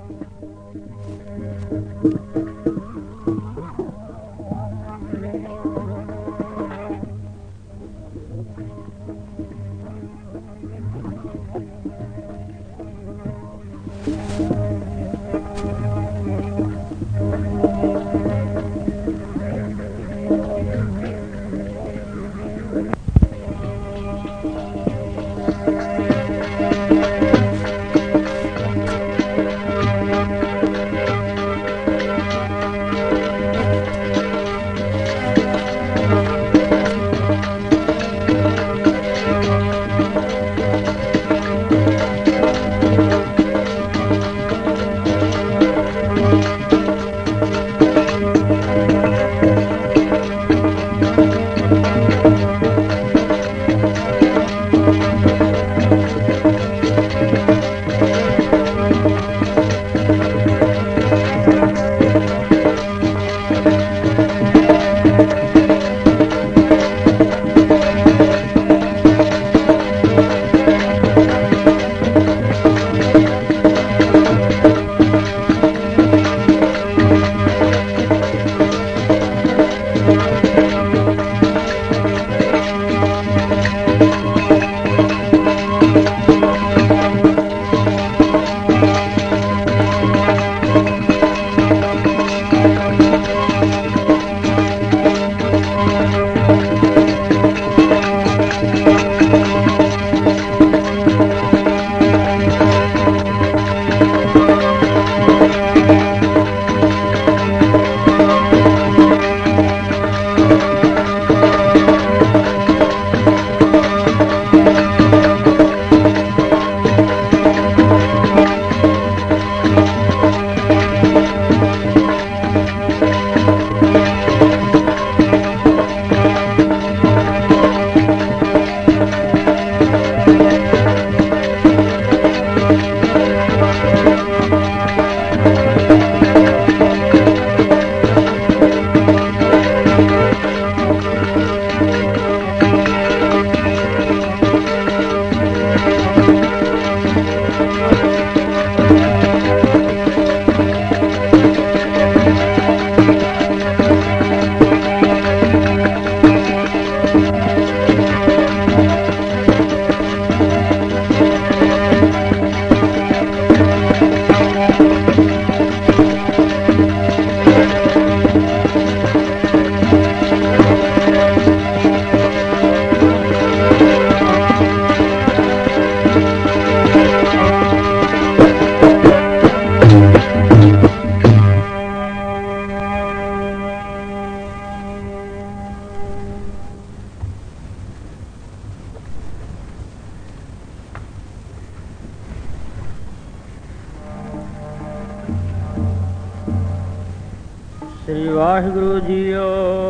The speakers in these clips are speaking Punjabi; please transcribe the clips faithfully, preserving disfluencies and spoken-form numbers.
श्री वाहिगुरु जीओ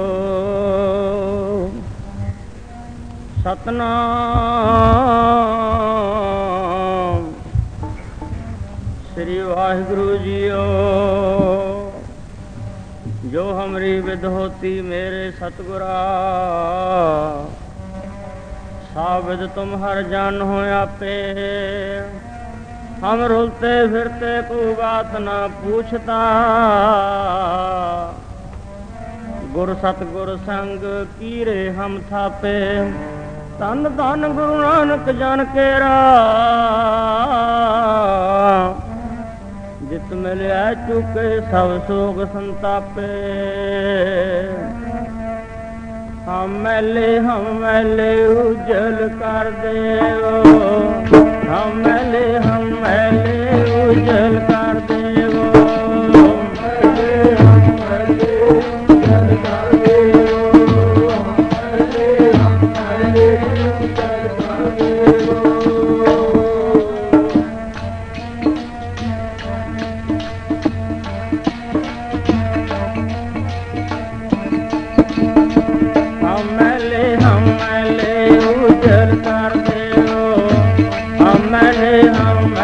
सतनाम। श्री वाहिगुरु जीओ जो हमरी विध होती मेरे सतगुरा, साबिद तुम हर जान हो आपे। हम रुलते फिरते को बात ना पूछता, गुर सतगुर संग कीरे हम थापे। तन धन गुरु नानक जन केरा, जित मिले चुके सब सोग संतापे। हम मैले हम मैले उजल कर देवो, हम मैले हम मैले उजल कर देवो। मैले हम मैले उजल कर देवो, मैले हम मैले उजल कर देवो। हम मैले हम मैले उजल कर देवो, हम मैले हम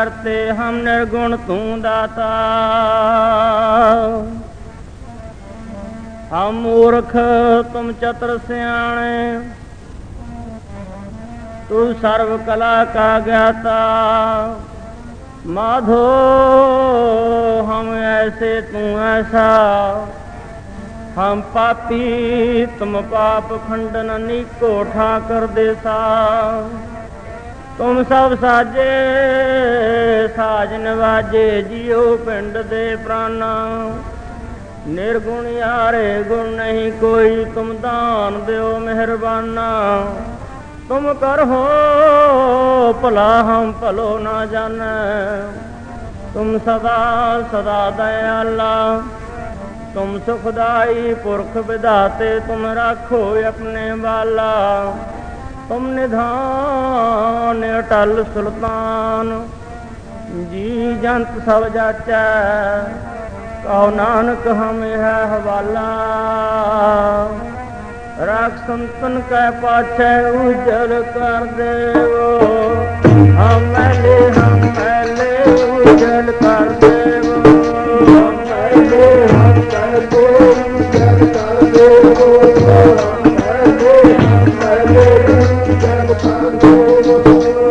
करते हम निर्गुण तू दाता। हम मूर्ख तुम चतुर सियाणे, तू सर्व कला का ज्ञाता। माधो हम ऐसे तू ऐसा, हम पापी तुम पाप खंडन नीको ठाकर देसा। तुम सब साजे साज नवाजे, जियो पिंड दे प्राणा। निर्गुण यारे गुण नहीं कोई, तुम दान दो मेहरबाना। तुम करहो भला हम भलो ना जाने, तुम सदा सदा दयाला। तुम सुखदाई पुरख विधाते, तुम राखो अपने वाला। तुम निधान अटल सुल्तान, जी जंत सब जाचै। कहो नानक हम यह हवाला, राख संतन कै पाछै उजल कर देवो। हम मैले हम मैले उजल कर देवो। हम मैले हम मैले उजल कर देवो। हम मैले हम मैले उजल कर देवो।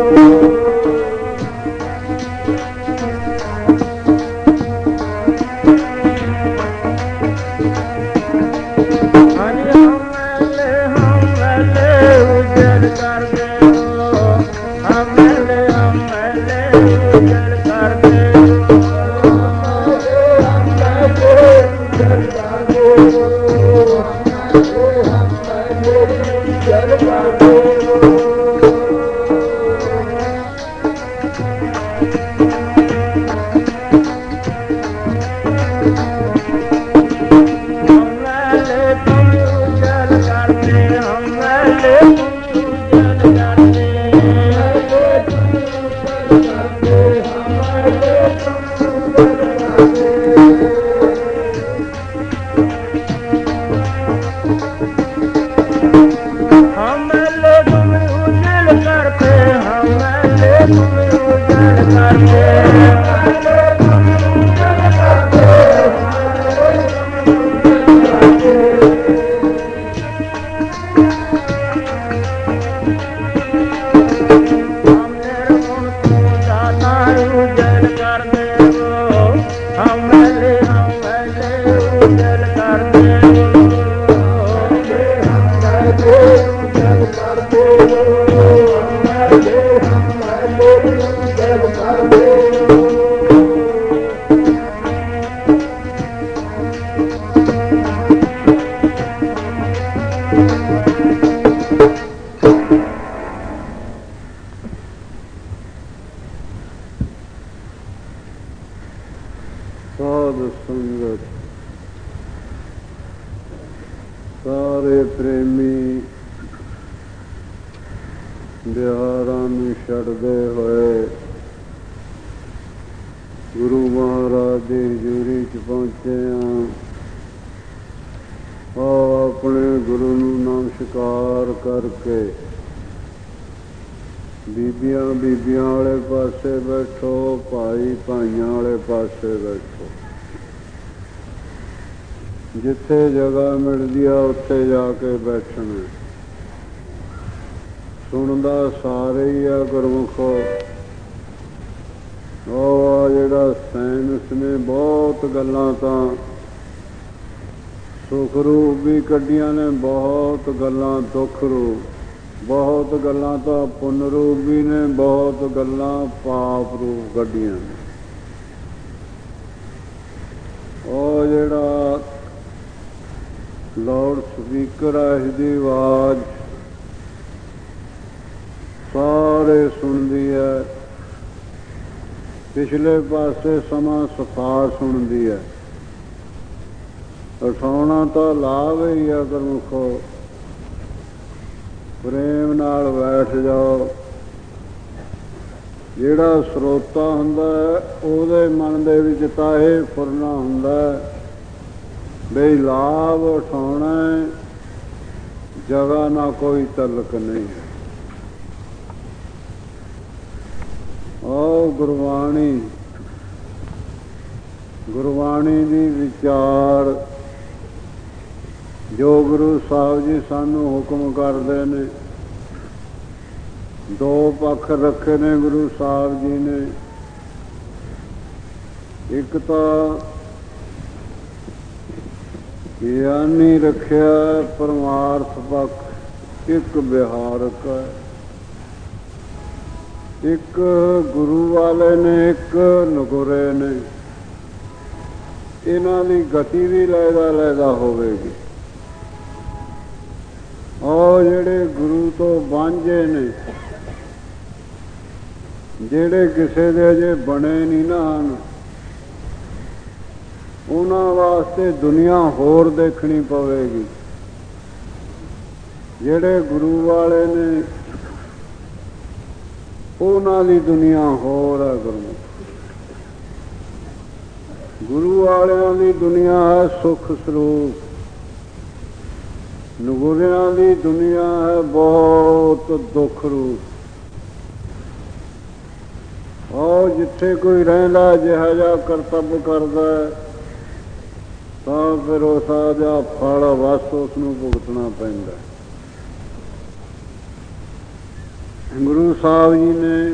ਸਾਧ ਸੰਗਤ ਸਾਰੇ ਪ੍ਰੇਮੀ ਬਿਹਾਰਾਂ ਨੂੰ ਛੱਡਦੇ ਹੋਏ ਗੁਰੂ ਮਹਾਰਾਜ ਦੀ ਹਜ਼ੂਰੀ 'ਚ ਪਹੁੰਚੇ ਹਾਂ। ਆਓ ਆਪਣੇ ਗੁਰੂ ਨੂੰ ਨਮਸਕਾਰ ਕਰਕੇ ਬੀਬੀਆਂ ਬੀਬੀਆਂ ਵਾਲੇ ਪਾਸੇ ਬੈਠੋ, ਭਾਈ ਭਾਈਆਂ ਵਾਲੇ ਪਾਸੇ ਬੈਠੋ। ਜਿੱਥੇ ਜਗ੍ਹਾ ਮਿਲਦੀ ਆ ਉੱਥੇ ਜਾ ਕੇ ਬੈਠਣਾ। ਸੁਣਦਾ ਸਾਰੇ ਹੀ ਆ ਗੁਰਮੁਖੋ। ਉਹ ਆ ਜਿਹੜਾ ਸਾਇੰਸ ਨੇ ਬਹੁਤ ਗੱਲਾਂ ਤਾਂ ਸੁਖ ਰੂਪ ਵੀ ਕੱਢੀਆਂ ਨੇ, ਬਹੁਤ ਗੱਲਾਂ ਦੁੱਖ ਰੂਪ, ਬਹੁਤ ਗੱਲਾਂ ਤਾਂ ਪੁੰਨ ਰੂਪ ਵੀ ਨੇ, ਬਹੁਤ ਗੱਲਾਂ ਪਾਪ ਰੂਪ ਕੱਢੀਆਂ ਨੇ। ਉਹ ਜਿਹੜਾ ਲਾਊਡ ਸਪੀਕਰ ਆ, ਇਸਦੀ ਆਵਾਜ਼ ਸਾਰੇ ਸੁਣਦੀ ਹੈ। ਪਿਛਲੇ ਪਾਸੇ ਸਮਾਂ ਸਫਾ ਸੁਣਦੀ ਹੈ। ਉਠਾਉਣਾ ਤਾਂ ਲਾਭ ਹੀ ਆ ਗੁਰਮੁਖੋ। ਪ੍ਰੇਮ ਨਾਲ ਬੈਠ ਜਾਓ। ਜਿਹੜਾ ਸਰੋਤਾ ਹੁੰਦਾ ਉਹਦੇ ਮਨ ਦੇ ਵਿੱਚ ਤਾਂ ਇਹ ਫੁਰਨਾ ਹੁੰਦਾ ਬਈ ਲਾਭ ਉਠਾਉਣਾ, ਜਗ੍ਹਾ ਨਾ ਕੋਈ ਤਲਕ ਨਹੀਂ ਹੈ। ਉਹ ਗੁਰਬਾਣੀ ਗੁਰਬਾਣੀ ਦੀ ਵਿਚਾਰ ਜੋ ਗੁਰੂ ਸਾਹਿਬ ਜੀ ਸਾਨੂੰ ਹੁਕਮ ਕਰਦੇ ਨੇ, ਦੋ ਪੱਖ ਰੱਖੇ ਨੇ ਗੁਰੂ ਸਾਹਿਬ ਜੀ ਨੇ। ਇੱਕ ਤਾਂ ਗਿਆਨੀ ਰੱਖਿਆ ਪਰਮਾਰਥ ਪੱਖ, ਇੱਕ ਵਿਹਾਰਕ ਹੈ। ਇੱਕ ਗੁਰੂ ਵਾਲੇ ਨੇ, ਇੱਕ ਨਗੁਰੇ ਨੇ। ਇਹਨਾਂ ਦੀ ਗਤੀ ਵੀ ਲੈਦਾ ਲੈਦਾ ਹੋਵੇਗੀ। ਉਹ ਜਿਹੜੇ ਗੁਰੂ ਤੋਂ ਵਾਂਝੇ ਨੇ, ਜਿਹੜੇ ਕਿਸੇ ਦੇ ਅਜੇ ਬਣੇ ਨਹੀਂ ਨਾ ਹਨ, ਉਹਨਾਂ ਵਾਸਤੇ ਦੁਨੀਆ ਹੋਰ ਦੇਖਣੀ ਪਵੇਗੀ। ਜਿਹੜੇ ਗੁਰੂ ਵਾਲੇ ਨੇ ਉਹਨਾਂ ਦੀ ਦੁਨੀਆ ਹੋਰ ਹੈ। ਗੁਰੂ ਗੁਰੂ ਵਾਲਿਆਂ ਦੀ ਦੁਨੀਆ ਹੈ ਸੁਖ ਸਰੂਪ, ਨਗੁਰਿਆਂ ਦੀ ਦੁਨੀਆ ਹੈ ਬਹੁਤ ਦੁੱਖ ਰੂਪ। ਉਹ ਜਿੱਥੇ ਕੋਈ ਰਹਿੰਦਾ ਜਿਹਾ ਜਿਹਾ ਕਰਤੱਵ ਕਰਦਾ ਤਾਂ ਫਿਰ ਉਸ ਦਾ ਫਲ ਵਸ ਉਸ ਨੂੰ ਭੁਗਤਣਾ ਪੈਂਦਾ। ਗੁਰੂ ਸਾਹਿਬ ਜੀ ਨੇ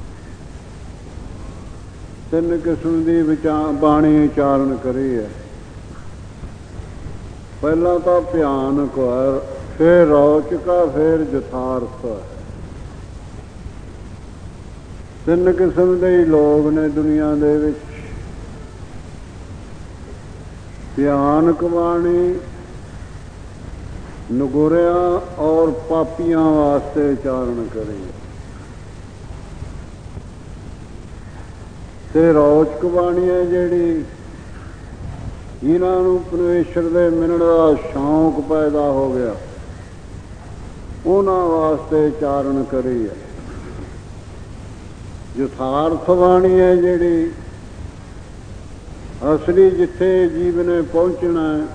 ਤਿੰਨ ਕਿਸਮ ਦੀ ਵਿਚਾਰ ਬਾਣੀ ਉਚਾਰਨ ਕਰੀ ਹੈ। ਪਹਿਲਾਂ ਤਾਂ ਭਿਆਨਕ ਹੈ, ਫਿਰ ਰੌਚਕਾ, ਫਿਰ ਯਥਾਰਥ ਹੈ। ਤਿੰਨ ਕਿਸਮ ਦੇ ਹੀ ਲੋਕ ਨੇ ਦੁਨੀਆ ਦੇ ਵਿੱਚ। ਭਿਆਨਕ ਬਾਣੀ ਨਗੁਰਿਆਂ ਔਰ ਪਾਪੀਆਂ ਵਾਸਤੇ ਉਚਾਰਨ ਕਰੀ ਤੇ ਰੌਚਕ ਬਾਣੀ ਹੈ ਜਿਹੜੀ ਇਹਨਾਂ ਨੂੰ ਪਰਮੇਸ਼ਰ ਦੇ ਮਿਲਣ ਦਾ ਸ਼ੌਂਕ ਪੈਦਾ ਹੋ ਗਿਆ, ਉਹਨਾਂ ਵਾਸਤੇ ਉਚਾਰਨ ਕਰੀ ਹੈ। ਯਥਾਰਥ ਬਾਣੀ ਹੈ ਜਿਹੜੀ ਅਸਲੀ ਜਿੱਥੇ ਜੀਵ ਨੇ ਪਹੁੰਚਣਾ ਹੈ,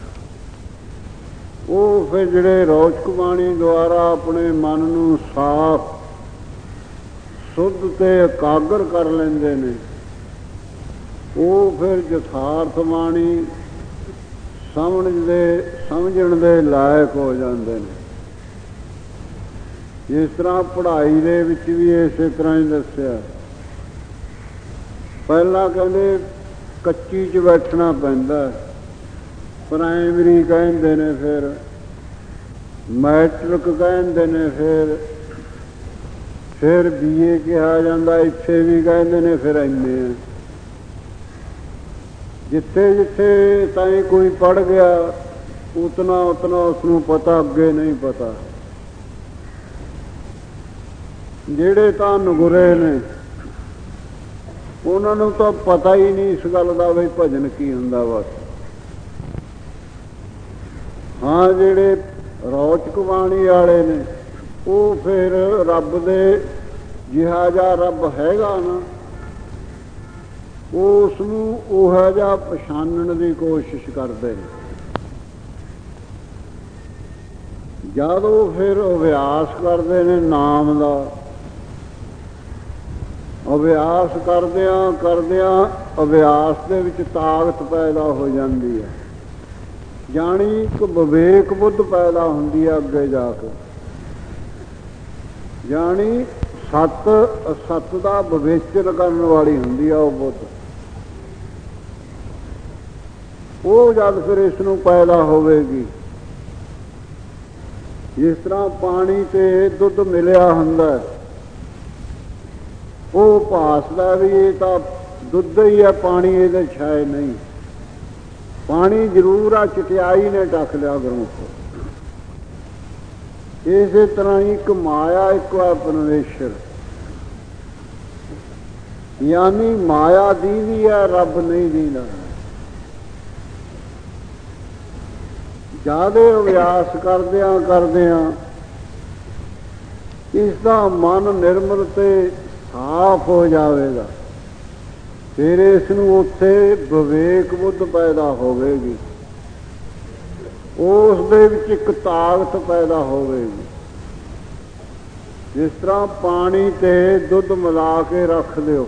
ਉਹ ਫਿਰ ਜਿਹੜੇ ਰੌਚਕ ਬਾਣੀ ਦੁਆਰਾ ਆਪਣੇ ਮਨ ਨੂੰ ਸਾਫ਼ ਸੁੱਧ ਤੇ ਇਕਾਗਰ ਕਰ ਲੈਂਦੇ ਨੇ, ਉਹ ਫਿਰ ਯਥਾਰਥ ਬਾਣੀ ਸਮਝਦੇ ਸਮਝਣ ਦੇ ਲਾਇਕ ਹੋ ਜਾਂਦੇ ਨੇ। ਜਿਸ ਤਰ੍ਹਾਂ ਪੜ੍ਹਾਈ ਦੇ ਵਿੱਚ ਵੀ ਇਸੇ ਤਰ੍ਹਾਂ ਹੀ ਦੱਸਿਆ। ਪਹਿਲਾਂ ਕਹਿੰਦੇ ਕੱਚੀ 'ਚ ਬੈਠਣਾ ਪੈਂਦਾ, ਪ੍ਰਾਇਮਰੀ ਕਹਿੰਦੇ ਨੇ, ਫਿਰ ਮੈਟ੍ਰਿਕ ਕਹਿੰਦੇ ਨੇ, ਫਿਰ ਫਿਰ ਬੀ ਏ ਕਿਹਾ ਜਾਂਦਾ, ਇੱਥੇ ਵੀ ਕਹਿੰਦੇ ਨੇ, ਫਿਰ ਐਮ ਏ। ਜਿੱਥੇ ਜਿੱਥੇ ਤਾਈਂ ਕੋਈ ਪੜ੍ਹ ਗਿਆ ਉਤਨਾ ਉਤਨਾ ਉਸਨੂੰ ਪਤਾ, ਅੱਗੇ ਨਹੀਂ ਪਤਾ। ਜਿਹੜੇ ਤਾਂ ਨਗੁਰੇ ਨੇ ਉਹਨਾਂ ਨੂੰ ਤਾਂ ਪਤਾ ਹੀ ਨਹੀਂ ਇਸ ਗੱਲ ਦਾ ਵੀ ਭਜਨ ਕੀ ਹੁੰਦਾ। ਬਸ ਹਾਂ, ਜਿਹੜੇ ਰੌਚਕ ਬਾਣੀ ਵਾਲੇ ਨੇ ਉਹ ਫਿਰ ਰੱਬ ਦੇ ਜਿਹਾ ਜਿਹਾ ਰੱਬ ਹੈਗਾ ਨਾ, ਉਸ ਨੂੰ ਉਹ ਜਿਹਾ ਪਛਾਣਨ ਦੀ ਕੋਸ਼ਿਸ਼ ਕਰਦੇ ਨੇ। ਜਦ ਉਹ ਫਿਰ ਅਭਿਆਸ ਕਰਦੇ ਨੇ ਨਾਮ ਦਾ, ਅਭਿਆਸ ਕਰਦਿਆਂ ਕਰਦਿਆਂ ਅਭਿਆਸ ਦੇ ਵਿੱਚ ਤਾਕਤ ਪੈਦਾ ਹੋ ਜਾਂਦੀ ਹੈ, ਜਾਣੀ ਇੱਕ ਵਿਵੇਕ ਬੁੱਧ ਪੈਦਾ ਹੁੰਦੀ ਹੈ ਅੱਗੇ ਜਾ ਕੇ। ਜਾਣੀ ਸੱਤ ਅਸੱਤ ਦਾ ਵਿਵੇਚਨ ਕਰਨ ਵਾਲੀ ਹੁੰਦੀ ਆ ਉਹ ਬੁੱਧ। ਉਹ ਜਦ ਫਿਰ ਇਸ ਨੂੰ ਪੈਦਾ ਹੋਵੇਗੀ, ਜਿਸ ਤਰ੍ਹਾਂ ਪਾਣੀ ਤੇ ਦੁੱਧ ਮਿਲਿਆ ਹੁੰਦਾ, ਉਹ ਭਾਸਦਾ ਵੀ ਇਹ ਤਾਂ ਦੁੱਧ ਹੀ ਹੈ, ਪਾਣੀ ਇਹਦੇ ਛਾਏ ਨਹੀਂ। ਪਾਣੀ ਜ਼ਰੂਰ ਆ, ਚਟਿਆਈ ਨੇ ਢੱਕ ਲਿਆ ਗੁਰਮੁਖੋ। ਇਸੇ ਤਰ੍ਹਾਂ ਇੱਕ ਮਾਇਆ, ਇੱਕ ਹੈ ਪਰਮੇਸ਼ਰ। ਯਾਨੀ ਮਾਇਆ ਦੀਦੀ ਹੈ, ਰੱਬ ਨਹੀਂ ਦੀਦਾ। ਜ਼ਿਆਦਾ ਅਭਿਆਸ ਕਰਦਿਆਂ ਕਰਦਿਆਂ ਇਸ ਦਾ ਮਨ ਨਿਰਮਲ ਤੇ ਸਾਫ਼ ਹੋ ਜਾਵੇਗਾ, ਫਿਰ ਇਸ ਨੂੰ ਉੱਥੇ ਵਿਵੇਕ ਬੁੱਧ ਪੈਦਾ ਹੋਵੇਗੀ, ਉਸ ਦੇ ਵਿੱਚ ਇੱਕ ਤਾਕਤ ਪੈਦਾ ਹੋਵੇਗੀ। ਜਿਸ ਤਰ੍ਹਾਂ ਪਾਣੀ ਤੇ ਦੁੱਧ ਮਿਲਾ ਕੇ ਰੱਖ ਦਿਓ।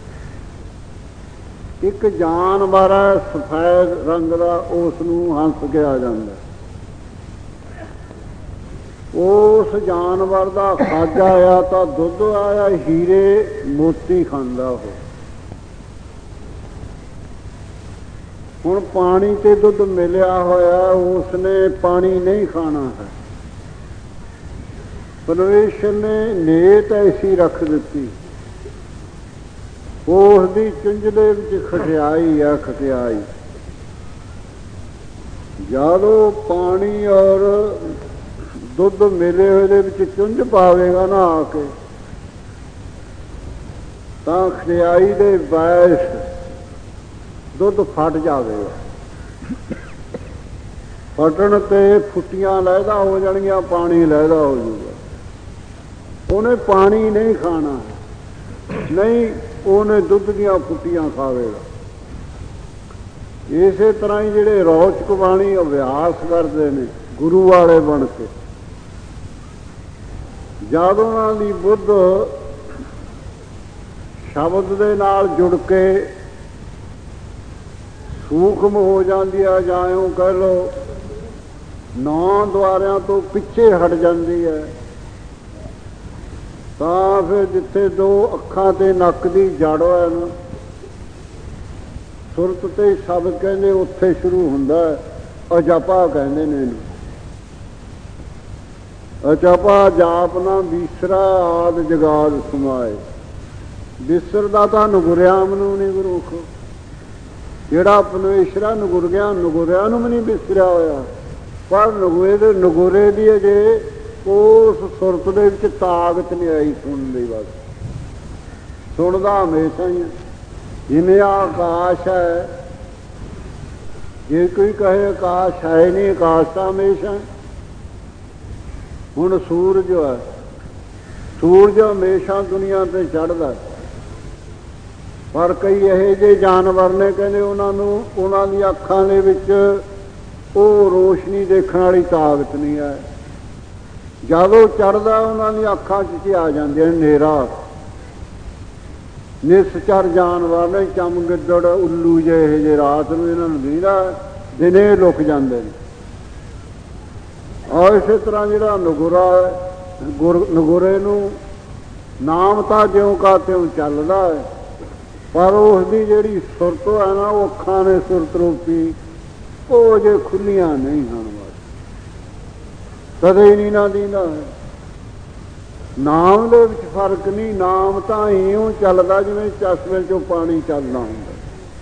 ਇੱਕ ਜਾਨਵਰ ਹੈ ਸਫੈਦ ਰੰਗ ਦਾ, ਉਸ ਨੂੰ ਹੰਸ ਕਿਹਾ ਜਾਂਦਾ। ਉਸ ਜਾਨਵਰ ਦਾ ਖਾਜਾ ਆ ਤਾਂ ਦੁੱਧ ਆਇਆ, ਹੀਰੇ ਮੋਤੀ ਖਾਂਦਾ ਉਹ। ਹੁਣ ਪਾਣੀ ਤੇ ਦੁੱਧ ਮਿਲਿਆ ਹੋਇਆ, ਉਸਨੇ ਪਾਣੀ ਨਹੀਂ ਖਾਣਾ ਹੈ। ਪਰਮੇਸ਼ਰ ਨੇ ਨੇਤ ਐਸੀ ਰੱਖ ਦਿੱਤੀ, ਉਸ ਦੀ ਚੁੰਝ ਦੇ ਵਿੱਚ ਖਟਿਆਈ ਆ, ਖਟਿਆਈ। ਜਦੋਂ ਪਾਣੀ ਔਰ ਦੁੱਧ ਮਿਲੇ ਹੋਏ ਦੇ ਵਿੱਚ ਚੁੰਝ ਪਾਵੇਗਾ ਨਾ ਆ ਕੇ, ਤਾਂ ਖਟਿਆਈ ਦੇ ਬਾਇਸ ਦੁੱਧ ਫਟ ਜਾਵੇਗਾ। ਫਟਣ ਤੇ ਫੁੱਟੀਆਂ ਲਹਿਦਾ ਹੋ ਜਾਣਗੀਆਂ, ਪਾਣੀ ਲਹਿਦਾ ਹੋ ਜਾਊਗਾ। ਉਹਨੇ ਪਾਣੀ ਨਹੀਂ ਖਾਣਾ, ਨਹੀਂ ਉਹਨੇ ਦੁੱਧ ਦੀਆਂ ਫੁੱਟੀਆਂ ਖਾਵੇਗਾ। ਇਸੇ ਤਰ੍ਹਾਂ ਹੀ ਜਿਹੜੇ ਰੌਚਕ ਬਾਣੀ ਅਭਿਆਸ ਕਰਦੇ ਨੇ ਗੁਰੂ ਵਾਲੇ ਬਣ ਕੇ, ਜਦ ਉਹਨਾਂ ਦੀ ਬੁੱਧ ਸ਼ਬਦ ਦੇ ਨਾਲ ਜੁੜ ਕੇ ਸੂਖਮ ਹੋ ਜਾਂਦੀ ਆ, ਜਾਂ ਇਉਂ ਕਹਿ ਲਓ ਨੌਂ ਦੁਆਰਿਆਂ ਤੋਂ ਪਿੱਛੇ ਹਟ ਜਾਂਦੀ ਹੈ, ਤਾਂ ਫਿਰ ਜਿੱਥੇ ਦੋ ਅੱਖਾਂ ਤੇ ਨੱਕ ਦੀ ਜੜ ਹੈ ਨਾ, ਸੁਰਤ ਤੇ ਸ਼ਬਦ ਕਹਿੰਦੇ, ਉੱਥੇ ਸ਼ੁਰੂ ਹੁੰਦਾ ਹੈ। ਅਜਪਾ ਕਹਿੰਦੇ ਨੇ ਇਹਨੂੰ। ਅਜਪਾ ਜਾਪ ਨਾ ਵਿਸਰਾ ਆਦ ਜਗਾਦ ਸਮਾਏ। ਵਿਸਰਦਾ ਤਾਂ ਨਗੁਰਿਆਮ ਨੂੰ ਨਹੀਂ ਗੁਰਮੁਖ, ਜਿਹੜਾ ਪਰਮੇਸ਼ਰਾ ਨਗੁਰ ਗਿਆ, ਨਗੁਰਿਆਂ ਨੂੰ ਵੀ ਨਹੀਂ ਵਿਸਰਿਆ ਹੋਇਆ। ਪਰ ਨਗੁਰੇ ਦੇ ਨਗੁਰੇ ਦੀ ਅਜੇ ਉਸ ਸੁਰਤ ਦੇ ਵਿੱਚ ਤਾਕਤ ਨਹੀਂ ਆਈ ਸੁਣਨ ਦੀ। ਬਸ ਸੁਣਦਾ ਹਮੇਸ਼ਾ ਹੀ। ਜਿਵੇਂ ਆਕਾਸ਼ ਹੈ, ਜੇ ਕੋਈ ਕਹੇ ਆਕਾਸ਼ ਹੈ ਨਹੀਂ, ਆਕਾਸ਼ ਤਾਂ ਹਮੇਸ਼ਾ। ਹੁਣ ਸੂਰਜ ਹੈ, ਸੂਰਜ ਹਮੇਸ਼ਾ ਦੁਨੀਆ ਤੇ ਚੜ੍ਹਦਾ। ਪਰ ਕਈ ਇਹੋ ਜਿਹੇ ਜਾਨਵਰ ਨੇ ਕਹਿੰਦੇ ਉਹਨਾਂ ਨੂੰ, ਉਹਨਾਂ ਦੀਆਂ ਅੱਖਾਂ ਦੇ ਵਿੱਚ ਉਹ ਰੋਸ਼ਨੀ ਦੇਖਣ ਵਾਲੀ ਤਾਕਤ ਨਹੀਂ ਹੈ। ਜਦੋਂ ਚੜ੍ਹਦਾ ਉਹਨਾਂ ਦੀਆਂ ਅੱਖਾਂ 'ਚ ਆ ਜਾਂਦੀਆਂ ਨੇ ਹਨੇਰਾ। ਨਿਸਚਰ ਜਾਨਵਰ ਨੇ, ਚਮਗਿੱਦੜ, ਉੱਲੂ ਜਿਹੇ ਇਹੋ ਜਿਹੇ, ਰਾਤ ਨੂੰ ਇਹਨਾਂ ਨੂੰ ਦੀਦਾ, ਦਿਨੇ ਲੁਕ ਜਾਂਦੇ ਨੇ। ਔਰ ਇਸੇ ਤਰ੍ਹਾਂ ਜਿਹੜਾ ਨਗੁਰਾ ਗੁਰ ਨਗੁਰੇ ਨੂੰ ਨਾਮ ਤਾਂ ਜਿਉਂ ਕਾ ਤਿਉਂ ਚੱਲਦਾ ਹੈ, ਪਰ ਉਸਦੀ ਜਿਹੜੀ ਸੁਰਤ ਹੈ ਨਾ, ਉਹ ਅੱਖਾਂ ਨੇ ਸੁਰਤ ਰੂਪੀ, ਉਹ ਜੇ ਖੁੱਲੀਆਂ ਨਹੀਂ ਹਨ। ਕਦੇ ਹੀ ਨਹੀਂ ਨਾ ਦੀਦਾ ਹੈ। ਨਾਮ ਦੇ ਵਿੱਚ ਫਰਕ ਨਹੀਂ, ਨਾਮ ਤਾਂ ਇਉਂ ਚੱਲਦਾ ਜਿਵੇਂ ਚਸ਼ਮੇ ਚੋਂ ਪਾਣੀ ਚੱਲਦਾ ਹੁੰਦਾ।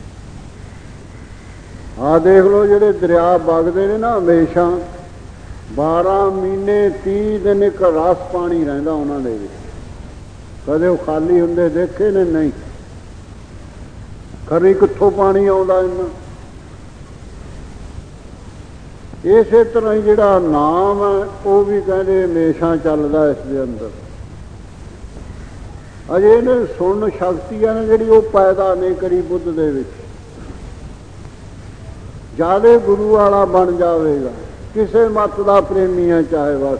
ਆਹ ਦੇਖ ਲਓ ਜਿਹੜੇ ਦਰਿਆ ਵਗਦੇ ਨੇ ਨਾ, ਹਮੇਸ਼ਾ ਬਾਰਾਂ ਮਹੀਨੇ ਤੀਹ ਦਿਨ ਇੱਕ ਰਸ ਪਾਣੀ ਰਹਿੰਦਾ ਉਹਨਾਂ ਦੇ ਵਿੱਚ। ਕਦੇ ਉਹ ਖਾਲੀ ਹੁੰਦੇ ਦੇਖੇ ਨੇ? ਨਹੀਂ। ਖਰੀ ਕਿੱਥੋਂ ਪਾਣੀ ਆਉਂਦਾ ਇਹਨਾਂ? ਇਸੇ ਤਰ੍ਹਾਂ ਹੀ ਜਿਹੜਾ ਨਾਮ ਹੈ, ਉਹ ਵੀ ਕਹਿੰਦੇ ਹਮੇਸ਼ਾ ਚੱਲਦਾ ਇਸ ਦੇ ਅੰਦਰ। ਅਜੇ ਇਹਨੇ ਸੁਣਨ ਸ਼ਕਤੀ ਹੈ ਨਾ ਜਿਹੜੀ, ਉਹ ਪੈਦਾ ਨਹੀਂ ਕਰੀ ਬੁੱਧ ਦੇ ਵਿੱਚ। ਜਿਆਦਾ ਗੁਰੂ ਵਾਲਾ ਬਣ ਜਾਵੇਗਾ, ਕਿਸੇ ਮੱਤ ਦਾ ਪ੍ਰੇਮੀ ਹੈ ਚਾਹੇ, ਬਸ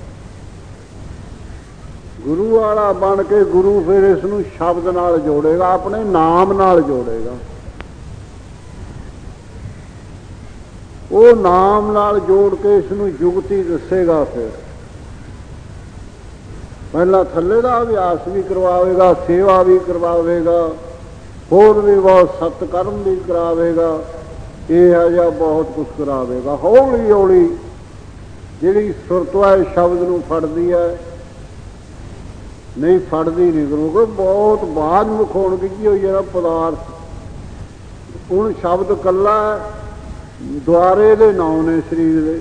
ਗੁਰੂ ਵਾਲਾ ਬਣ ਕੇ ਗੁਰੂ ਫਿਰ ਇਸ ਨੂੰ ਸ਼ਬਦ ਨਾਲ ਜੋੜੇਗਾ, ਆਪਣੇ ਨਾਮ ਨਾਲ ਜੋੜੇਗਾ। ਉਹ ਨਾਮ ਨਾਲ ਜੋੜ ਕੇ ਇਸ ਨੂੰ ਜੁਗਤੀ ਦੱਸੇਗਾ। ਫਿਰ ਪਹਿਲਾਂ ਥੱਲੇ ਦਾ ਅਭਿਆਸ ਵੀ ਕਰਵਾਵੇਗਾ, ਸੇਵਾ ਵੀ ਕਰਵਾਵੇਗਾ, ਹੋਰ ਵੀ ਬਹੁਤ ਸਤਕਰਮ ਵੀ ਕਰਾਵੇਗਾ, ਇਹ ਜਿਹਾ ਬਹੁਤ ਕੁਛ ਕਰਾਵੇਗਾ। ਹੌਲੀ ਹੌਲੀ ਜਿਹੜੀ ਸੁਰਤ ਹੈ ਸ਼ਬਦ ਨੂੰ ਫੜਦੀ ਹੈ, ਨਹੀਂ ਫੜਦੀ ਨਹੀਂ। ਕਰੋਗੇ ਬਹੁਤ ਬਾਅਦ ਵਿਖਾਉਣ ਕੀਤੀ ਹੋਈ ਹੈ ਪਦਾਰਥ। ਹੁਣ ਸ਼ਬਦ ਇਕੱਲਾ ਦੁਆਰੇ ਦੇ ਨਾਂ ਨੇ ਸਰੀਰ ਦੇ।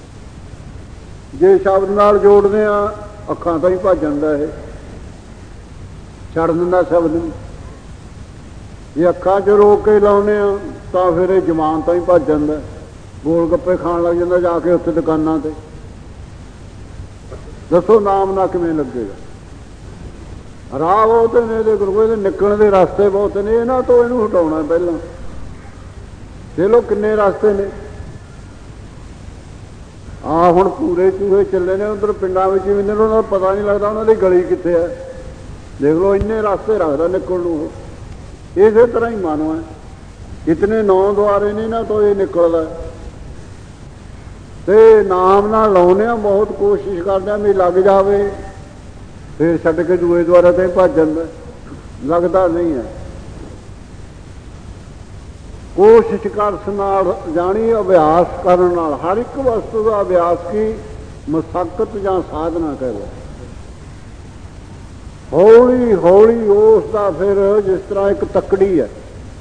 ਜੇ ਸ਼ਬਦ ਨਾਲ ਜੋੜਦੇ ਆ, ਅੱਖਾਂ ਤਾਂ ਹੀ ਭੱਜ ਜਾਂਦਾ, ਇਹ ਛੱਡ ਦਿੰਦਾ ਸ਼ਬਦ ਨੂੰ। ਜੇ ਅੱਖਾਂ 'ਚ ਰੋਕ ਕੇ ਲਾਉਂਦੇ ਆ ਤਾਂ ਫਿਰ ਇਹ ਜਮਾਨ ਤਾਂ ਹੀ ਭੱਜ ਜਾਂਦਾ, ਗੋਲ ਗੱਪੇ ਖਾਣ ਲੱਗ ਜਾਂਦਾ ਜਾ ਕੇ ਉੱਥੇ ਦੁਕਾਨਾਂ ਤੇ। ਦੱਸੋ ਨਾਮ ਨਾ ਕਿਵੇਂ ਲੱਗੇਗਾ? ਰਾਹ ਬਹੁਤ ਨੇ ਇਹਦੇ, ਗੁਰੂ ਦੇ ਨਿਕਲਣ ਦੇ ਰਸਤੇ ਬਹੁਤ ਨੇ, ਇਹਨਾਂ ਤੋਂ ਇਹਨੂੰ ਹਟਾਉਣਾ ਪਹਿਲਾਂ। ਦੇ ਲੋ ਕਿੰਨੇ ਰਸਤੇ ਨੇ। ਆ ਹੁਣ ਪੂਰੇ ਚੂਹੇ ਚੱਲੇ ਨੇ ਉਧਰ ਪਿੰਡਾਂ ਵਿੱਚ ਵੀ ਉਹਨਾਂ ਦਾ ਪਤਾ ਨਹੀਂ ਲੱਗਦਾ ਉਹਨਾਂ ਦੀ ਗਲੀ ਕਿੱਥੇ ਹੈ। ਦੇਖ ਲਓ ਇੰਨੇ ਰਸਤੇ ਰੱਖਦਾ ਨਿਕਲਣ ਨੂੰ। ਇਸੇ ਤਰ੍ਹਾਂ ਹੀ ਮਨ ਹੈ, ਇਤਨੇ ਨੌ ਦੁਆਰੇ ਨੇ ਨਾ ਤੋਂ ਇਹ ਨਿਕਲਦਾ। ਤੇ ਨਾਮ ਨਾਲ ਲਾਉਂਦੇ ਹਾਂ, ਬਹੁਤ ਕੋਸ਼ਿਸ਼ ਕਰਦੇ ਹਾਂ ਵੀ ਲੱਗ ਜਾਵੇ, ਫਿਰ ਛੱਡ ਕੇ ਦੂਏ ਦੁਆਰੇ ਤੇ ਭੱਜ ਜਾਂਦਾ, ਲੱਗਦਾ ਨਹੀਂ ਹੈ। ਕੋਸ਼ਿਸ਼ ਕਰਨ ਨਾਲ ਜਾਣੀ ਅਭਿਆਸ ਕਰਨ ਨਾਲ, ਹਰ ਇੱਕ ਵਸਤੂ ਦਾ ਅਭਿਆਸ ਕੀ ਮਸਕਤ ਜਾਂ ਸਾਧਨਾ ਕਹਿ ਲਓ। ਹੌਲੀ ਹੌਲੀ ਉਸ ਦਾ ਫਿਰ ਜਿਸ ਤਰ੍ਹਾਂ ਇੱਕ ਤੱਕੜੀ ਹੈ,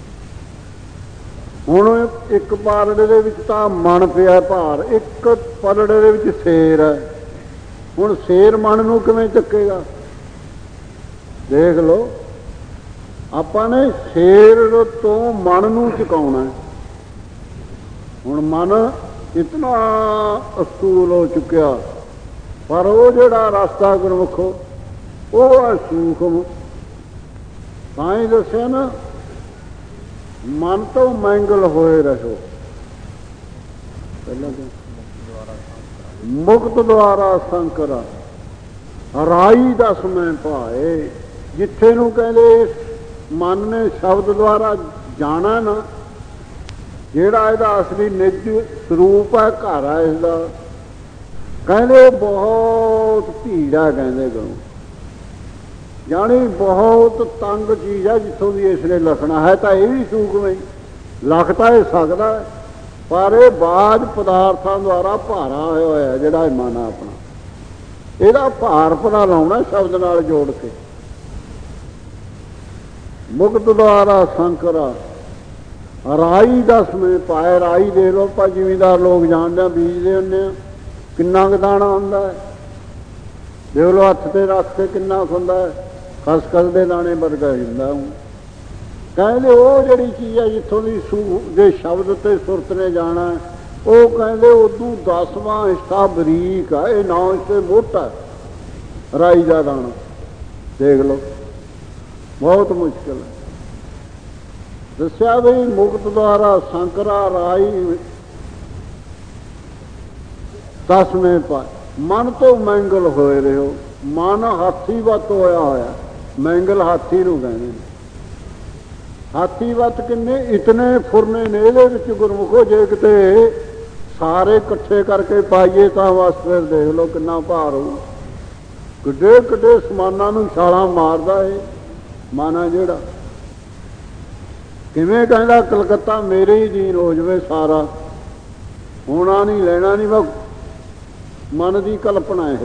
ਹੁਣ ਇੱਕ ਪਾਰੜੇ ਦੇ ਵਿੱਚ ਤਾਂ ਮਨ ਪਿਆ ਭਾਰ, ਇੱਕ ਪਲੜੇ ਦੇ ਵਿੱਚ ਸ਼ੇਰ ਹੈ। ਹੁਣ ਸ਼ੇਰ ਮਨ ਨੂੰ ਕਿਵੇਂ ਚੱਕੇਗਾ? ਦੇਖ ਲਓ, ਆਪਾਂ ਨੇ ਸ਼ੇਰ ਤੋਂ ਮਨ ਨੂੰ ਚੁਕਾਉਣਾ। ਹੁਣ ਮਨ ਇਤਨਾ ਅਸਤੂਲ ਹੋ ਚੁੱਕਿਆ, ਪਰ ਉਹ ਜਿਹੜਾ ਰਸਤਾ ਗੁਰਮੁਖੋ ਉਹ ਹੈ ਸੂਖਮ। ਤਾਂ ਹੀ ਦੱਸਿਆ ਨਾ, ਮਨ ਤੋਂ ਮੈਂਗਲ ਹੋਏ ਰਹੋ। ਪਹਿਲਾਂ ਮੁਕਤ ਦੁਆਰਾ ਸੰਕਰਾ ਰਾਈ ਦਸ ਮੈਂ ਭਾਏ। ਜਿੱਥੇ ਨੂੰ ਕਹਿੰਦੇ ਮਨ ਨੇ ਸ਼ਬਦ ਦੁਆਰਾ ਜਾਣਾ ਨਾ, ਜਿਹੜਾ ਇਹਦਾ ਅਸਲੀ ਨਿੱਜ ਸਰੂਪ ਹੈ, ਘਰ ਹੈ ਇਸਦਾ, ਕਹਿੰਦੇ ਬਹੁਤ ਭੀੜ ਹੈ। ਕਹਿੰਦੇ ਗਣੋ ਜਾਣੀ ਬਹੁਤ ਤੰਗ ਚੀਜ਼ ਹੈ ਜਿੱਥੋਂ ਦੀ ਇਸ ਨੇ ਲਿਖਣਾ ਹੈ। ਤਾਂ ਇਹ ਵੀ ਸੂਖਮ ਹੀ ਲਿਖ ਤਾਂ ਇਹ ਸਕਦਾ, ਪਰ ਇਹ ਬਾਜ ਪਦਾਰਥਾਂ ਦੁਆਰਾ ਭਾਰਾ ਹੋਇਆ ਹੋਇਆ ਜਿਹੜਾ ਇਹ ਮਨ ਆਪਣਾ, ਇਹਦਾ ਭਾਰ ਪਤਾ ਲਾਉਣਾ ਸ਼ਬਦ ਨਾਲ ਜੋੜ ਕੇ। ਮੁਕਤ ਦੁਆਰਾ ਸੰਕਰਾ ਰਾਈ ਦਸਵੇਂ ਪਾਏ। ਰਾਈ ਦੇ ਲੋ ਆਪਾਂ ਜ਼ਿਮੀਂਦਾਰ ਲੋਕ ਜਾਣਦੇ ਆ, ਬੀਜਦੇ ਹੁੰਦੇ ਆ, ਕਿੰਨਾ ਕੁ ਦਾਣਾ ਹੁੰਦਾ ਹੈ। ਦੇਖ ਲਓ ਹੱਥ ਤੇ ਰੱਖ ਕੇ ਕਿੰਨਾ ਕੁ ਹੁੰਦਾ ਹੈ, ਖਸਖਸ ਦੇ ਦਾਣੇ ਵਰਗਾ ਹੁੰਦਾ। ਕਹਿੰਦੇ ਉਹ ਜਿਹੜੀ ਚੀਜ਼ ਹੈ ਜਿੱਥੋਂ ਦੀ ਸੂ ਦੇ ਸ਼ਬਦ ਤੇ ਸੁਰਤ ਨੇ ਜਾਣਾ, ਉਹ ਕਹਿੰਦੇ ਉਦੋਂ ਦਸਵਾਂ ਹਿੱਸਾ ਬਰੀਕ ਆ, ਇਹ ਨੌ ਹਿੱਸੇ ਮੋਟਾ ਰਾਈ ਦਾ ਦਾਣਾ। ਦੇਖ ਲਓ ਬਹੁਤ ਮੁਸ਼ਕਿਲ ਹੈ। ਦੱਸਿਆ ਵੀ ਮੁਕਤ ਦੁਆਰਾ ਸੰਕਰਾ ਰਾਈ ਦਸਵੇਂ ਪਾ। ਮਨ ਤੋਂ ਮੈਂਗਲ ਹੋਏ ਰਹੋ। ਮਨ ਹਾਥੀ ਵੱਤ ਹੋਇਆ ਹੋਇਆ, ਮੈਂਗਲ ਹਾਥੀ ਨੂੰ ਕਹਿੰਦੇ ਨੇ। ਹਾਥੀ ਵੱਤ ਕਿੰਨੇ ਇਤਨੇ ਫੁਰਨੇ ਨੇ ਇਹਦੇ ਵਿੱਚ ਗੁਰਮੁਖੋ, ਜੇ ਕਿਤੇ ਸਾਰੇ ਇਕੱਠੇ ਕਰਕੇ ਪਾਈਏ ਤਾਂ ਬਸ ਫਿਰ ਦੇਖ ਲਓ ਕਿੰਨਾ ਭਾਰ ਹੋਊ। ਕਿੱਡੇ ਕਿੱਡੇ ਸਮਾਨਾਂ ਨੂੰ ਛਾਲਾਂ ਮਾਰਦਾ ਇਹ ਮਨ ਜਿਹੜਾ। ਕਿਵੇਂ ਕਹਿੰਦਾ ਕਲਕੱਤਾ ਮੇਰੇ ਹੀ ਦੀਨ ਹੋ ਜਾਵੇ ਸਾਰਾ, ਹੋਣਾ ਨਹੀਂ ਲੈਣਾ ਨਹੀਂ, ਮੈਂ ਮਨ ਦੀ ਕਲਪਨਾ ਇਹ।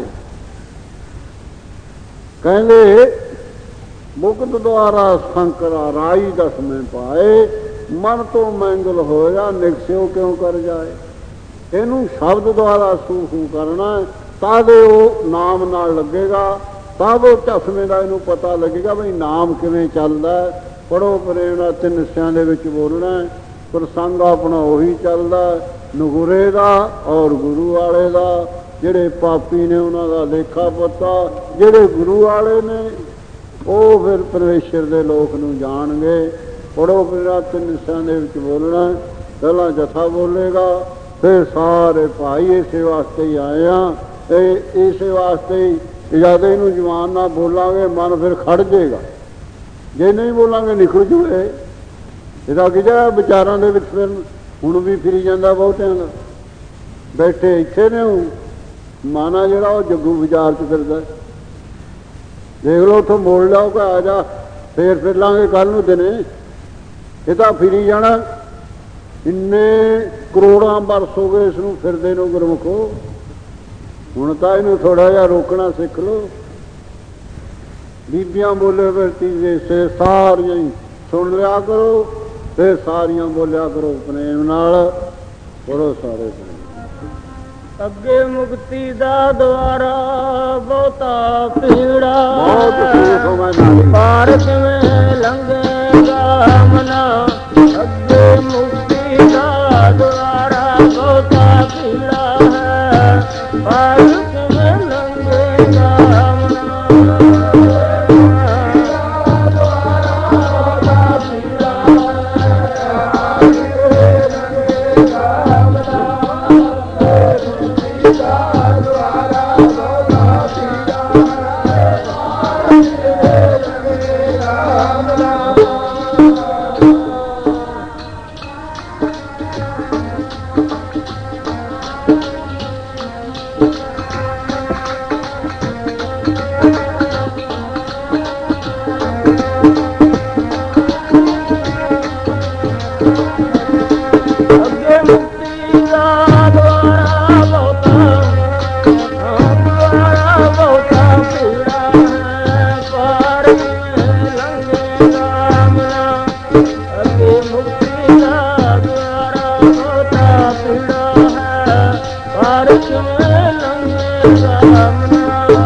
ਕਹਿੰਦੇ ਮੁਕਤ ਦੁਆਰਾ ਸੰਕਰਾ ਰਾਈ ਦਸਵੇਂ ਪਾਏ। ਮਨ ਤੋਂ ਮੈਂਗਲ ਹੋਇਆ ਨਿਕਸਿਓ ਕਿਉਂ ਕਰ ਜਾਏ। ਇਹਨੂੰ ਸ਼ਬਦ ਦੁਆਰਾ ਸੂਖੂ ਕਰਨਾ, ਤਦ ਉਹ ਨਾਮ ਨਾਲ ਲੱਗੇਗਾ, ਤਦ ਉਹ ਚਸ਼ਮੇ ਦਾ ਇਹਨੂੰ ਪਤਾ ਲੱਗੇਗਾ ਬਈ ਨਾਮ ਕਿਵੇਂ ਚੱਲਦਾ। ਪੜੋ ਪ੍ਰੇਮ ਨਾਲ ਤਿੰਨ ਹਿੱਸਿਆਂ ਦੇ ਵਿੱਚ ਬੋਲਣਾ, ਪ੍ਰਸੰਗ ਆਪਣਾ ਉਹੀ ਚੱਲਦਾ, ਨਗੁਰੇ ਦਾ ਔਰ ਗੁਰੂ ਵਾਲੇ ਦਾ। ਜਿਹੜੇ ਪਾਪੀ ਨੇ ਉਹਨਾਂ ਦਾ ਲੇਖਾ ਪਤਾ, ਜਿਹੜੇ ਗੁਰੂ ਵਾਲੇ ਨੇ ਉਹ ਫਿਰ ਪਰਮੇਸ਼ਰ ਦੇ ਲੋਕ ਨੂੰ ਜਾਣਗੇ। ਪੜੋ ਪ੍ਰੇਮ ਤਿੰਨ ਹਿੱਸਿਆਂ ਦੇ ਵਿੱਚ ਬੋਲਣਾ, ਪਹਿਲਾਂ ਜਥਾ ਬੋਲੇਗਾ, ਫਿਰ ਸਾਰੇ ਭਾਈ ਇਸੇ ਵਾਸਤੇ ਹੀ ਆਏ ਆ, ਇਹ ਇਸੇ ਵਾਸਤੇ ਹੀ। ਜਦ ਇਹਨੂੰ ਜਵਾਨ ਨਾਲ ਬੋਲਾਂਗੇ ਮਨ ਫਿਰ ਖੜ ਜਾਏਗਾ, ਜੇ ਨਹੀਂ ਬੋਲਾਂਗੇ ਨਿਕਲ ਜੂਏ। ਇਹਦਾ ਕੀ ਜਾ ਵਿਚਾਰਾਂ ਦੇ ਵਿੱਚ ਫਿਰ ਹੁਣ ਵੀ ਫਿਰੀ ਜਾਂਦਾ ਬਹੁਤਿਆਂ ਦਾ। ਬੈਠੇ ਇੱਥੇ ਨੇ, ਉਹ ਮਾਨਾ ਜਿਹੜਾ ਉਹ ਜੱਗੂ ਵਿਚਾਰ 'ਚ ਫਿਰਦਾ। ਦੇਖ ਲਓ ਉੱਥੋਂ ਮੋੜ ਲਿਆਓ ਕਿ ਆ ਜਾ, ਫੇਰ ਫਿਰ ਲਾਂਗੇ ਕੱਲ੍ਹ ਨੂੰ ਦਿਨੇ। ਇਹ ਤਾਂ ਫਿਰੀ ਜਾਣਾ। ਇੰਨੇ ਕਰੋੜਾਂ ਬਰਸ ਹੋ ਗਏ ਇਸ ਨੂੰ ਫਿਰਦੇ ਨੂੰ ਗੁਰਮੁਖੋ। ਹੁਣ ਤਾਂ ਇਹਨੂੰ ਥੋੜ੍ਹਾ ਜਿਹਾ ਰੋਕਣਾ ਸਿੱਖ ਲਓ। ਬੀਬੀਆਂ ਬੋਲੇ ਫਿਰ ਤੀਜੇ ਸੇ ਸਾਰੀਆਂ ਹੀ ਸੁਣ ਲਿਆ ਕਰੋ, ਫਿਰ ਸਾਰੀਆਂ ਬੋਲਿਆ ਕਰੋ ਪ੍ਰੇਮ ਨਾਲ। ਬੋਲੋ ਸਾਰੇ ਅੱਗੇ ਮੁਕਤੀ ਦਾ ਦੁਆਰਾ ਬਹੁਤਾ ਪੀੜਾ, ਪਾਰ ਕਿਵੇਂ ਲੰਘੇਗਾ ਮਨਾ। ਅੱਗੇ ਮੁਕਤੀ ਦਾ ਦੁਆਰਾ ਬਹੁਤਾ ਪੀੜਾ ਹੈ, ਪਾਰ ਕਿਵੇਂ ਲੰਘੇਗਾ ਮਨਾ। ਅੱਗੇ ਮੁਕਤੀ ਦਾ ਦੁਆਰਾ ਬਹੁਤਾ ਦੁਆਰਾ ਬਹੁਤਾ ਪੀੜਾ ਹੈ ਪਾਰ ਲੰਘੇਗਾ ਮਨਾ ਅੱਗੇ ਮੁਕਤੀ ਦਾ ਦੁਆਰਾ ਬਹੁਤਾ ਪੀੜਾ ਹੈ ਪਾਰ ਕਿਵੇਂ ਲੰਘੇਗਾ ਮਨਾ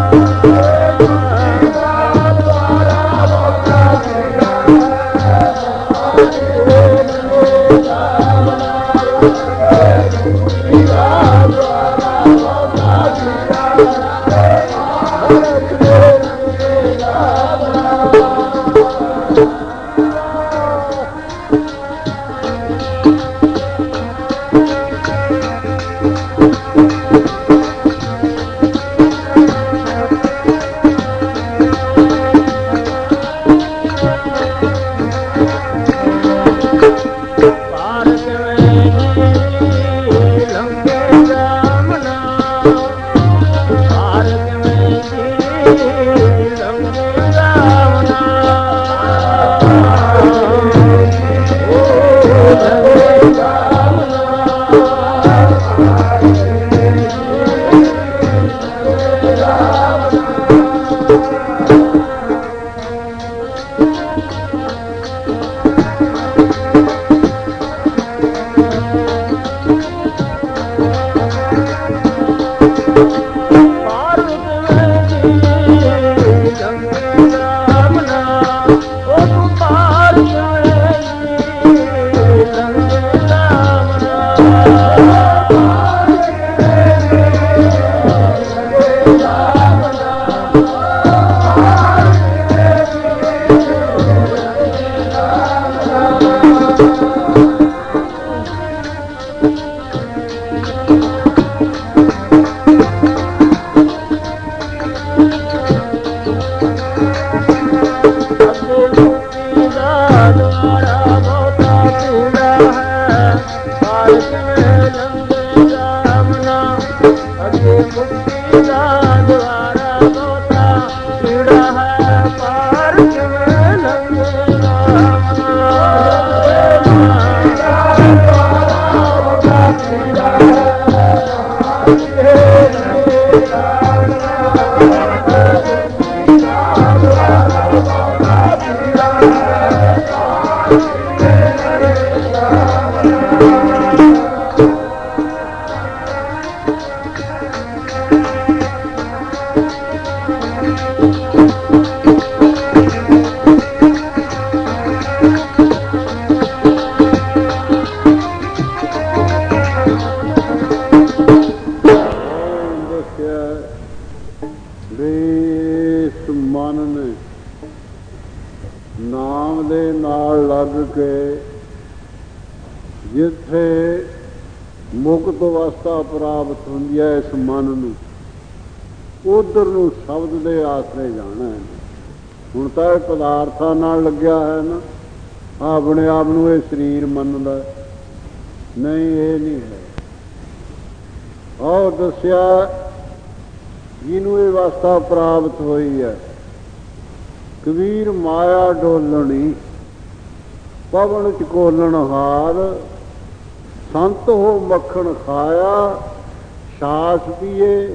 ਜਿੱਥੇ ਮੁਕਤ ਅਵਸਥਾ ਪ੍ਰਾਪਤ ਹੁੰਦੀ ਹੈ ਇਸ ਮਨ ਨੂੰ ਉਧਰ ਨੂੰ ਸ਼ਬਦ ਦੇ ਆਸਰੇ ਜਾਣਾ ਹੈ। ਹੁਣ ਤਾਂ ਇਹ ਪਦਾਰਥਾਂ ਨਾਲ ਲੱਗਿਆ ਹੈ ਨਾ, ਆਪਣੇ ਆਪ ਨੂੰ ਇਹ ਸਰੀਰ ਮੰਨਦਾ, ਨਹੀਂ ਇਹ ਨਹੀਂ ਹੈ। ਉਹ ਦੱਸਿਆ ਜਿਹਨੂੰ ਇਹ ਅਵਸਥਾ ਪ੍ਰਾਪਤ ਹੋਈ ਹੈ, ਕਬੀਰ ਮਾਇਆ ਡੋਲਣੀ ਪਵਨ ਚ ਕੋਲਣ ਹਾਰ, ਸੰਤ ਹੋ ਮੱਖਣ ਖਾਇਆ ਛਾਸ ਪੀਏ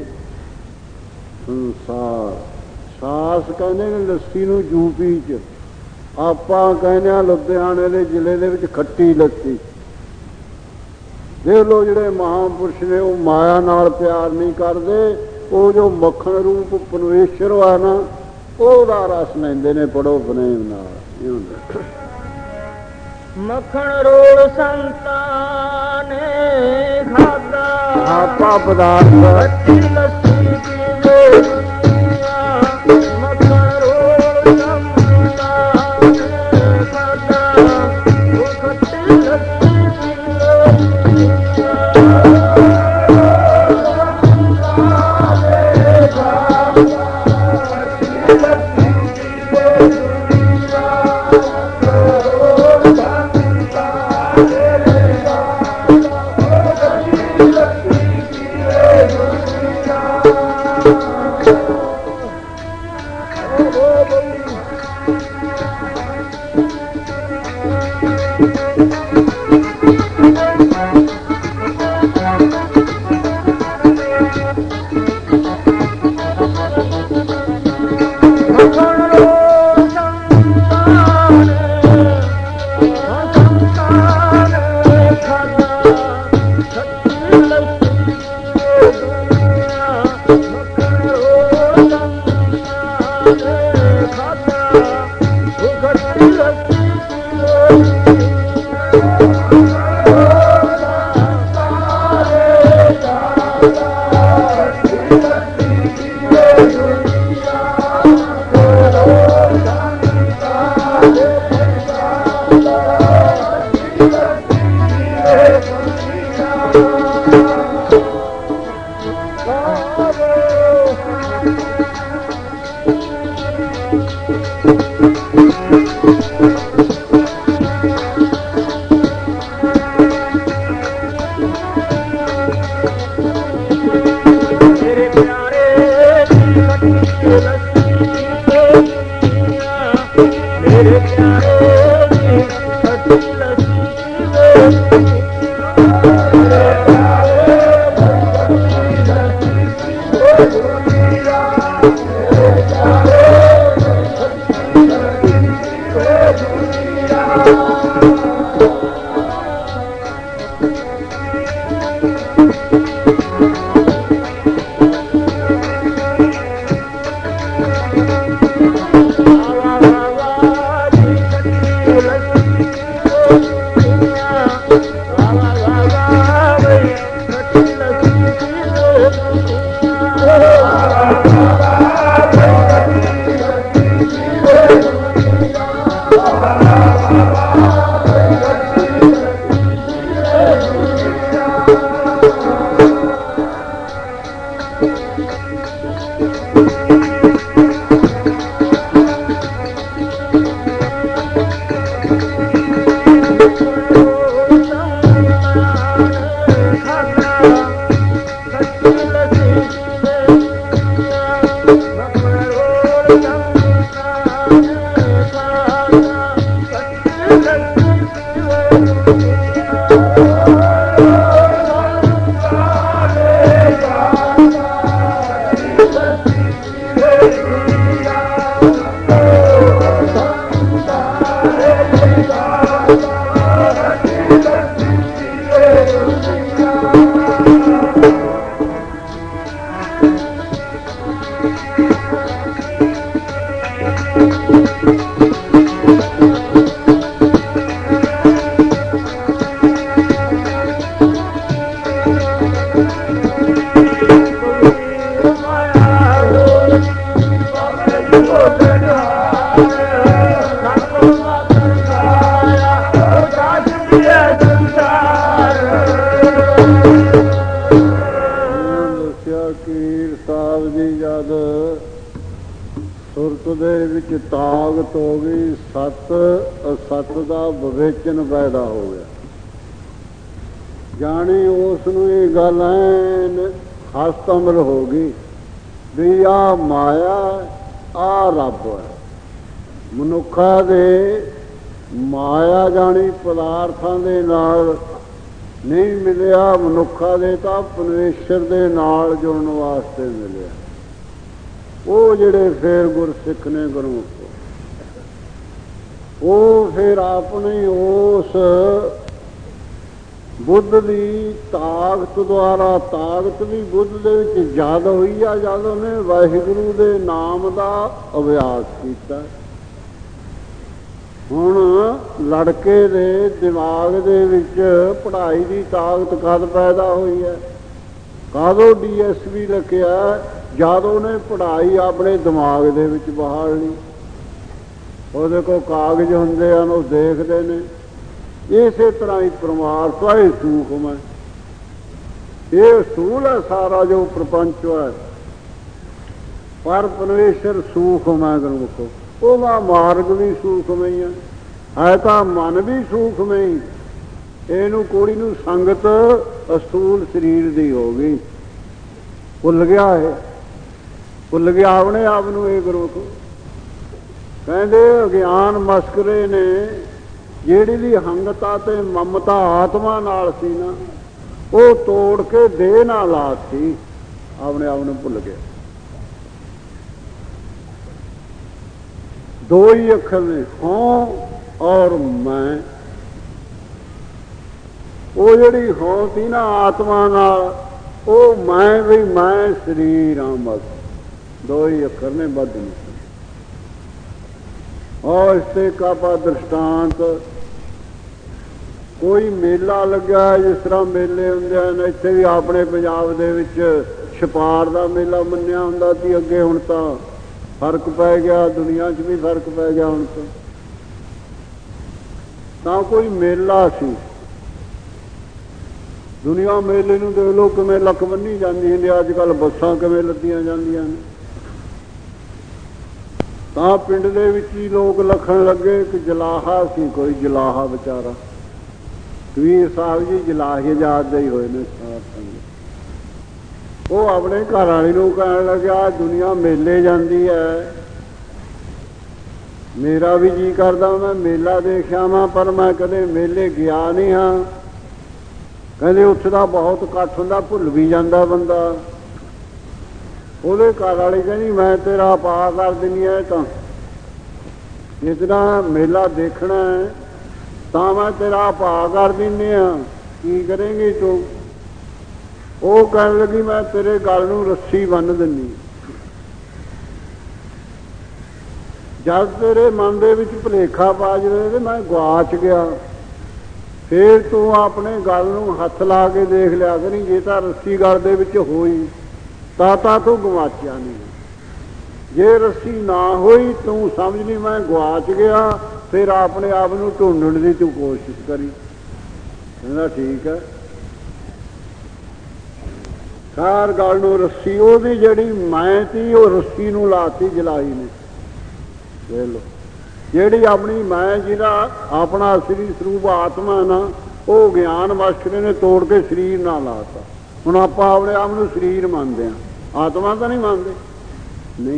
ਸੰਸਾਰ। ਛਾਸ ਕਹਿੰਦੇ ਨੇ ਲੱਸੀ ਨੂੰ ਯੂਪੀ ਚ, ਆਪਾਂ ਕਹਿੰਦੇ ਹਾਂ ਲੁਧਿਆਣੇ ਦੇ ਜ਼ਿਲ੍ਹੇ ਦੇ ਵਿੱਚ ਖੱਟੀ ਲੱਸੀ। ਦੇਖ ਲਓ ਜਿਹੜੇ ਮਹਾਂਪੁਰਸ਼ ਨੇ ਉਹ ਮਾਇਆ ਨਾਲ ਪਿਆਰ ਨਹੀਂ ਕਰਦੇ, ਉਹ ਜੋ ਮੱਖਣ ਰੂਪ ਪਰਮੇਸ਼ਰ ਆ ਨਾ ਉਹਦਾ ਰਸ ਲੈਂਦੇ ਨੇ। ਪੜੋ ਪ੍ਰੇਮ ਨਾਲ। ਇਹ ਹੁੰਦਾ ਮੱਖਣ ਰੋਲ ਸੰਤਾਂ ਨੇ ਖਾਦਾ, ਆਪਾ ਪਦਾਰਥ ਖੱਟੀ ਲੱਸੀ ਪੀਵੇ ਦੁਨੀਆ। ਮੱਖਣ ਰੋਲ ਸੰਤਾਂ ਨੇ ਖਾਦਾ, ਉਹ ਖੱਟੀ ਲੱਸੀ ਪੀਵੇ ਦੁਨੀਆ। ਤਾਕਤ ਹੋ ਗਈ, ਸਤ ਅਸਤ ਦਾ ਵਿਵੇਚਨ ਪੈਦਾ ਹੋ ਗਿਆ। ਜਾਣੀ ਉਸ ਨੂੰ ਇਹ ਗੱਲ ਐਨ ਹਸਤਮਲ ਹੋ ਗਈ ਵੀ ਆਹ ਮਾਇਆ ਆਹ ਰੱਬ ਹੈ। ਮਨੁੱਖਾਂ ਦੇ ਮਾਇਆ ਜਾਣੀ ਪਦਾਰਥਾਂ ਦੇ ਨਾਲ ਨਹੀਂ ਮਿਲਿਆ, ਮਨੁੱਖਾਂ ਦੇ ਤਾਂ ਪਰਮੇਸ਼ਰ ਦੇ ਨਾਲ ਜੁੜਨ ਵਾਸਤੇ ਮਿਲਿਆ। ਉਹ ਜਿਹੜੇ ਫੇਰ ਗੁਰਸਿੱਖ ਨੇ ਗੁਰਮੁਖ, ਉਹ ਫਿਰ ਆਪਣੀ ਉਸ ਬੁੱਧ ਦੀ ਤਾਕਤ ਦੁਆਰਾ, ਤਾਕਤ ਵੀ ਬੁੱਧ ਦੇ ਵਿੱਚ ਜਦ ਹੋਈ ਆ ਜਦ ਉਹਨੇ ਵਾਹਿਗੁਰੂ ਦੇ ਨਾਮ ਦਾ ਅਭਿਆਸ ਕੀਤਾ। ਹੁਣ ਲੜਕੇ ਦੇ ਦਿਮਾਗ ਦੇ ਵਿੱਚ ਪੜ੍ਹਾਈ ਦੀ ਤਾਕਤ ਕਦ ਪੈਦਾ ਹੋਈ ਹੈ? ਕਦੋਂ ਡੀ ਐਸ ਵੀ ਲਿਖਿਆ? ਜਦ ਉਹਨੇ ਪੜ੍ਹਾਈ ਆਪਣੇ ਦਿਮਾਗ ਦੇ ਵਿੱਚ ਬਹਾਲ ਲਈ। ਉਹਦੇ ਕੋਲ ਕਾਗਜ਼ ਹੁੰਦੇ ਹਨ, ਉਹ ਦੇਖਦੇ ਨੇ। ਇਸੇ ਤਰ੍ਹਾਂ ਹੀ ਪਰਮਾਰਥ ਇਹ ਸੂਖਮ ਹੈ, ਇਹ ਸੂਲ ਹੈ ਸਾਰਾ ਜੋ ਪ੍ਰਪੰਚ ਹੈ, ਪਰ ਪਰਮੇਸ਼ਰ ਸੂਖਮ ਹੈ ਗੁਰਮੁਖੋ। ਉਹਦਾ ਮਾਰਗ ਵੀ ਸੂਖਮ ਹੀ ਹੈ, ਹੈ ਤਾਂ ਮਨ ਵੀ ਸੂਖਮ ਹੀ। ਇਹਨੂੰ ਕੁੜੀ ਨੂੰ ਸੰਗਤ ਅਸੂਲ ਸਰੀਰ ਦੀ ਹੋ ਗਈ, ਭੁੱਲ ਗਿਆ ਹੈ, ਭੁੱਲ ਗਿਆ ਆਪਣੇ ਆਪ ਨੂੰ। ਇਹ ਗੁਰਮੁਖੋ ਕਹਿੰਦੇ ਅਗਿਆਨ ਮਸਕਰੇ ਨੇ ਜਿਹੜੀ ਦੀ ਹੰਗਤਾ ਤੇ ਮਮਤਾ ਆਤਮਾ ਨਾਲ ਸੀ ਨਾ, ਉਹ ਤੋੜ ਕੇ ਦੇਹ ਨਾਲ ਲਾਤੀ, ਆਪਣੇ ਆਪ ਨੂੰ ਭੁੱਲ ਗਿਆ। ਦੋ ਹੀ ਅੱਖਰ ਨੇ, ਹੋਂ ਔਰ ਮੈਂ। ਉਹ ਜਿਹੜੀ ਹੋਂ ਸੀ ਨਾ ਆਤਮਾ ਨਾਲ, ਉਹ ਮੈਂ ਵੀ ਮੈਂ ਸਰੀਰ ਹਾਂ, ਬਸ ਦੋ ਹੀ ਅੱਖਰ ਨੇ, ਵੱਧ ਨਹੀਂ। ਔਰ ਇਸ ਤੇ ਕਾਪਾ ਦ੍ਰਿਸ਼ਟਾਂਤ, ਕੋਈ ਮੇਲਾ ਲੱਗਾ ਜਿਸ ਤਰ੍ਹਾਂ ਮੇਲੇ ਹੁੰਦੇ ਹਨ, ਇੱਥੇ ਵੀ ਆਪਣੇ ਪੰਜਾਬ ਦੇ ਵਿੱਚ ਛਪਾਰ ਦਾ ਮੇਲਾ ਮੰਨਿਆ ਹੁੰਦਾ ਸੀ ਅੱਗੇ, ਹੁਣ ਤਾਂ ਫਰਕ ਪੈ ਗਿਆ, ਦੁਨੀਆ 'ਚ ਵੀ ਫਰਕ ਪੈ ਗਿਆ ਹੁਣ ਤਾਂ। ਤਾਂ ਕੋਈ ਮੇਲਾ ਸੀ, ਦੁਨੀਆ ਮੇਲੇ ਨੂੰ ਦੇਖ ਲਓ ਕਿਵੇਂ ਲੱਕ ਬੰਨੀ ਜਾਂਦੀ ਹੁੰਦੀ, ਅੱਜ ਕੱਲ੍ਹ ਬੱਸਾਂ ਕਿਵੇਂ ਲੱਦੀਆਂ ਜਾਂਦੀਆਂ ਨੇ। ਤਾਂ ਪਿੰਡ ਦੇ ਵਿੱਚ ਹੀ ਲੋਕ ਲੱਖਣ ਲੱਗੇ ਕਿ ਜਲਾਹਾ ਸੀ, ਕੋਈ ਜਲਾਹਾ ਵਿਚਾਰਾ ਕਬੀਰ ਸਾਹਿਬ ਜੀ ਜਲਾਹੇ ਜਾਤ ਦੇ ਹੀ ਹੋਏ ਨੇ ਸਾਧ ਸੰਗਤ। ਉਹ ਆਪਣੇ ਘਰ ਵਾਲੀ ਨੂੰ ਕਹਿਣ ਲੱਗਿਆ ਦੁਨੀਆ ਮੇਲੇ ਜਾਂਦੀ ਹੈ, ਮੇਰਾ ਵੀ ਜੀ ਕਰਦਾ ਮੈਂ ਮੇਲਾ ਦੇਖਿਆ ਵਾਂ, ਪਰ ਮੈਂ ਕਦੇ ਮੇਲੇ ਗਿਆ ਨਹੀਂ ਹਾਂ। ਕਹਿੰਦੇ ਉੱਥੇ ਦਾ ਬਹੁਤ ਇਕੱਠ ਹੁੰਦਾ, ਭੁੱਲ ਵੀ ਜਾਂਦਾ ਬੰਦਾ। ਉਹਦੇ ਘਰ ਵਾਲੀ ਕਹਿੰਦੀ ਮੈਂ ਤੇਰਾ ਪਾ ਕਰ ਦਿੰਦੀ ਹੈ, ਤਾਂ ਜਿਸ ਤਰ੍ਹਾਂ ਮੇਲਾ ਦੇਖਣਾ ਤਾਂ ਮੈਂ ਤੇਰਾ ਪਾ ਕਰ ਦਿੰਦੀ ਹਾਂ, ਕੀ ਕਰੇਂਗੀ ਤੂੰ? ਉਹ ਕਹਿਣ ਲੱਗੀ ਮੈਂ ਤੇਰੇ ਗਲ ਨੂੰ ਰੱਸੀ ਬੰਨ੍ਹ ਦਿੰਦੀ। ਜਦ ਤੇਰੇ ਮਨ ਦੇ ਵਿੱਚ ਭੁਲੇਖਾ ਪਾ ਜਾਵੇ ਤੇ ਮੈਂ ਗਵਾਚ ਗਿਆ, ਫਿਰ ਤੂੰ ਆਪਣੇ ਗਲ ਨੂੰ ਹੱਥ ਲਾ ਕੇ ਦੇਖ ਲਿਆ ਕਰੀ, ਜੇ ਤਾਂ ਰੱਸੀ ਗਲ ਦੇ ਵਿੱਚ ਹੋਈ ਤਾਂ ਤਾਂ ਤੂੰ ਗਵਾਚਿਆ ਨਹੀਂ, ਜੇ ਰੱਸੀ ਨਾ ਹੋਈ ਤੂੰ ਸਮਝ ਲਈ ਮੈਂ ਗਵਾਚ ਗਿਆ, ਫਿਰ ਆਪਣੇ ਆਪ ਨੂੰ ਢੂੰਡਣ ਦੀ ਤੂੰ ਕੋਸ਼ਿਸ਼ ਕਰੀ। ਕਹਿੰਦਾ ਠੀਕ ਹੈ। ਸਾਰ ਗਲ ਨੂੰ ਰੱਸੀ ਉਹਦੀ ਜਿਹੜੀ ਮੈਂ ਤੀ ਉਹ ਰੱਸੀ ਨੂੰ ਲਾਤੀ ਜਲਾਈ ਨੇ। ਦੇਖ ਲਓ ਜਿਹੜੀ ਆਪਣੀ ਮੈਂ ਜਿਹਦਾ ਆਪਣਾ ਅਸਲੀ ਸਰੂਪ ਆਤਮਾ ਨਾ, ਉਹ ਗਿਆਨ ਮਾਸਟਰ ਨੇ ਤੋੜ ਕੇ ਸਰੀਰ ਨਾਲ ਲਾਤਾ। ਹੁਣ ਆਪਾਂ ਆਪਣੇ ਆਪ ਨੂੰ ਸਰੀਰ ਮੰਨਦੇ ਹਾਂ, ਆਤਮਾ ਤਾਂ ਨਹੀਂ ਮੰਨਦੇ। ਨਹੀਂ,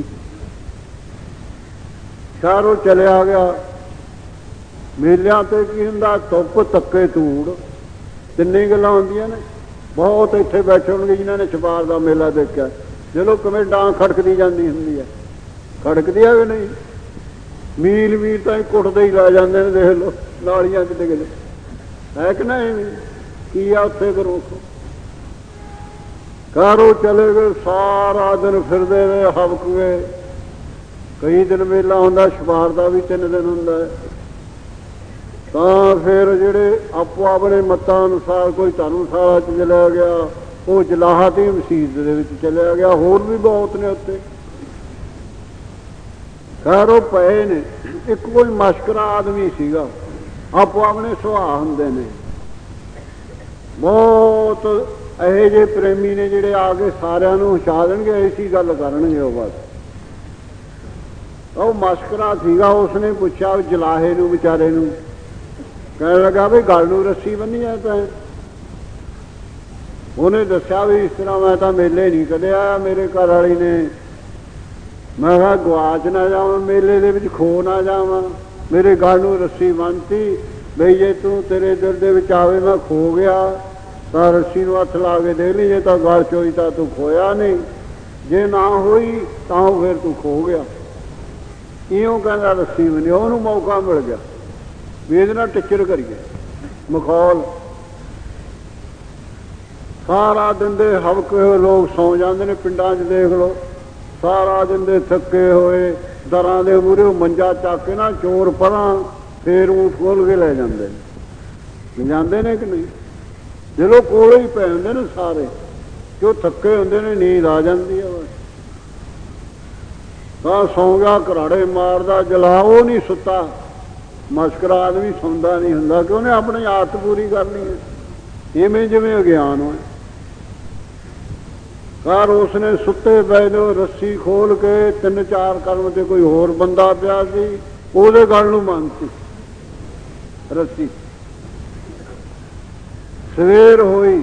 ਸ਼ਹਿਰੋਂ ਚਲਿਆ ਗਿਆ। ਮੇਲਿਆਂ ਤੇ ਕੀ ਹੁੰਦਾ, ਧੁੱਪ ਧੱਕੇ ਧੂੜ, ਤਿੰਨੇ ਗੱਲਾਂ ਹੁੰਦੀਆਂ ਨੇ। ਬਹੁਤ ਇੱਥੇ ਬੈਠੇ ਹੋਣਗੇ ਜਿਨ੍ਹਾਂ ਨੇ ਛਪਾਰ ਦਾ ਮੇਲਾ ਦੇਖਿਆ, ਚਲੋ ਕਿਵੇਂ ਡਾਂਗ ਖੜਕਦੀ ਜਾਂਦੀ ਹੁੰਦੀ ਹੈ, ਖੜਕਦੀ ਹੈ ਵੀ ਨਹੀਂ। ਮੀਲ ਮੀਲ ਤਾਂ ਕੁੱਟਦੇ ਹੀ ਲਾ ਜਾਂਦੇ ਨੇ, ਦੇਖ ਲਓ ਨਾਲੀਆਂ ਕਿਤੇ ਕਿਤੇ ਹੈ ਕਿ ਨਹੀਂ। ਕੀ ਆ ਉੱਥੇ ਕਰੋ, ਘਰੋਂ ਚਲੇ ਗਏ, ਸਾਰਾ ਦਿਨ ਫਿਰਦੇ ਰਹੇ, ਹਵਕ ਗਏ। ਕਈ ਦਿਨ ਮੇਲਾ ਹੁੰਦਾ, ਛਪਾਰ ਦਾ ਵੀ ਤਿੰਨ ਦਿਨ ਹੁੰਦਾ। ਤਾਂ ਫਿਰ ਜਿਹੜੇ ਆਪੋ ਆਪਣੇ ਮਤਾਂ ਅਨੁਸਾਰ ਕੋਈ ਧਰਮਸ਼ਾਲਾ 'ਚ ਚਲਿਆ ਗਿਆ, ਉਹ ਜਲਾਹਤੀ ਮਸੀਤ ਦੇ ਵਿੱਚ ਚਲਿਆ ਗਿਆ, ਹੋਰ ਵੀ ਬਹੁਤ ਨੇ ਉੱਥੇ। ਖੈਰ ਉਹ ਪਏ ਨੇ। ਇੱਕ ਕੋਈ ਮਸ਼ਕਰਾ ਆਦਮੀ ਸੀਗਾ, ਆਪੋ ਆਪਣੇ ਸੁਭਾਅ ਹੁੰਦੇ ਨੇ ਬਹੁਤ ਇਹੋ ਜਿਹੇ ਪ੍ਰੇਮੀ ਨੇ ਜਿਹੜੇ ਆ ਕੇ ਸਾਰਿਆਂ ਨੂੰ ਹਸਾ ਦੇਣਗੇ, ਐਸੀ ਗੱਲ ਕਰਨਗੇ ਉਹ। ਬਸ ਉਹ ਮਸ਼ਕਰਾ ਸੀਗਾ। ਉਸਨੇ ਪੁੱਛਿਆ ਜਲਾਹੇ ਨੂੰ, ਵਿਚਾਰੇ ਨੂੰ, ਕਹਿਣ ਲੱਗਾ ਵੀ ਗਲ ਨੂੰ ਰੱਸੀ ਬੰਨੀ ਹੈ ਤਾਂ। ਉਹਨੇ ਦੱਸਿਆ ਵੀ ਇਸ ਤਰ੍ਹਾਂ ਮੈਂ ਤਾਂ ਮੇਲੇ ਨਹੀਂ ਕਦੇ ਆਇਆ, ਮੇਰੇ ਘਰ ਵਾਲੀ ਨੇ, ਮੈਂ ਕਿਹਾ ਗਵਾਚ ਨਾ ਜਾਵਾਂ, ਮੇਲੇ ਦੇ ਵਿੱਚ ਖੋ ਨਾ ਜਾਵਾਂ, ਮੇਰੇ ਗਲ ਨੂੰ ਰੱਸੀ ਬੰਨ੍ਹਤੀ ਬਈ ਜੇ ਤੂੰ ਤੇਰੇ ਦਿਲ ਦੇ ਵਿੱਚ ਆਵੇ ਮੈਂ ਖੋ ਗਿਆ ਤਾਂ ਰੱਸੀ ਨੂੰ ਹੱਥ ਲਾ ਕੇ ਦੇਖ ਲਈ, ਜੇ ਤਾਂ ਗਲ 'ਚ ਹੋਈ ਤਾਂ ਤੂੰ ਖੋਇਆ ਨਹੀਂ, ਜੇ ਨਾ ਹੋਈ ਤਾਂ ਫਿਰ ਤੂੰ ਖੋ ਗਿਆ। ਇਉਂ ਕਹਿੰਦਾ ਰੱਸੀ ਬੰਨੀ। ਉਹਨੂੰ ਮੌਕਾ ਮਿਲ ਗਿਆ ਵੀ ਇਹਦੇ ਨਾਲ ਟਿੱਚਰ ਕਰੀਏ, ਮਖੌਲ। ਸਾਰਾ ਦਿਨ ਦੇ ਹਵਕੇ ਹੋਏ ਲੋਕ ਸੌਂ ਜਾਂਦੇ ਨੇ ਪਿੰਡਾਂ 'ਚ, ਦੇਖ ਲਓ। ਸਾਰਾ ਦਿਨ ਦੇ ਥੱਕੇ ਹੋਏ ਦਰਾਂ ਦੇ ਮੂਹਰੇ ਮੰਜਾ ਚੱਕ ਕੇ ਨਾ ਚੋਰ ਪਰਾਂ, ਫੇਰ ਊਠ ਖੋਲ ਕੇ ਲੈ ਜਾਂਦੇ ਨੇ। ਜਾਂਦੇ ਨੇ ਕਿ ਨਹੀਂ? ਜਦੋਂ ਕੋਲੇ ਹੀ ਪੈ ਜਾਂਦੇ ਨੇ ਸਾਰੇ, ਜੋ ਥੱਕੇ ਹੁੰਦੇ ਨੇ, ਨੀਂਦ ਆ ਜਾਂਦੀ ਹੈ। ਤਾਂ ਸੌਂ ਗਿਆ, ਘਰਾੜੇ ਮਾਰਦਾ, ਜਲਾ। ਉਹ ਨਹੀਂ ਸੁੱਤਾ, ਮਸ਼ਕਰਾ ਆਦਮੀ ਸੌਂਦਾ ਨਹੀਂ ਹੁੰਦਾ, ਕਿ ਉਹਨੇ ਆਪਣੀ ਆਦਤ ਪੂਰੀ ਕਰਨੀ ਹੈ। ਇਵੇਂ ਜਿਵੇਂ ਅਗਿਆਨ ਹੋਏ। ਘਰ ਉਸਨੇ ਸੁੱਤੇ ਪਏ ਨੂੰ ਰੱਸੀ ਖੋਲ ਕੇ, ਤਿੰਨ ਚਾਰ ਕਰਮ ਤੇ ਕੋਈ ਹੋਰ ਬੰਦਾ ਪਿਆ ਸੀ, ਉਹਦੇ ਗਲ ਨੂੰ ਬੰਨ੍ਹਤੀ ਰੱਸੀ। ਸਵੇਰ ਹੋਈ,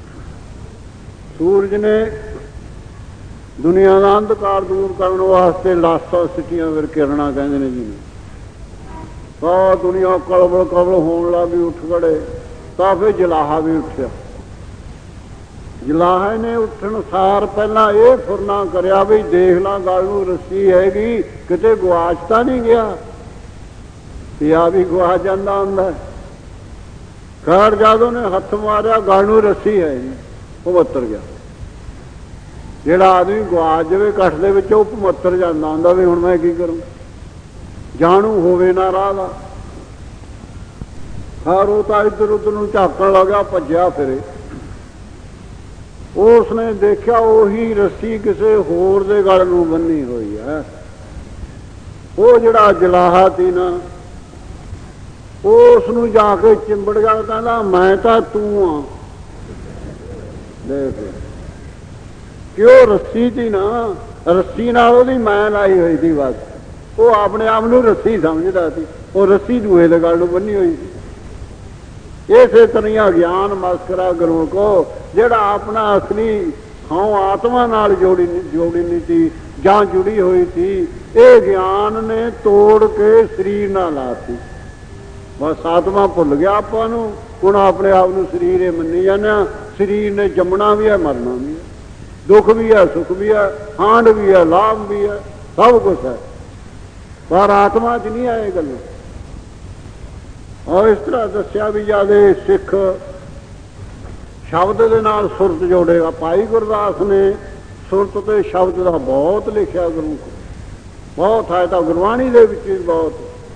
ਸੂਰਜ ਨੇ ਦੁਨੀਆ ਦਾ ਅੰਧਕਾਰ ਦੂਰ ਕਰਨ ਵਾਸਤੇ ਲਾਸਾਂ ਸਿੱਟੀਆਂ, ਫਿਰ ਕਿਰਨਾਂ ਕਹਿੰਦੇ ਨੇ ਜੀ। ਸਾਰੀ ਦੁਨੀਆ ਕਲਬਲ ਕਲਬਲ ਹੋਣ ਲੱਗੀ, ਉੱਠ ਖੜੇ। ਤਾਂ ਫਿਰ ਜਲਾਹਾ ਵੀ ਉੱਠਿਆ। ਜਲਾਹੇ ਨੇ ਉੱਠਣ ਸਾਰ ਪਹਿਲਾਂ ਇਹ ਫੁਰਨਾ ਕਰਿਆ ਵੀ ਦੇਖ ਲਾਂ ਗਲ ਨੂੰ ਰੱਸੀ ਹੈਗੀ, ਕਿਤੇ ਗਵਾਚ ਤਾਂ ਨਹੀਂ ਗਿਆ। ਇਹ ਆ ਵੀ ਗਵਾਚ ਜਾਂਦਾ ਹੁੰਦਾ। ਖੈਰ ਜਦ ਉਹਨੇ ਹੱਥ ਮਾਰਿਆ, ਗਲ ਨੂੰ ਰੱਸੀ ਹੈ ਨਹੀਂ, ਉਹ ਮੱਤਰ ਗਿਆ। ਜਿਹੜਾ ਆਦਮੀ ਗਵਾਚ ਜਾਵੇ ਇਕੱਠ ਦੇ ਵਿੱਚ, ਉਹ ਮੱਤਰ ਜਾਂਦਾ ਹੁੰਦਾ ਵੀ ਹੁਣ ਮੈਂ ਕੀ ਕਰੂੰ, ਜਾਣੂ ਹੋਵੇ ਨਾ ਰਾਹ ਦਾ। ਖੈਰ ਉਹ ਤਾਂ ਇੱਧਰ ਉੱਧਰ ਨੂੰ ਝਾਕਣ ਲੱਗਾ, ਭੱਜਿਆ ਫਿਰੇ। ਉਸਨੇ ਦੇਖਿਆ ਉਹੀ ਰੱਸੀ ਕਿਸੇ ਹੋਰ ਦੇ ਗਲ ਨੂੰ ਬੰਨੀ ਹੋਈ ਹੈ। ਉਹ ਜਿਹੜਾ ਜਲਾਹਾ ਸੀ ਨਾ, ਉਸ ਨੂੰ ਜਾ ਕੇ ਚਿੰਬੜ ਗਿਆ, ਕਹਿੰਦਾ ਮੈਂ ਤਾਂ ਤੂੰ ਆ, ਦੇਖ ਕਿਉਂ ਰੱਸੀ ਦੀ ਨਾ, ਰੱਸੀ ਨਾਲ ਉਹਦੀ ਮੈਂ ਲਾਈ ਹੋਈ ਸੀ ਬਸ। ਉਹ ਆਪਣੇ ਆਪ ਨੂੰ ਰੱਸੀ ਸਮਝਦਾ ਸੀ, ਉਹ ਰੱਸੀ ਦੂਏ ਦੇ ਗਲ ਨੂੰ ਬੰਨੀ ਹੋਈ ਸੀ। ਇਸੇ ਤਰ੍ਹਾਂ ਗਿਆਨ ਮਸਕਰਾ ਗੁਰਮੁਖੋ ਜਿਹੜਾ ਆਪਣਾ ਅਸਲੀ ਹਾਂ ਆਤਮਾ ਨਾਲ ਜੋੜੀ ਜੋੜੀ ਨਹੀਂ ਸੀ ਜਾਂ ਜੁੜੀ ਹੋਈ ਸੀ, ਇਹ ਗਿਆਨ ਨੇ ਤੋੜ ਕੇ ਸਰੀਰ ਨਾਲ ਲਾਤੀ। ਬਸ ਆਤਮਾ ਭੁੱਲ ਗਿਆ ਆਪਾਂ ਨੂੰ, ਹੁਣ ਆਪਣੇ ਆਪ ਨੂੰ ਸਰੀਰ ਇਹ ਮੰਨੀ ਜਾਂਦੇ ਹਾਂ। ਸਰੀਰ ਨੇ ਜੰਮਣਾ ਵੀ ਹੈ, ਮਰਨਾ ਵੀ ਹੈ, ਦੁੱਖ ਵੀ ਹੈ, ਸੁੱਖ ਵੀ ਹੈ, ਹਾਂਡ ਵੀ ਹੈ, ਲਾਭ ਵੀ ਹੈ, ਸਭ ਕੁਛ ਹੈ, ਪਰ ਆਤਮਾ 'ਚ ਨਹੀਂ ਆਏ ਗੱਲਾਂ। ਔਰ ਇਸ ਤਰ੍ਹਾਂ ਦੱਸਿਆ ਵੀ ਜਿਆਦੇ ਸਿੱਖ ਸ਼ਬਦ ਦੇ ਨਾਲ ਸੁਰਤ ਜੋੜੇਗਾ। ਭਾਈ ਗੁਰਦਾਸ ਨੇ ਸੁਰਤ ਤੇ ਸ਼ਬਦ ਦਾ ਬਹੁਤ ਲਿਖਿਆ, ਗੁਰੂ ਬਹੁਤ ਹੈ, ਤਾਂ ਗੁਰਬਾਣੀ ਦੇ ਵਿੱਚ ਵੀ ਬਹੁਤ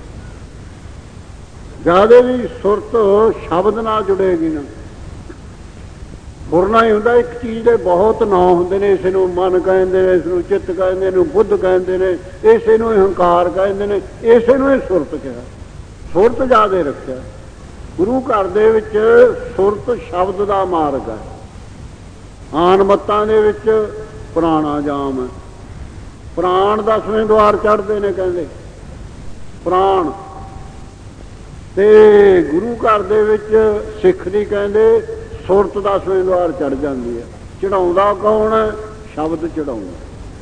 ਜਿਆਦਾ ਵੀ ਸੁਰਤ ਸ਼ਬਦ ਨਾਲ ਜੁੜੇਗੀ ਨਾ। ਬੁਰਨਾ ਹੀ ਹੁੰਦਾ, ਇੱਕ ਚੀਜ਼ ਦੇ ਬਹੁਤ ਨਾਂ ਹੁੰਦੇ ਨੇ। ਇਸ ਨੂੰ ਮਨ ਕਹਿੰਦੇ ਨੇ, ਇਸ ਨੂੰ ਚਿੱਤ ਕਹਿੰਦੇ ਨੇ, ਬੁੱਧ ਕਹਿੰਦੇ ਨੇ, ਇਸੇ ਨੂੰ ਹੰਕਾਰ ਕਹਿੰਦੇ ਨੇ, ਇਸੇ ਨੂੰ ਇਹ ਸੁਰਤ ਕਿਹਾ। ਸੁਰਤ ਜ਼ਿਆਦਾ ਰੱਖਿਆ ਗੁਰੂ ਘਰ ਦੇ ਵਿੱਚ। ਸੁਰਤ ਸ਼ਬਦ ਦਾ ਮਾਰਗ ਹੈ। ਆਨ ਮੱਤਾਂ ਦੇ ਵਿੱਚ ਪ੍ਰਾਣਾਯਾਮ ਹੈ। ਪ੍ਰਾਣ ਦਸਵੇਂ ਦੁਆਰ ਚੜ੍ਹਦੇ ਨੇ ਕਹਿੰਦੇ ਪ੍ਰਾਣ, ਤੇ ਗੁਰੂ ਘਰ ਦੇ ਵਿੱਚ ਸਿੱਖ ਦੀ ਕਹਿੰਦੇ ਸੁਰਤ ਦਸਵੇਂ ਦੁਆਰ ਚੜ੍ਹ ਜਾਂਦੀ ਹੈ। ਚੜਾਉਂਦਾ ਕੌਣ ਹੈ? ਸ਼ਬਦ ਚੜਾਉਂਦਾ।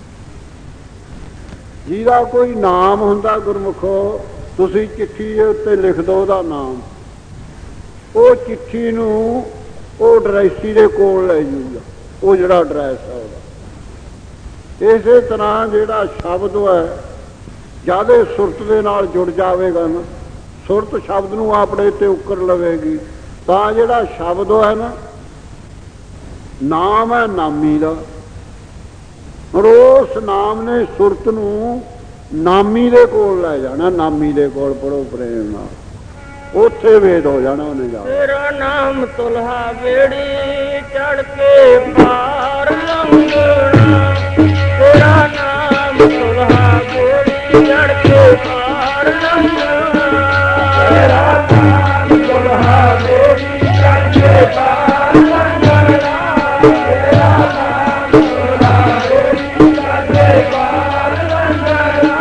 ਜਿਹਦਾ ਕੋਈ ਨਾਮ ਹੁੰਦਾ ਗੁਰਮੁਖੋ, ਤੁਸੀਂ ਚਿੱਠੀ ਉੱਤੇ ਲਿਖ ਦਿਓ ਉਹਦਾ ਨਾਮ, ਉਹ ਚਿੱਠੀ ਨੂੰ ਉਹ ਡਰੈਸੀ ਦੇ ਕੋਲ ਲੈ ਜੂਗਾ, ਉਹ ਜਿਹੜਾ ਐਡਰੈਸ ਹੈ ਉਹਦਾ। ਇਸੇ ਤਰ੍ਹਾਂ ਜਿਹੜਾ ਸ਼ਬਦ ਹੈ ਜਿਆਦਾ ਸੁਰਤ ਦੇ ਨਾਲ ਜੁੜ ਜਾਵੇਗਾ ਨਾ, ਸੁਰਤ ਸ਼ਬਦ ਨੂੰ ਆਪਣੇ ਤੇ ਉੱਕਰ ਲਵੇਗੀ, ਤਾਂ ਜਿਹੜਾ ਸ਼ਬਦ ਹੈ ਨਾ ਨਾਮ ਹੈ ਨਾਮੀ ਦਾ। ਉਸ ਨਾਮ ਨੇ ਸੁਰਤ ਨੂੰ ਨਾਮੀ ਦੇ ਕੋਲ ਲੈ ਜਾਣਾ, ਨਾਮੀ ਦੇ ਕੋਲ ਪੜੋ ਪ੍ਰੇਮ ਨਾਲ, ਉੱਥੇ ਵੇਦ ਹੋ ਜਾਣਾ ਉਹਨੇ ਜਾ। ਤੇਰਾ ਨਾਮ ਤੁਲਹਾ ਬੇੜੀ ਚੜ ਕੇ ਪਾਰ ਲੰਘਣਾ, ਤੇਰਾ ਨਾਮ ਤੁਲਹਾ ਬੇੜੀ ਚੜ ਕੇ ਪਾਰ ਲੰਘਣਾ, ਤੇਰਾ ਨਾਮ ਤੁਲਹਾ ਬੇੜੀ ਚੜ ਕੇ ਪਾਰ ਲੰਘਣਾ, ਤੇਰਾ ਨਾਮ ਤੁਲਹਾ ਬੇੜੀ ਚੜ ਕੇ ਪਾਰ ਲੰਘਣਾ।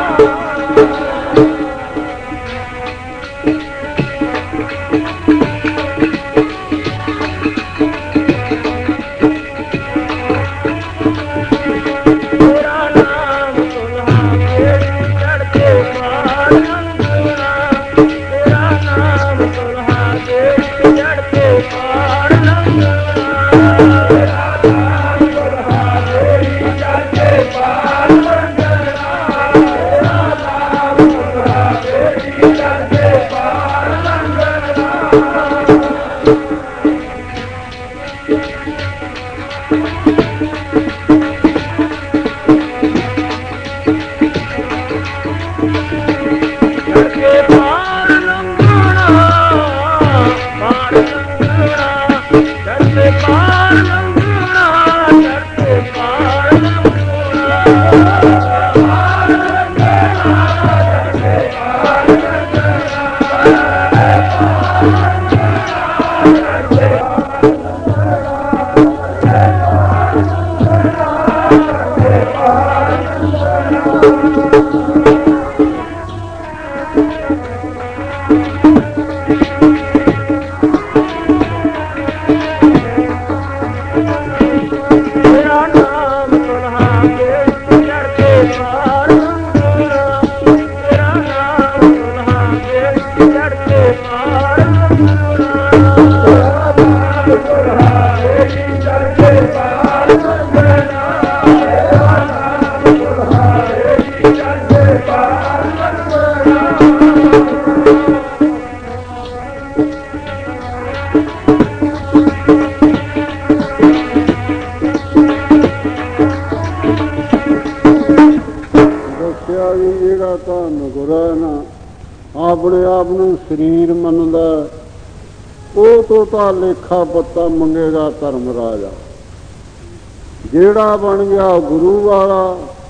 ਆਪਣੇ ਆਪ ਨੂੰ ਸਰੀਰ ਮੰਨਦਾ, ਉਹ ਤੋਂ ਤਾਂ ਲੇਖਾ ਪੱਤਾ ਮੰਗੇਗਾ ਧਰਮ ਰਾਜਾ। ਜਿਹੜਾ ਬਣ ਗਿਆ ਗੁਰੂ ਵਾਲਾ,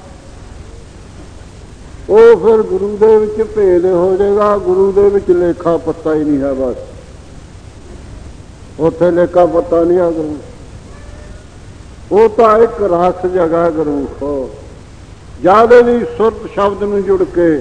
ਉਹ ਫਿਰ ਗੁਰੂ ਦੇ ਵਿੱਚ ਭੇਦ ਹੋ ਜਾਏਗਾ। ਗੁਰੂ ਦੇ ਵਿੱਚ ਲੇਖਾ ਪੱਤਾ ਹੀ ਨਹੀਂ ਹੈ, ਬਸ ਉੱਥੇ ਲੇਖਾ ਪੱਤਾ ਨਹੀਂ ਆ ਗੁਰੂ। ਉਹ ਤਾਂ ਇੱਕ ਰਸ ਜਗਾ ਗੁਰਮੁਖੋ, ਜਦ ਵੀ ਸੁਰਤ ਸ਼ਬਦ ਨੂੰ ਜੁੜ ਕੇ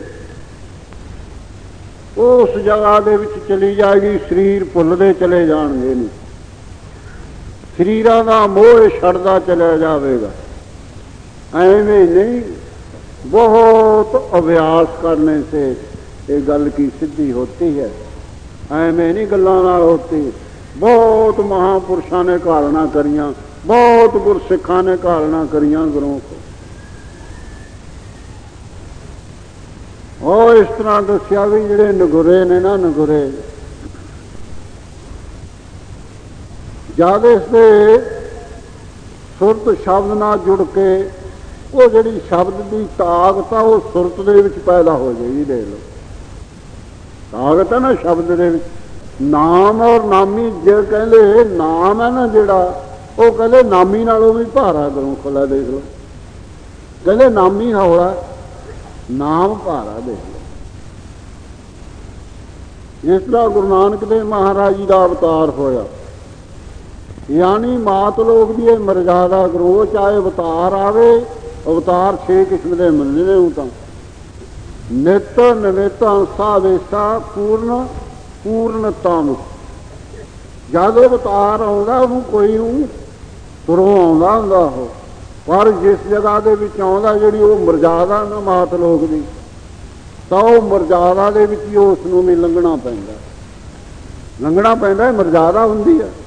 ਉਸ ਜਗ੍ਹਾ ਦੇ ਵਿੱਚ ਚਲੀ ਜਾਏਗੀ, ਸਰੀਰ ਭੁੱਲਦੇ ਚਲੇ ਜਾਣਗੇ। ਨਹੀਂ, ਸਰੀਰਾਂ ਦਾ ਮੋਹ ਛੱਡਦਾ ਚਲਿਆ ਜਾਵੇਗਾ। ਐਵੇਂ ਨਹੀਂ, ਬਹੁਤ ਅਭਿਆਸ ਕਰਨੇ ਸੇ ਇਹ ਗੱਲ ਕੀ ਸਿੱਧੀ ਹੋਤੀ ਹੈ। ਐਵੇਂ ਨਹੀਂ ਗੱਲਾਂ ਨਾਲ ਹੋਤੀ। ਬਹੁਤ ਮਹਾਂਪੁਰਸ਼ਾਂ ਨੇ ਘਾਲਣਾ ਕਰੀਆਂ, ਬਹੁਤ ਗੁਰਸਿੱਖਾਂ ਨੇ ਘਾਲਣਾ ਕਰੀਆਂ ਗੁਰੂ ਕੋ। ਉਹ ਇਸ ਤਰ੍ਹਾਂ ਦੱਸਿਆ ਵੀ ਜਿਹੜੇ ਨਗੁਰੇ ਨੇ ਨਾ, ਨਗੁਰੇ ਜਦ ਇਸ ਦੇ ਸੁਰਤ ਸ਼ਬਦ ਨਾਲ ਜੁੜ ਕੇ ਉਹ ਜਿਹੜੀ ਸ਼ਬਦ ਦੀ ਤਾਕਤ ਆ ਉਹ ਸੁਰਤ ਦੇ ਵਿੱਚ ਪੈਦਾ ਹੋ ਜਾਏਗੀ। ਦੇਖ ਲਓ, ਤਾਕਤ ਹੈ ਨਾ ਸ਼ਬਦ ਦੇ ਵਿੱਚ। ਨਾਮ ਔਰ ਨਾਮੀ ਜੇ ਕਹਿੰਦੇ ਨਾਮ ਹੈ ਨਾ ਜਿਹੜਾ, ਉਹ ਕਹਿੰਦੇ ਨਾਮੀ ਨਾਲੋਂ ਵੀ ਭਾਰਾ ਗੁਰੂ ਖੋਲਾ। ਦੇਖ ਲਓ, ਕਹਿੰਦੇ ਨਾਮੀ ਹੌਲਾ, ਨਾਮ ਭਾਰਾ। ਦੇਖ ਲਓ, ਇਸ ਤਰ੍ਹਾਂ ਗੁਰੂ ਨਾਨਕ ਦੇਵ ਮਹਾਰਾਜ ਜੀ ਦਾ ਅਵਤਾਰ ਹੋਇਆ, ਯਾਨੀ ਮਾਤ ਲੋਕ ਦੀ ਇਹ ਮਰਜ਼ਾਦਾ ਗੁਰੂ। ਚਾਹੇ ਅਵਤਾਰ ਆਵੇ, ਅਵਤਾਰ ਛੇ ਕਿਸਮ ਦੇ ਮੰਨਦੇ ਨੇ। ਉਹ ਤਾਂ ਨਿਤ ਨਿਮਿਤ ਅੰਸਾ ਵੇਸਾ ਪੂਰਨ ਪੂਰਨਤਮ। ਜਦ ਅਵਤਾਰ ਆਉਂਦਾ ਉਹਨੂੰ ਕੋਈ ਨੂੰ ਤੁਰੋਂ ਆਉਂਦਾ ਹੁੰਦਾ ਉਹ, ਪਰ ਜਿਸ ਜਗ੍ਹਾ ਦੇ ਵਿੱਚ ਆਉਂਦਾ ਜਿਹੜੀ ਉਹ ਮਰਜ਼ਾਦਾ ਨਾ ਮਾਤ ਲੋਕ ਦੀ, ਤਾਂ ਉਹ ਮਰਜ਼ਾਦਾ ਦੇ ਵਿੱਚ ਹੀ ਉਸ ਨੂੰ ਵੀ ਲੰਘਣਾ ਪੈਂਦਾ। ਲੰਘਣਾ ਪੈਂਦਾ, ਮਰਜ਼ਾਦਾ ਹੁੰਦੀ ਹੈ।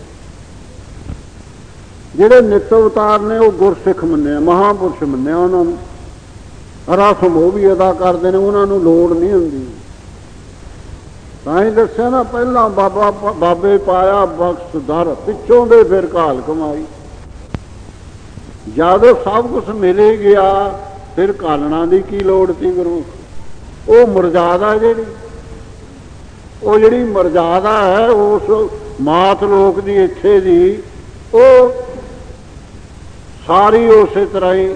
ਜਿਹੜੇ ਨਿੱਤ ਅਵਤਾਰ ਨੇ ਉਹ ਗੁਰਸਿੱਖ ਮੰਨਿਆ, ਮਹਾਂਪੁਰਸ਼ ਮੰਨਿਆ ਉਹਨਾਂ ਨੂੰ। ਰਸਮ ਉਹ ਵੀ ਅਦਾ ਕਰਦੇ ਨੇ, ਉਹਨਾਂ ਨੂੰ ਲੋੜ ਨਹੀਂ ਹੁੰਦੀ। ਤਾਂ ਹੀ ਦੱਸਿਆ ਨਾ, ਪਹਿਲਾਂ ਬਾਬਾ ਬਾਬੇ ਪਾਇਆ ਬਖਸ਼ ਦਰ, ਪਿੱਛੋਂ ਦੇ ਫਿਰ ਘਾਲ ਕਮਾਈ। ਜਦੋਂ ਸਭ ਕੁਛ ਮਿਲੇ ਗਿਆ ਫਿਰ ਘਾਲਣਾ ਦੀ ਕੀ ਲੋੜ ਸੀ ਗੁਰੂ। ਉਹ ਮਰਜ਼ਾਦਾ ਜਿਹੜੀ, ਉਹ ਜਿਹੜੀ ਮਰਜ਼ਾਦਾ ਹੈ ਉਸ ਮਾਤ ਲੋਕ ਦੀ ਇੱਥੇ ਦੀ, ਉਹ ਸਾਰੀ ਉਸੇ ਤਰ੍ਹਾਂ ਹੀ,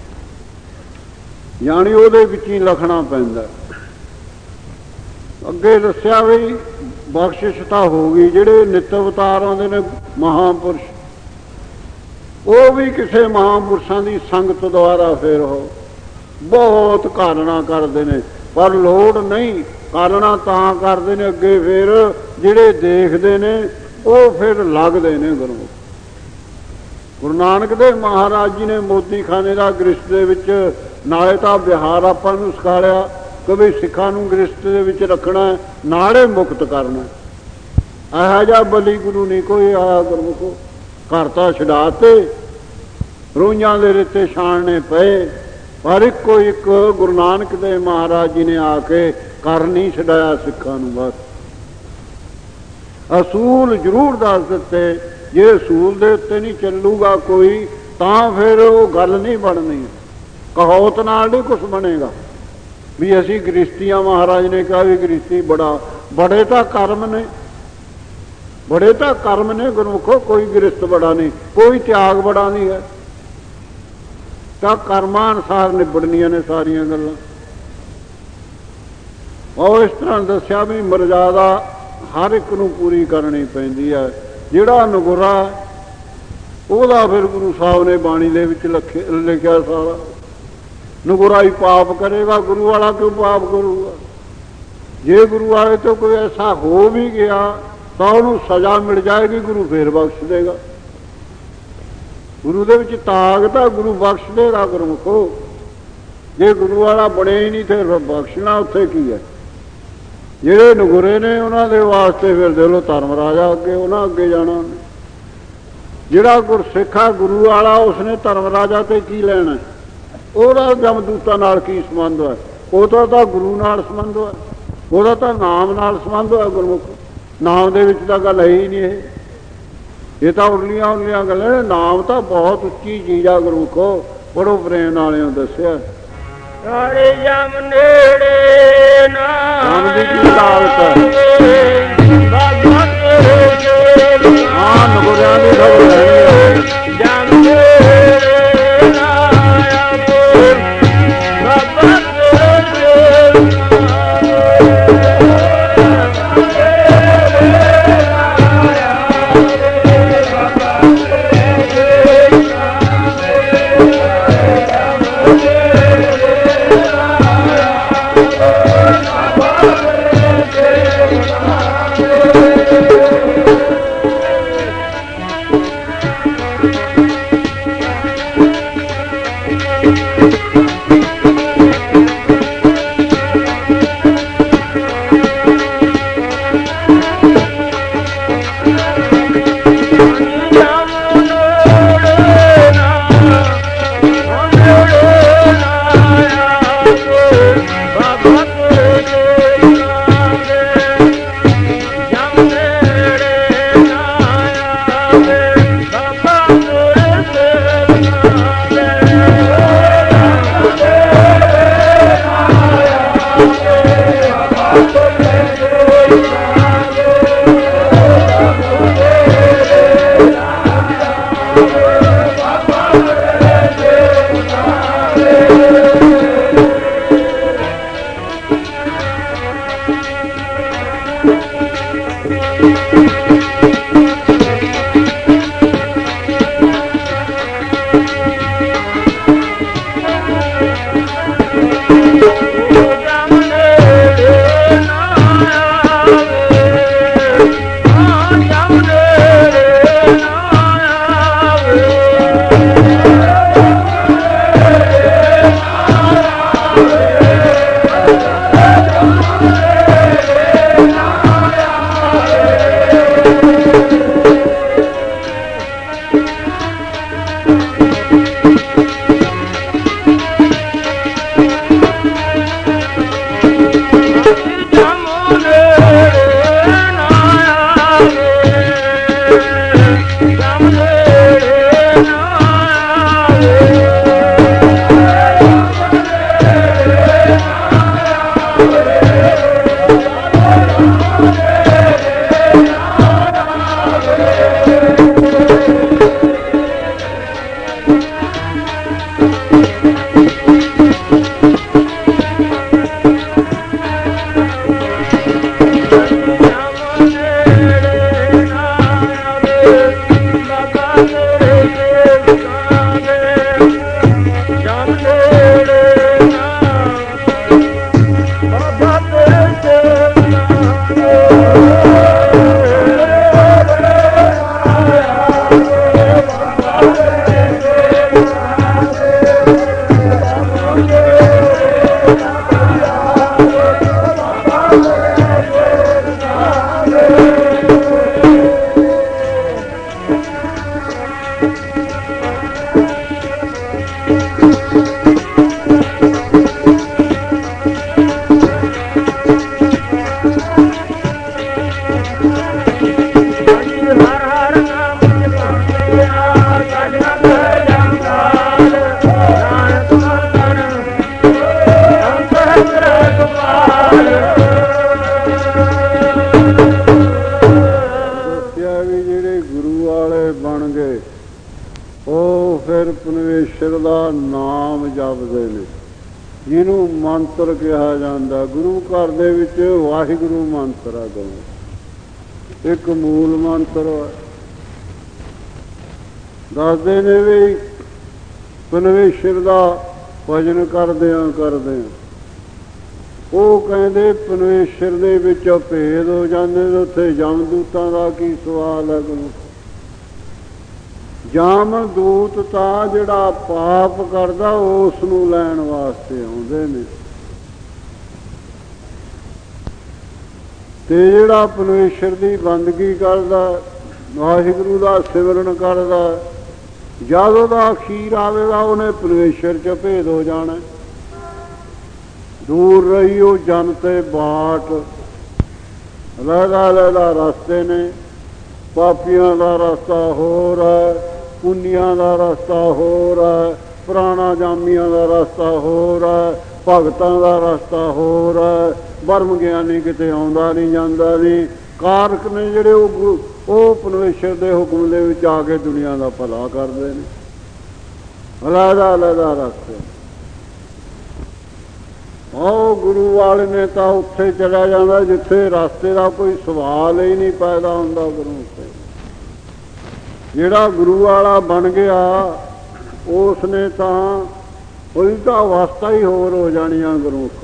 ਯਾਨੀ ਉਹਦੇ ਵਿੱਚ ਹੀ ਲਿਖਣਾ ਪੈਂਦਾ। ਅੱਗੇ ਦੱਸਿਆ ਵੀ ਬਖਸ਼ਿਸ਼ ਤਾਂ ਹੋ ਗਈ। ਜਿਹੜੇ ਨਿੱਤ ਅਵਤਾਰ ਆਉਂਦੇ ਨੇ ਮਹਾਂਪੁਰਸ਼, ਉਹ ਵੀ ਕਿਸੇ ਮਹਾਂਪੁਰਸ਼ਾਂ ਦੀ ਸੰਗਤ ਦੁਆਰਾ ਫਿਰ ਉਹ ਬਹੁਤ ਘਾਲਣਾ ਕਰਦੇ ਨੇ, ਪਰ ਲੋੜ ਨਹੀਂ। ਘਾਲਣਾ ਤਾਂ ਕਰਦੇ ਨੇ ਅੱਗੇ ਫਿਰ ਜਿਹੜੇ ਦੇਖਦੇ ਨੇ ਉਹ ਫਿਰ ਲੱਗਦੇ ਨੇ ਗੁਰੂ। ਗੁਰੂ ਨਾਨਕ ਦੇਵ ਮਹਾਰਾਜ ਜੀ ਨੇ ਮੋਦੀ ਖਾਨੇ ਦਾ ਗ੍ਰਸਤ ਦੇ ਵਿੱਚ ਨਾਲੇ ਤਾਂ ਵਿਹਾਰ ਆਪਾਂ ਨੂੰ ਸਿਖਾਇਆ ਕਿ ਵੀ ਸਿੱਖਾਂ ਨੂੰ ਗ੍ਰਸਤ ਦੇ ਵਿੱਚ ਰੱਖਣਾ, ਨਾਲੇ ਮੁਕਤ ਕਰਨਾ। ਇਹੋ ਜਿਹਾ ਬਲੀ ਗੁਰੂ ਨਹੀਂ ਕੋਈ ਆਇਆ ਗੁਰਮੁਖੋ। ਘਰ ਤਾਂ ਛਡਾ ਤੇ ਰੋਈਆਂ ਦੇ ਰੇਤੇ ਛਾਣਨੇ ਪਏ, ਪਰ ਇੱਕੋ ਇੱਕ ਗੁਰੂ ਨਾਨਕ ਦੇਵ ਮਹਾਰਾਜ ਜੀ ਨੇ ਆ ਕੇ ਕਰ ਨਹੀਂ ਛਡਾਇਆ ਸਿੱਖਾਂ ਨੂੰ। ਬਸ ਅਸੂਲ ਜ਼ਰੂਰ ਦੱਸ ਦਿੱਤੇ। ਜੇ ਅਸੂਲ ਦੇ ਉੱਤੇ ਨਹੀਂ ਚੱਲੂਗਾ ਕੋਈ, ਤਾਂ ਫਿਰ ਉਹ ਗੱਲ ਨਹੀਂ ਬਣਨੀ। ਕਹਾਵਤ ਨਾਲ ਨਹੀਂ ਕੁਛ ਬਣੇਗਾ ਵੀ ਅਸੀਂ ਗ੍ਰਸਤੀਆਂ। ਮਹਾਰਾਜ ਨੇ ਕਿਹਾ ਵੀ ਗ੍ਰਸਤੀ ਬੜਾ, ਬੜੇ ਤਾਂ ਕਰਮ ਨੇ, ਬੜੇ ਤਾਂ ਕਰਮ ਨੇ ਗੁਰਮੁਖੋ। ਕੋਈ ਗ੍ਰਸਤ ਬੜਾ ਨਹੀਂ, ਕੋਈ ਤਿਆਗ ਬੜਾ ਨਹੀਂ ਹੈ। ਤਾਂ ਕਰਮਾਂ ਅਨੁਸਾਰ ਨਿਬੜਨੀਆਂ ਨੇ ਸਾਰੀਆਂ ਗੱਲਾਂ। ਉਹ ਇਸ ਤਰ੍ਹਾਂ ਦੱਸਿਆ ਵੀ ਮਰਜ਼ਾਦਾ ਹਰ ਇੱਕ ਨੂੰ ਪੂਰੀ ਕਰਨੀ ਪੈਂਦੀ ਹੈ। ਜਿਹੜਾ ਨਗੁਰਾ ਉਹਦਾ ਫਿਰ ਗੁਰੂ ਸਾਹਿਬ ਨੇ ਬਾਣੀ ਦੇ ਵਿੱਚ ਲਿਖਿਆ ਸਾਰਾ। ਨਗੁਰਾ ਹੀ ਪਾਪ ਕਰੇਗਾ, ਗੁਰੂ ਵਾਲਾ ਕਿਉਂ ਪਾਪ ਕਰੂਗਾ। ਜੇ ਗੁਰੂ ਵਾਲੇ ਤੋਂ ਕੋਈ ਐਸਾ ਹੋ ਵੀ ਗਿਆ ਤਾਂ ਉਹਨੂੰ ਸਜ਼ਾ ਮਿਲ ਜਾਏਗੀ, ਗੁਰੂ ਫੇਰ ਬਖਸ਼ ਦੇਗਾ। ਗੁਰੂ ਦੇ ਵਿੱਚ ਤਾਕਤ ਆ, ਗੁਰੂ ਬਖਸ਼ ਦੇਗਾ ਗੁਰਮੁਖੋ। ਜੇ ਗੁਰੂ ਵਾਲਾ ਬਣੇ ਹੀ ਨਹੀਂ ਤੇ ਬਖਸ਼ਣਾ ਉੱਥੇ ਕੀ ਹੈ। ਜਿਹੜੇ ਨਗੁਰੇ ਨੇ ਉਹਨਾਂ ਦੇ ਵਾਸਤੇ ਫਿਰ ਦੇ ਲੋ ਧਰਮ ਰਾਜਾ ਅੱਗੇ, ਉਹਨਾਂ ਅੱਗੇ ਜਾਣਾ। ਜਿਹੜਾ ਗੁਰਸਿੱਖ ਆ ਗੁਰੂ ਵਾਲਾ, ਉਸਨੇ ਧਰਮ ਰਾਜਾ ਤੇ ਕੀ ਲੈਣਾ। ਉਹਦਾ ਜਮਦੂਤਾਂ ਨਾਲ ਕੀ ਸੰਬੰਧ ਹੈ। ਉਹਦਾ ਤਾਂ ਗੁਰੂ ਨਾਲ ਸੰਬੰਧ ਹੈ, ਉਹਦਾ ਤਾਂ ਨਾਮ ਨਾਲ ਸੰਬੰਧ ਹੈ ਗੁਰਮੁਖ। ਨਾਮ ਦੇ ਵਿੱਚ ਤਾਂ ਗੱਲ ਹੈ ਹੀ ਨਹੀਂ। ਇਹ ਇਹ ਤਾਂ ਉਰਲੀਆਂ ਉਰਲੀਆਂ ਗੱਲਾਂ ਨੇ। ਨਾਮ ਤਾਂ ਬਹੁਤ ਉੱਚੀ ਚੀਜ਼ ਆ ਗੁਰਮੁਖੋ, ਬੜੋ ਪ੍ਰੇਮ ਨਾਲਿਓ ਦੱਸਿਆ। ਸਾਰੇ ਜਮ ਨੇੜੇ ਨਾ ਜਮ ਦੀ ਕੀ ਤਾਕਤ ਹੈ। ਬਾਬਾ ਤੇਰੇ ਹਾਂ ਨਗੁਰਿਆਂ ਦੀ ਖਬਰ ਹੈ। ਜਮ ਨੇੜੇ ਨਾ ਬਾਬਾ ਤੇਰੇ ਪਰਮੇਸ਼ਰ ਦਾ ਨਾਮ ਜਪਦੇ ਨੇ, ਜਿਹਨੂੰ ਮੰਤਰ ਕਿਹਾ ਜਾਂਦਾ। ਗੁਰੂ ਘਰ ਦੇ ਵਿੱਚ ਵਾਹਿਗੁਰੂ ਮੰਤਰ ਆ, ਗੁਰੂ ਇੱਕ ਮੂਲ ਮੰਤਰ ਦੱਸਦੇ ਨੇ ਵੀ ਪਰਮੇਸ਼ਰ ਦਾ ਭਜਨ ਕਰਦਿਆਂ ਕਰਦਿਆਂ ਉਹ ਕਹਿੰਦੇ ਪਰਮੇਸ਼ਰ ਦੇ ਵਿੱਚ ਭੇਦ ਹੋ ਜਾਂਦੇ ਨੇ। ਉੱਥੇ ਜਮਦੂਤਾਂ ਦਾ ਕੀ ਸਵਾਲ ਹੈ ਗੁਰੂ? ਜਮਦੂਤ ਤਾਂ ਜਿਹੜਾ ਪਾਪ ਕਰਦਾ ਉਸ ਨੂੰ ਲੈਣ ਵਾਸਤੇ ਆਉਂਦੇ ਨੇ, ਤੇ ਜਿਹੜਾ ਪਰਮੇਸ਼ਰ ਦੀ ਬੰਦਗੀ ਕਰਦਾ, ਵਾਹਿਗੁਰੂ ਦਾ ਸਿਮਰਨ ਕਰਦਾ, ਜਦ ਉਹਦਾ ਅਖੀਰ ਆਵੇਗਾ ਉਹਨੇ ਪਰਮੇਸ਼ਰ 'ਚ ਭੇਦ ਹੋ ਜਾਣਾ। ਦੂਰ ਰਹੀ ਉਹ ਜਨ ਤੇ ਬਾਟ, ਲਹਿਦਾ ਲਹਿਦਾ ਰਸਤੇ ਨੇ। ਪਾਪੀਆਂ ਦਾ ਰਸਤਾ ਹੋਰ ਹੈ, ਪੁੰਨੀਆਂ ਦਾ ਰਸਤਾ ਹੋਰ ਹੈ, ਪੁਰਾਣਾ ਜਾਮੀਆਂ ਦਾ ਰਸਤਾ ਹੋਰ ਹੈ, ਭਗਤਾਂ ਦਾ ਰਸਤਾ ਹੋਰ ਹੈ। ਬਰਮ ਗਿਆਨੀ ਕਿਤੇ ਆਉਂਦਾ ਨਹੀਂ ਜਾਂਦਾ ਨਹੀਂ। ਕਾਰਕ ਨੇ ਜਿਹੜੇ ਉਹ ਉਹ ਪਰਮੇਸ਼ਰ ਦੇ ਹੁਕਮ ਦੇ ਵਿੱਚ ਆ ਕੇ ਦੁਨੀਆ ਦਾ ਭਲਾ ਕਰਦੇ ਨੇ। ਅਲੱਗਾ ਅਲੱਗਾ ਰਸਤੇ। ਉਹ ਗੁਰੂ ਵਾਲੇ ਨੇ ਤਾਂ ਉੱਥੇ ਚਲਾ ਜਾਂਦਾ ਜਿੱਥੇ ਰਸਤੇ ਦਾ ਕੋਈ ਸਵਾਲ ਹੀ ਨਹੀਂ ਪੈਦਾ ਹੁੰਦਾ। ਗੁਰੂ ਉੱਤੇ ਜਿਹੜਾ ਗੁਰੂ ਵਾਲਾ ਬਣ ਗਿਆ ਉਸ ਨੇ ਤਾਂ ਉਹਦੀ ਤਾਂ ਅਵਸਥਾ ਹੀ ਹੋਰ ਹੋ ਜਾਣੀਆਂ ਗੁਰੂ ਕੋਲ।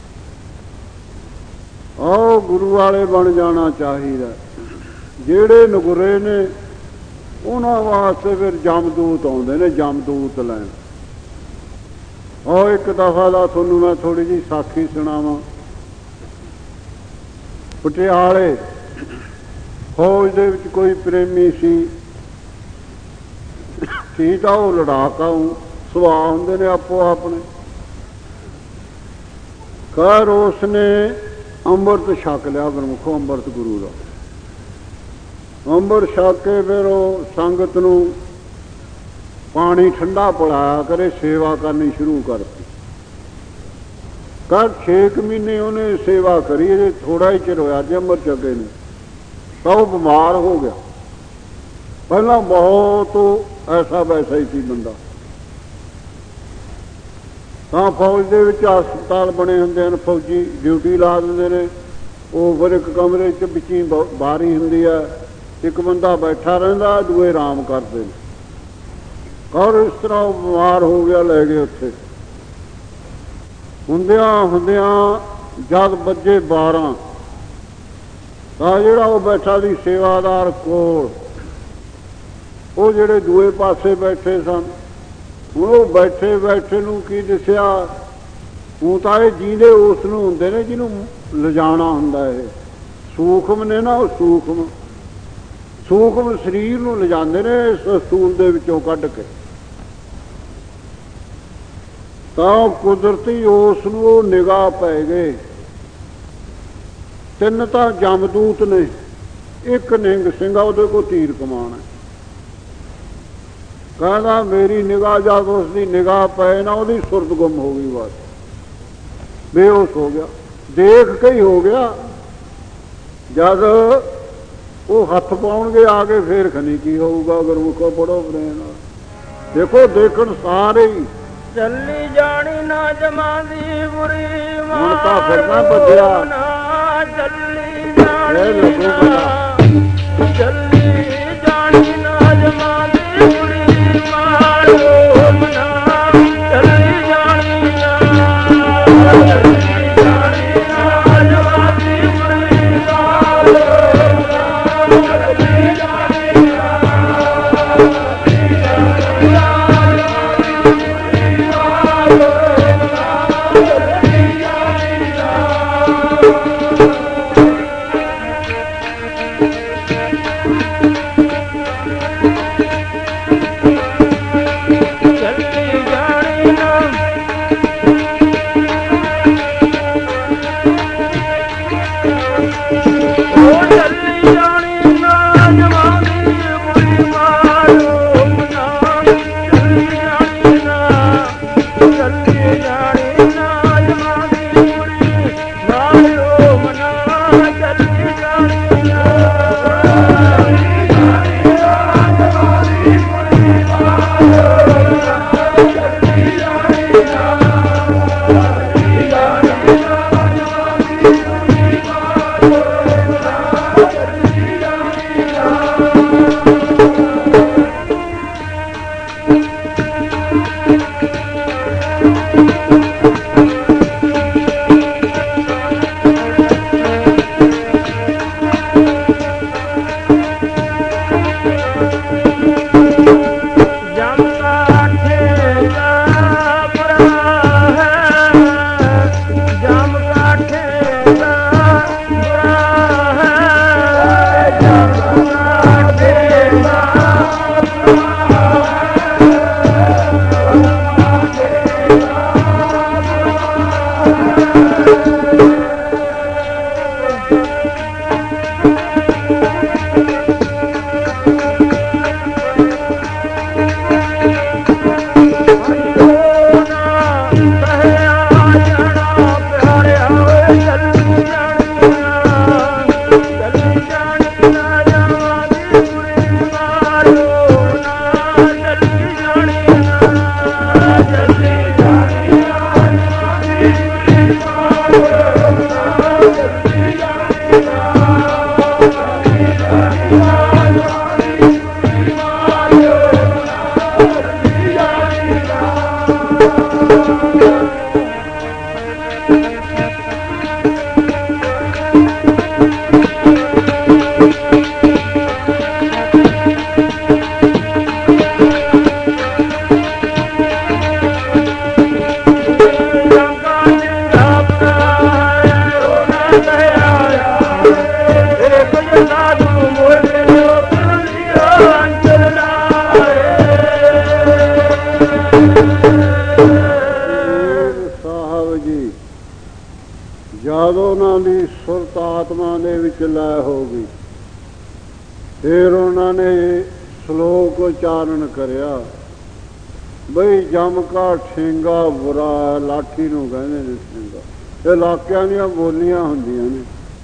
ਆਹ ਗੁਰੂ ਵਾਲੇ ਬਣ ਜਾਣਾ ਚਾਹੀਦਾ। ਜਿਹੜੇ ਨਗੁਰੇ ਨੇ ਉਹਨਾਂ ਵਾਸਤੇ ਫਿਰ ਜਮਦੂਤ ਆਉਂਦੇ ਨੇ, ਜਮਦੂਤ ਲੈਣ। ਉਹ ਇੱਕ ਦਫਾ ਦਾ ਤੁਹਾਨੂੰ ਮੈਂ ਥੋੜ੍ਹੀ ਜਿਹੀ ਸਾਖੀ ਸੁਣਾਵਾਂ। ਪਟਿਆਲੇ ਫੌਜ ਦੇ ਵਿੱਚ ਕੋਈ ਪ੍ਰੇਮੀ ਸੀ ਸੀ ਤਾਂ ਉਹ ਲੜਾਕਾ ਸੁਭਾਅ ਹੁੰਦੇ ਨੇ ਆਪੋ ਆਪਣੇ। ਖੈਰ ਉਸ ਨੇ ਅੰਮ੍ਰਿਤ ਛਕ ਲਿਆ, ਗੁਰਮੁਖੋਂ ਅੰਮ੍ਰਿਤ ਗੁਰੂ ਦਾ ਅੰਮ੍ਰਿਤ ਛਕ ਕੇ ਫਿਰ ਉਹ ਸੰਗਤ ਨੂੰ ਪਾਣੀ ਠੰਡਾ ਪਿਲਾਇਆ ਕਰੇ, ਸੇਵਾ ਕਰਨੀ ਸ਼ੁਰੂ ਕਰਤੀ। ਕਰ ਛੇ ਕੁ ਮਹੀਨੇ ਉਹਨੇ ਸੇਵਾ ਕਰੀ। ਅਜੇ ਥੋੜ੍ਹਾ ਹੀ ਚਿਰ ਹੋਇਆ ਜੇ ਅੰਮ੍ਰਿਤ ਛਕੇ ਨੇ ਤਾਂ ਉਹ ਬਿਮਾਰ ਹੋ ਗਿਆ। ਪਹਿਲਾਂ ਬਹੁਤ ਐਸਾ ਵੈਸਾ ਹੀ ਸੀ ਬੰਦਾ। ਤਾਂ ਫੌਜ ਦੇ ਵਿੱਚ ਹਸਪਤਾਲ ਬਣੇ ਹੁੰਦੇ ਹਨ, ਫੌਜੀ ਡਿਊਟੀ ਲਾ ਦਿੰਦੇ ਨੇ। ਉਹ ਫਿਰ ਇੱਕ ਕਮਰੇ 'ਚ ਵਿੱਚ ਹੀ ਬਾਰੀ ਹੁੰਦੀ ਆ, ਇੱਕ ਬੰਦਾ ਬੈਠਾ ਰਹਿੰਦਾ, ਦੂਏ ਆਰਾਮ ਕਰਦੇ ਨੇ। ਔਰ ਇਸ ਤਰ੍ਹਾਂ ਉਹ ਬਿਮਾਰ ਹੋ ਗਿਆ, ਲੈ ਗਏ ਉੱਥੇ। ਹੁੰਦਿਆਂ ਹੁੰਦਿਆਂ ਜਦ ਵੱਜੇ ਬਾਰਾਂ ਤਾਂ ਜਿਹੜਾ ਉਹ ਬੈਠਾ ਸੀ ਸੇਵਾਦਾਰ ਕੋਲ, ਉਹ ਜਿਹੜੇ ਦੂਏ ਪਾਸੇ ਬੈਠੇ ਸਨ, ਉਹ ਬੈਠੇ ਬੈਠੇ ਨੂੰ ਕੀ ਦਿਸਿਆ? ਉਹ ਤਾਂ ਇਹ ਜੀਂਦੇ ਉਸ ਨੂੰ ਹੁੰਦੇ ਨੇ ਜਿਹਨੂੰ ਲਿਜਾਣਾ ਹੁੰਦਾ। ਇਹ ਸੂਖਮ ਨੇ ਨਾ, ਉਹ ਸੂਖਮ ਸੂਖਮ ਸਰੀਰ ਨੂੰ ਲਿਜਾਂਦੇ ਨੇ ਇਸ ਸਤੂਲ ਦੇ ਵਿੱਚੋਂ ਕੱਢ ਕੇ। ਤਾਂ ਕੁਦਰਤੀ ਉਸ ਨੂੰ ਉਹ ਨਿਗਾਹ ਪੈ ਗਏ। ਤਿੰਨ ਤਾਂ ਜਮਦੂਤ ਨੇ, ਇੱਕ ਨਿੰਗ ਸਿੰਘ ਆ, ਉਹਦੇ ਕੋਲ ਤੀਰ ਕਮਾਨ ਹੈ। ਕਹਿੰਦਾ ਮੇਰੀ ਨਿਗਾਹ ਜਦ ਉਸ ਦੀ ਨਿਗਾਹ ਪਏ ਨਾ, ਉਹਦੀ ਸੁਰਤ ਗੁੰਮ ਹੋ ਗਈ, ਬਸ ਬੇਹੋਸ਼ ਹੋ ਗਿਆ। ਦੇਖ ਕੇ ਹੀ ਹੋ ਗਿਆ। ਜਦ ਉਹ ਹੱਥ ਪਾਉਣਗੇ ਆ ਕੇ ਫੇਰ ਖਨੀ ਕੀ ਹੋਊਗਾ? ਗੁਰਮੁਖੋ ਪੜੋ ਪ੍ਰੇਮ। ਦੇਖੋ ਦੇਖਣ ਸਾਰੇ ਹੀ ਚੱਲੀ ਜਾਣੀ ਨਾ ਜਮਾਂਦੀ ਬੁਰੀ ਮਾਂ। ਹੁਣ ਤਾਂ ਫਿਰਨਾ ਭੱਜਿਆ ਚੱਲੀ ਜਾਣੀ ਨਾ ਚੱਲੀ ਜਾਣੀ ਮੇਲੇ ਵਿੱਚ ਲੈ ਹੋ ਗਈ। ਫਿਰ ਉਹਨਾਂ ਨੇ ਸ਼ਲੋਕ ਉਚਾਰਨ ਕਰਿਆ ਬਈ ਜਮ ਕਾ ਠੇਂਗਾ ਬੁਰਾ, ਲਾਠੀ ਨੂੰ ਕਹਿੰਦੇ ਨੇ ਠੇਂਗਾ। ਇਹ ਇਲਾਕਿਆਂ ਦੀਆਂ ਬੋਲੀਆਂ ਹੁੰਦੀਆਂ ਨੇ,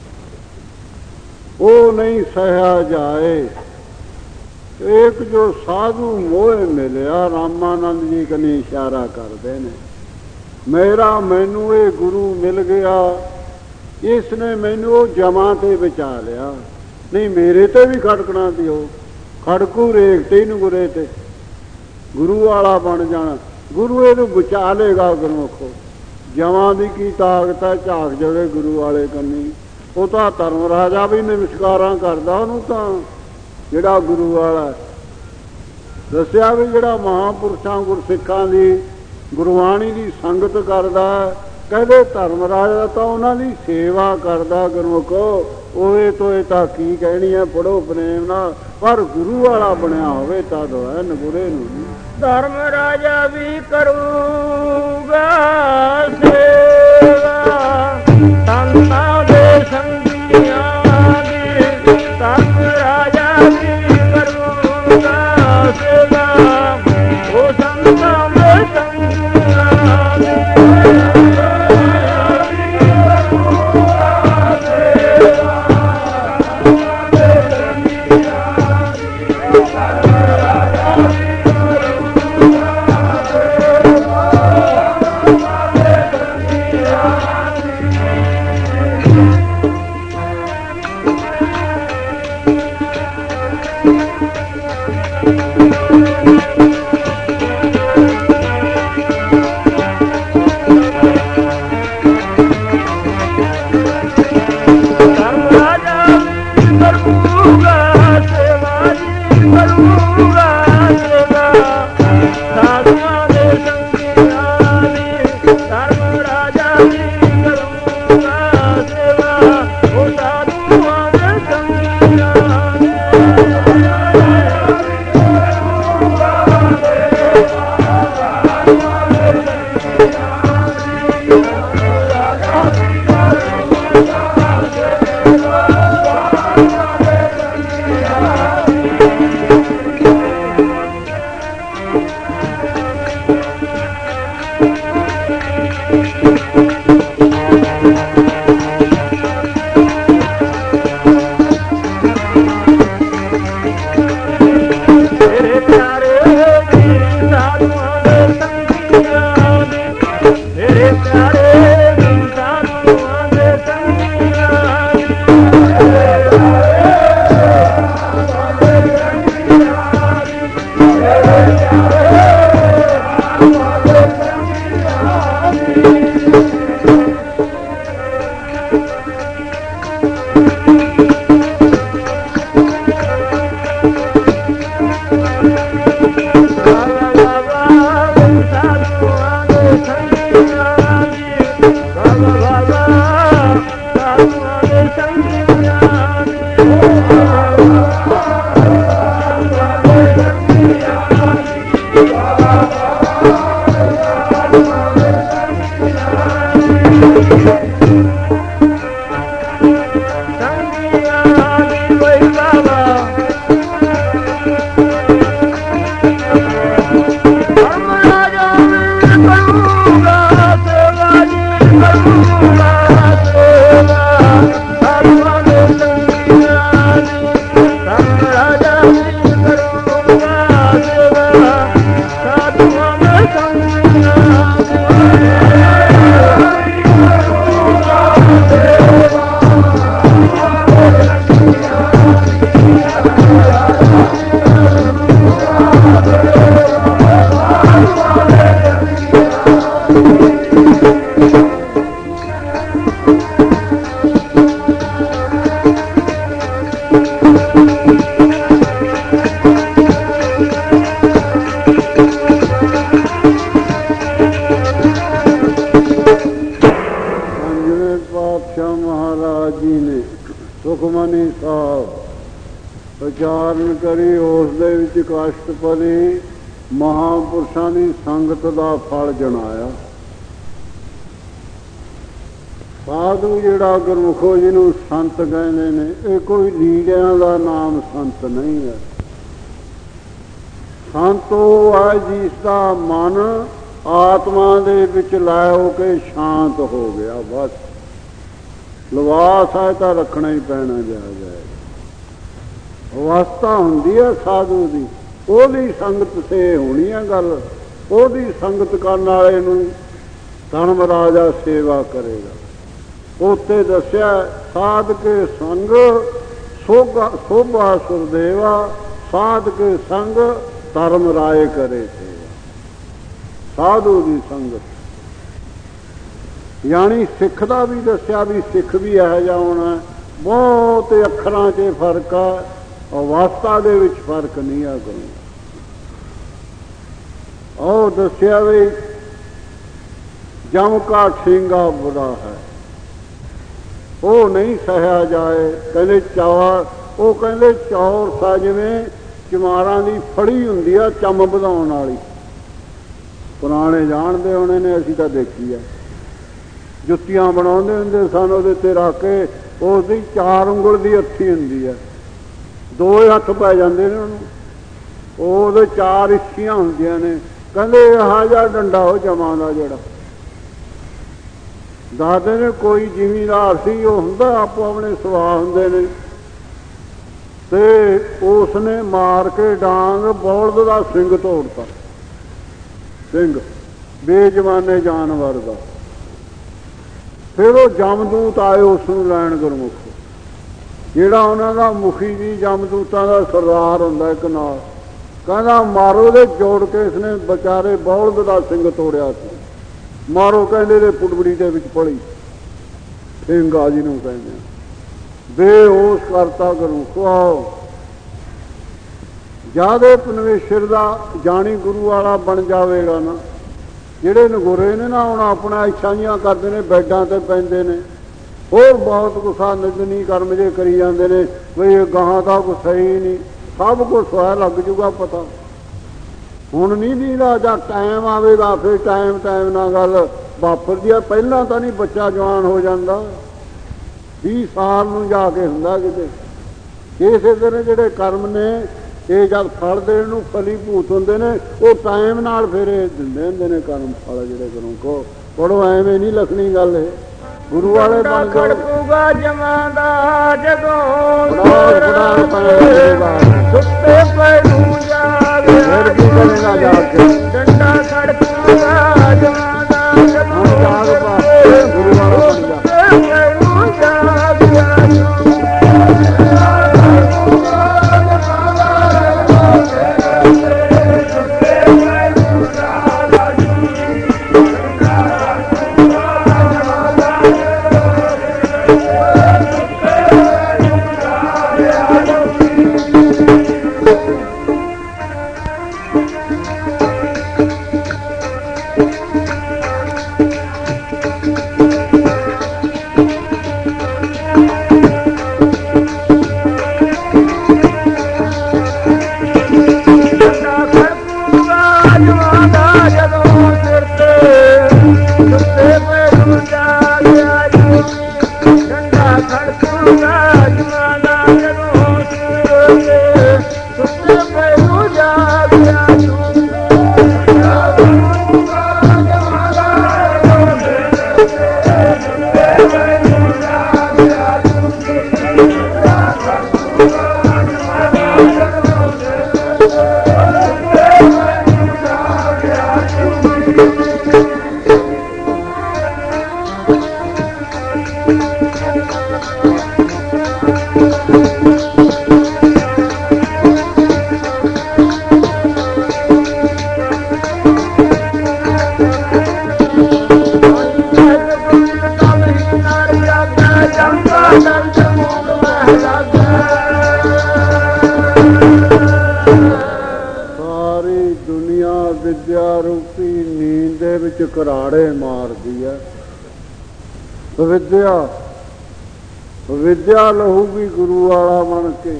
ਉਹ ਨਹੀਂ ਸਹਿਆ ਜਾਏ। ਇੱਕ ਜੋ ਸਾਧੂ ਮੋਹ ਮਿਲਿਆ, ਰਾਮਾਨੰਦ ਜੀ ਕਨੀ ਇਸ਼ਾਰਾ ਕਰਦੇ ਨੇ, ਮੇਰਾ ਮੈਨੂੰ ਇਹ ਗੁਰੂ ਮਿਲ ਗਿਆ, ਇਸ ਨੇ ਮੈਨੂੰ ਉਹ ਜਮਾਂ ਤੇ ਬਚਾ ਲਿਆ। ਨਹੀਂ ਮੇਰੇ ਤੇ ਵੀ ਖੜਕਣਾ ਸੀ, ਉਹ ਖੜਕੂ ਰੇਖ ਤੇ ਨੂੰ ਗੁਰੇ ਤੇ ਗੁਰੂ ਵਾਲਾ ਬਣ ਜਾਣਾ। ਗੁਰੂ ਇਹਨੂੰ ਬਚਾ ਲੇਗਾ ਗੁਰਮੁਖੋ। ਜਮਾਂ ਦੀ ਕੀ ਤਾਕਤ ਹੈ, ਝਾਕ ਜਾਵੇ ਗੁਰੂ ਵਾਲੇ ਕੰਨੀ। ਉਹ ਤਾਂ ਧਰਮ ਰਾਜਾ ਵੀ ਨਮਸਕਾਰਾਂ ਕਰਦਾ ਉਹਨੂੰ, ਤਾਂ ਜਿਹੜਾ ਗੁਰੂ ਵਾਲਾ ਦੱਸਿਆ ਵੀ ਜਿਹੜਾ ਮਹਾਂਪੁਰਸ਼ਾਂ ਗੁਰਸਿੱਖਾਂ ਦੀ ਗੁਰਬਾਣੀ ਦੀ ਸੰਗਤ ਕਰਦਾ, ਕਹਿੰਦੇ ਧਰਮ ਰਾਜਾ ਤਾਂ ਉਹਨਾਂ ਦੀ ਸੇਵਾ ਕਰਦਾ ਗੁਰਮੁਖੋ। ਉਹਦੇ ਤੋਂ ਇਹ ਤਾਂ ਕੀ ਕਹਿਣੀ ਹੈ, ਪੜੋ ਪ੍ਰੇਮ ਨਾਲ। ਪਰ ਗੁਰੂ ਵਾਲਾ ਬਣਿਆ ਹੋਵੇ ਤਾਂ ਹੈ ਨਗੁਰੇ ਨੂੰ ਨਹੀਂ। ਧਰਮ ਰਾਜਾ ਵੀ ਕਰੂਗਾ ਸੇਵਾ, ਸੰਤਾਂ ਦੇ ਸੰਗੀਆਂ ਦੀ। ਧਰਮ ਰਾਜਾ ਵੀ ਕਰੂਗਾ ਸੇਵਾ, ਉਹ ਸੰਤਾਂ ਦੇ ਸੰਗੀਆਂ ਦੀ। ਉਚਾਰਨ ਕਰੀ ਉਸ ਦੇ ਵਿੱਚ ਕਸ਼ਟਪਦੀ ਮਹਾਂਪੁਰਸ਼ਾਂ ਦੀ ਸੰਗਤ ਦਾ ਫਲ ਜਣਾਇਆ। ਸਾਧੂ ਜਿਹੜਾ ਗੁਰਮੁਖੋ ਜਿਹਨੂੰ ਸੰਤ ਕਹਿੰਦੇ ਨੇ, ਇਹ ਕੋਈ ਲੀੜਿਆਂ ਦਾ ਨਾਮ ਸੰਤ ਨਹੀਂ ਹੈ। ਸੰਤ ਉਹ ਹੈ ਜਿਸ ਦਾ ਮਨ ਆਤਮਾ ਦੇ ਵਿੱਚ ਲੈ ਹੋ ਕੇ ਸ਼ਾਂਤ ਹੋ ਗਿਆ। ਬਸ ਲਿਬਾਸ ਹੈ ਤਾਂ ਰੱਖਣਾ ਹੀ ਪੈਣਾ ਜਾ ਜਾਏ। ਅਵਸਥਾ ਹੁੰਦੀ ਹੈ ਸਾਧੂ ਦੀ, ਉਹਦੀ ਸੰਗਤ ਸੇ ਹੋਣੀ ਹੈ ਗੱਲ। ਉਹਦੀ ਸੰਗਤ ਕਰਨ ਵਾਲੇ ਨੂੰ ਧਰਮ ਰਾਜਾ ਸੇਵਾ ਕਰੇਗਾ। ਉੱਥੇ ਦੱਸਿਆ ਸਾਧ ਕੇ ਸੰਗ ਸੋਭਾ ਸੋਭਾ ਸੁਰਦੇਵਾ, ਸਾਧ ਕੇ ਸੰਗ ਧਰਮ ਰਾਏ ਕਰੇ ਸੇਵਾ। ਸਾਧੂ ਦੀ ਸੰਗਤ ਯਾਨੀ ਸਿੱਖ ਦਾ ਵੀ ਦੱਸਿਆ ਵੀ ਸਿੱਖ ਵੀ ਇਹੋ ਜਿਹਾ ਹੋਣਾ। ਬਹੁਤ ਅੱਖਰਾਂ 'ਚ ਫਰਕ ਹੈ, ਅਵਸਥਾ ਦੇ ਵਿੱਚ ਫਰਕ ਨਹੀਂ ਆ ਕੋਈ। ਉਹ ਦੱਸਿਆ ਵੀ ਜਮ ਕਾ ਠੇਂਗਾ ਬੁਰਾ ਹੈ, ਉਹ ਨਹੀਂ ਸਹਿਆ ਜਾਏ। ਕਹਿੰਦੇ ਚੌਰ, ਉਹ ਕਹਿੰਦੇ ਚੌਰ ਸਾ ਜਿਵੇਂ ਚਮਾਰਾਂ ਦੀ ਫੜੀ ਹੁੰਦੀ ਆ ਚੰਮ ਵਧਾਉਣ ਵਾਲੀ। ਪੁਰਾਣੇ ਜਾਣਦੇ ਹੋਣੇ ਨੇ, ਅਸੀਂ ਤਾਂ ਦੇਖੀ ਆ। ਜੁੱਤੀਆਂ ਬਣਾਉਂਦੇ ਹੁੰਦੇ ਸਨ, ਉਹਦੇ ਉੱਤੇ ਰੱਖ ਕੇ ਉਸਦੀ ਚਾਰ ਉਂਗਲ ਦੀ ਅੱਥੀ ਹੁੰਦੀ ਹੈ, ਦੋਏ ਹੱਥ ਪੈ ਜਾਂਦੇ ਨੇ ਉਹਨੂੰ। ਉਹਦੇ ਚਾਰ ਇੱਛੀਆਂ ਹੁੰਦੀਆਂ ਨੇ। ਕਹਿੰਦੇ ਇਹੋ ਜਿਹਾ ਡੰਡਾ ਉਹ ਜਮਾਂ ਦਾ ਜਿਹੜਾ ਦੱਸਦੇ ਨੇ ਕੋਈ ਜ਼ਿਮੀਂਦਾਰ ਸੀ, ਉਹ ਹੁੰਦਾ ਆਪੋ ਆਪਣੇ ਸੁਭਾਅ ਹੁੰਦੇ ਨੇ, ਤੇ ਉਸ ਨੇ ਮਾਰ ਕੇ ਡਾਂਗ ਬੌਲਦ ਦਾ ਸਿੰਘ ਤੋੜਤਾ। ਸਿੰਘ ਬੇਜਮਾਨੇ ਜਾਨਵਰ ਦਾ। ਫਿਰ ਉਹ ਜਮਦੂਤ ਆਏ ਉਸ ਨੂੰ ਲੈਣ ਗੁਰਮੁਖ, ਜਿਹੜਾ ਉਹਨਾਂ ਦਾ ਮੁਖੀ ਜੀ ਜਮਦੂਤਾਂ ਦਾ ਸਰਦਾਰ ਹੁੰਦਾ ਇੱਕ ਨਾਲ। ਕਹਿੰਦਾ ਮਾਰੋ ਦੇ ਜੋੜ ਕੇ ਇਸਨੇ ਵਿਚਾਰੇ ਬੌਲਦ ਦਾ ਸਿੰਘ ਤੋੜਿਆ ਸੀ। ਮਾਰੋ ਕਹਿੰਦੇ ਦੇ ਪੁੜਬੜੀ ਦੇ ਵਿੱਚ ਪੜੀ ਸਿੰਘਾ ਜੀ ਨੂੰ ਕਹਿੰਦੇ ਬੇਹੋਸ਼ ਕਰਤਾ ਗੁਰਮੁਖ। ਆਓ ਜਿਆਦੇ ਪਰਮੇਸ਼ਰ ਦਾ ਜਾਣੀ ਗੁਰੂ ਵਾਲਾ ਬਣ ਜਾਵੇਗਾ ਨਾ। ਜਿਹੜੇ ਨਗੋਰੇ ਨੇ ਨਾ, ਹੁਣ ਆਪਣਾ ਇੱਛਾ ਜੀਆਂ ਕਰਦੇ ਨੇ, ਬੈਡਾਂ ਤੇ ਪੈਂਦੇ ਨੇ, ਹੋਰ ਬਹੁਤ ਗੁੱਸਾ ਨਿੰਦਨੀ ਕਰਮ ਜੇ ਕਰੀ ਜਾਂਦੇ ਨੇ ਬਈ ਇਹ ਗਾਹਾਂ ਦਾ ਕੁਛ ਸਹੀ ਨਹੀਂ। ਸਭ ਕੁਛ ਸਵਾਹ ਲੱਗ ਜੂਗਾ ਪਤਾ। ਹੁਣ ਨਹੀਂ ਦੀਦਾ, ਜਾਂ ਟਾਈਮ ਆਵੇਗਾ ਫਿਰ ਟਾਈਮ ਟਾਈਮ ਨਾਲ ਗੱਲ ਵਾਪਰਦੀ ਆ। ਪਹਿਲਾਂ ਤਾਂ ਨਹੀਂ ਬੱਚਾ ਜਵਾਨ ਹੋ ਜਾਂਦਾ, ਵੀਹ ਸਾਲ ਨੂੰ ਜਾ ਕੇ ਹੁੰਦਾ ਕਿਤੇ। ਇਸੇ ਤਰ੍ਹਾਂ ਜਿਹੜੇ ਕਰਮ ਨੇ ਇਹ ਜਦ ਫਲ ਦੇਣ ਨੂੰ ਫਲੀ ਭੂਤ ਹੁੰਦੇ ਨੇ, ਉਹ ਟਾਈਮ ਨਾਲ ਫਿਰ ਇਹ ਦਿੰਦੇ ਹੁੰਦੇ ਨੇ ਕਰਮ ਫਲ। ਜਿਹੜੇ ਗੁਰੂ ਕੋ ਪੜੋ, ਐਵੇਂ ਨਹੀਂ ਲਿਖਣੀ ਗੱਲ। ਇਹ ਗੁਰੂ ਵਾਲੇ ਬਣ ਖੜਕੂਗਾ ਜਮਾਂ ਦਾ ਜਦੋਂ ਸੁੱਤੇ ਪੈ ਨੂੰ ਜਾਵੇ। ਫਿਰ ਕੀ ਕਰੇਗਾ ਜਾ ਕੇ? ਡੰਡਾ ਖੜਕੂਗਾ ਜਮਾਂ ਦਾ ਜਦੋਂ ਗੁਰੂ ਵਾਲਾ ਬਣ ਜਾ। ਘਰਾੜੇ ਮਾਰਦੀ ਹੈ ਵਿਦਿਆ। ਵਿਦਿਆ ਲਹੂਗੀ ਗੁਰੂ ਵਾਲਾ ਬਣ ਕੇ,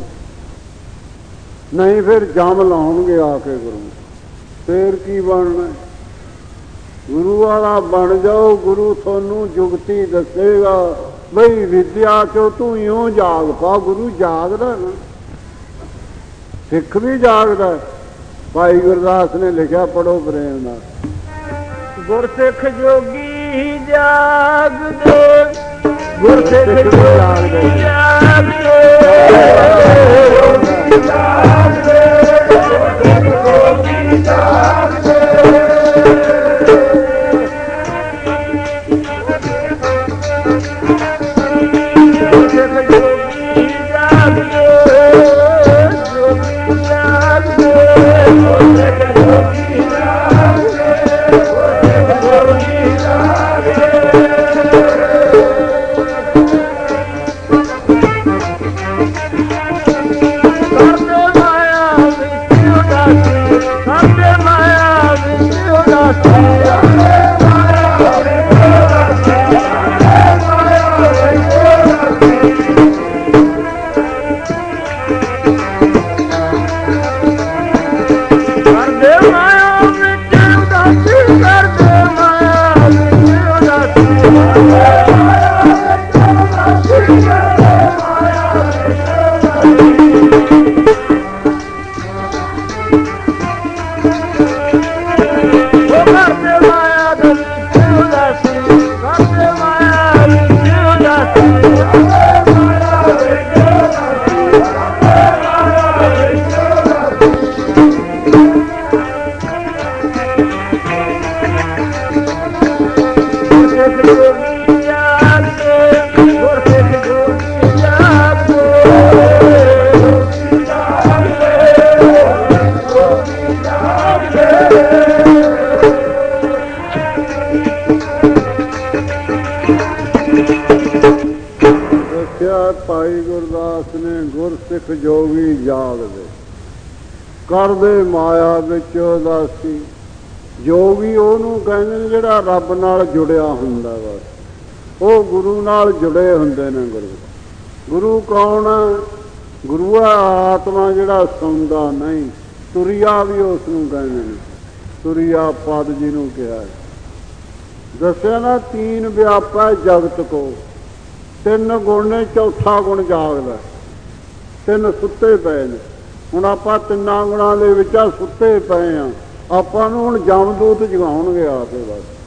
ਨਹੀਂ ਫਿਰ ਜਮ ਲਾਉਣਗੇ ਆ ਕੇ ਗੁਰੂ। ਫੇਰ ਕੀ ਬਣਨਾ? ਗੁਰੂ ਵਾਲਾ ਬਣ ਜਾਓ। ਗੁਰੂ ਤੁਹਾਨੂੰ ਜੁਗਤੀ ਦੱਸੇਗਾ ਬਈ ਵਿਦਿਆ ਚੋਂ ਤੂੰ ਇਉਂ ਜਾਗ ਪਾ। ਗੁਰੂ ਜਾਗਦਾ ਨਾ, ਸਿੱਖ ਵੀ ਜਾਗਦਾ। ਭਾਈ ਗੁਰਦਾਸ ਨੇ ਲਿਖਿਆ, ਪੜੋ ਪ੍ਰੇਮ ਨਾਲ। ਗੁਰਸਿੱਖ ਜੋਗੀ ਜਾਗਦੇ, ਗੁਰਸਿੱਖ ਜੋਗੀ ਜਾਗਦੇ, ਜਾਗਦੇ ਜੋਗੀ ਜਾਗਦੇ। ਭਾਈ ਗੁਰਦਾਸ ਨੇ ਗੁਰਸਿੱਖ ਜੋਗੀ ਜਾਗਦੇ, ਕਰਦੇ ਮਾਇਆ ਵਿੱਚ ਉਦਾਸੀ। ਜੋਗੀ ਉਹਨੂੰ ਕਹਿੰਦੇ ਨੇ ਜਿਹੜਾ ਰੱਬ ਨਾਲ ਜੁੜਿਆ ਹੁੰਦਾ ਵਾ, ਉਹ ਗੁਰੂ ਨਾਲ ਜੁੜੇ ਹੁੰਦੇ ਨੇ। ਗੁਰੂ ਗੁਰੂ ਕੌਣ? ਗੁਰੂ ਆ ਆਤਮਾ ਜਿਹੜਾ ਸੌਂਦਾ ਨਹੀਂ। ਤੁਰਿਆ ਵੀ ਉਸ ਨੂੰ ਕਹਿੰਦੇ ਨੇ, ਤੁਰਿਆ ਪਦ ਜਿਹਨੂੰ ਕਿਹਾ। ਦੱਸਿਆ ਨਾ, ਤੀਨ ਵਿਆਪਾ ਜਗਤ ਕੋ, ਤਿੰਨ ਗੁਣ ਨੇ, ਚੌਥਾ ਗੁਣ ਜਾਗਦਾ। ਤਿੰਨ ਸੁੱਤੇ ਪਏ ਨੇ। ਹੁਣ ਆਪਾਂ ਤਿੰਨਾਂ ਗੁਣਾਂ ਦੇ ਵਿੱਚ ਆ ਸੁੱਤੇ ਪਏ ਆ। ਆਪਾਂ ਨੂੰ ਹੁਣ ਜਮਦੂਤ ਜਗਾਉਣਗੇ ਆ ਕੇ।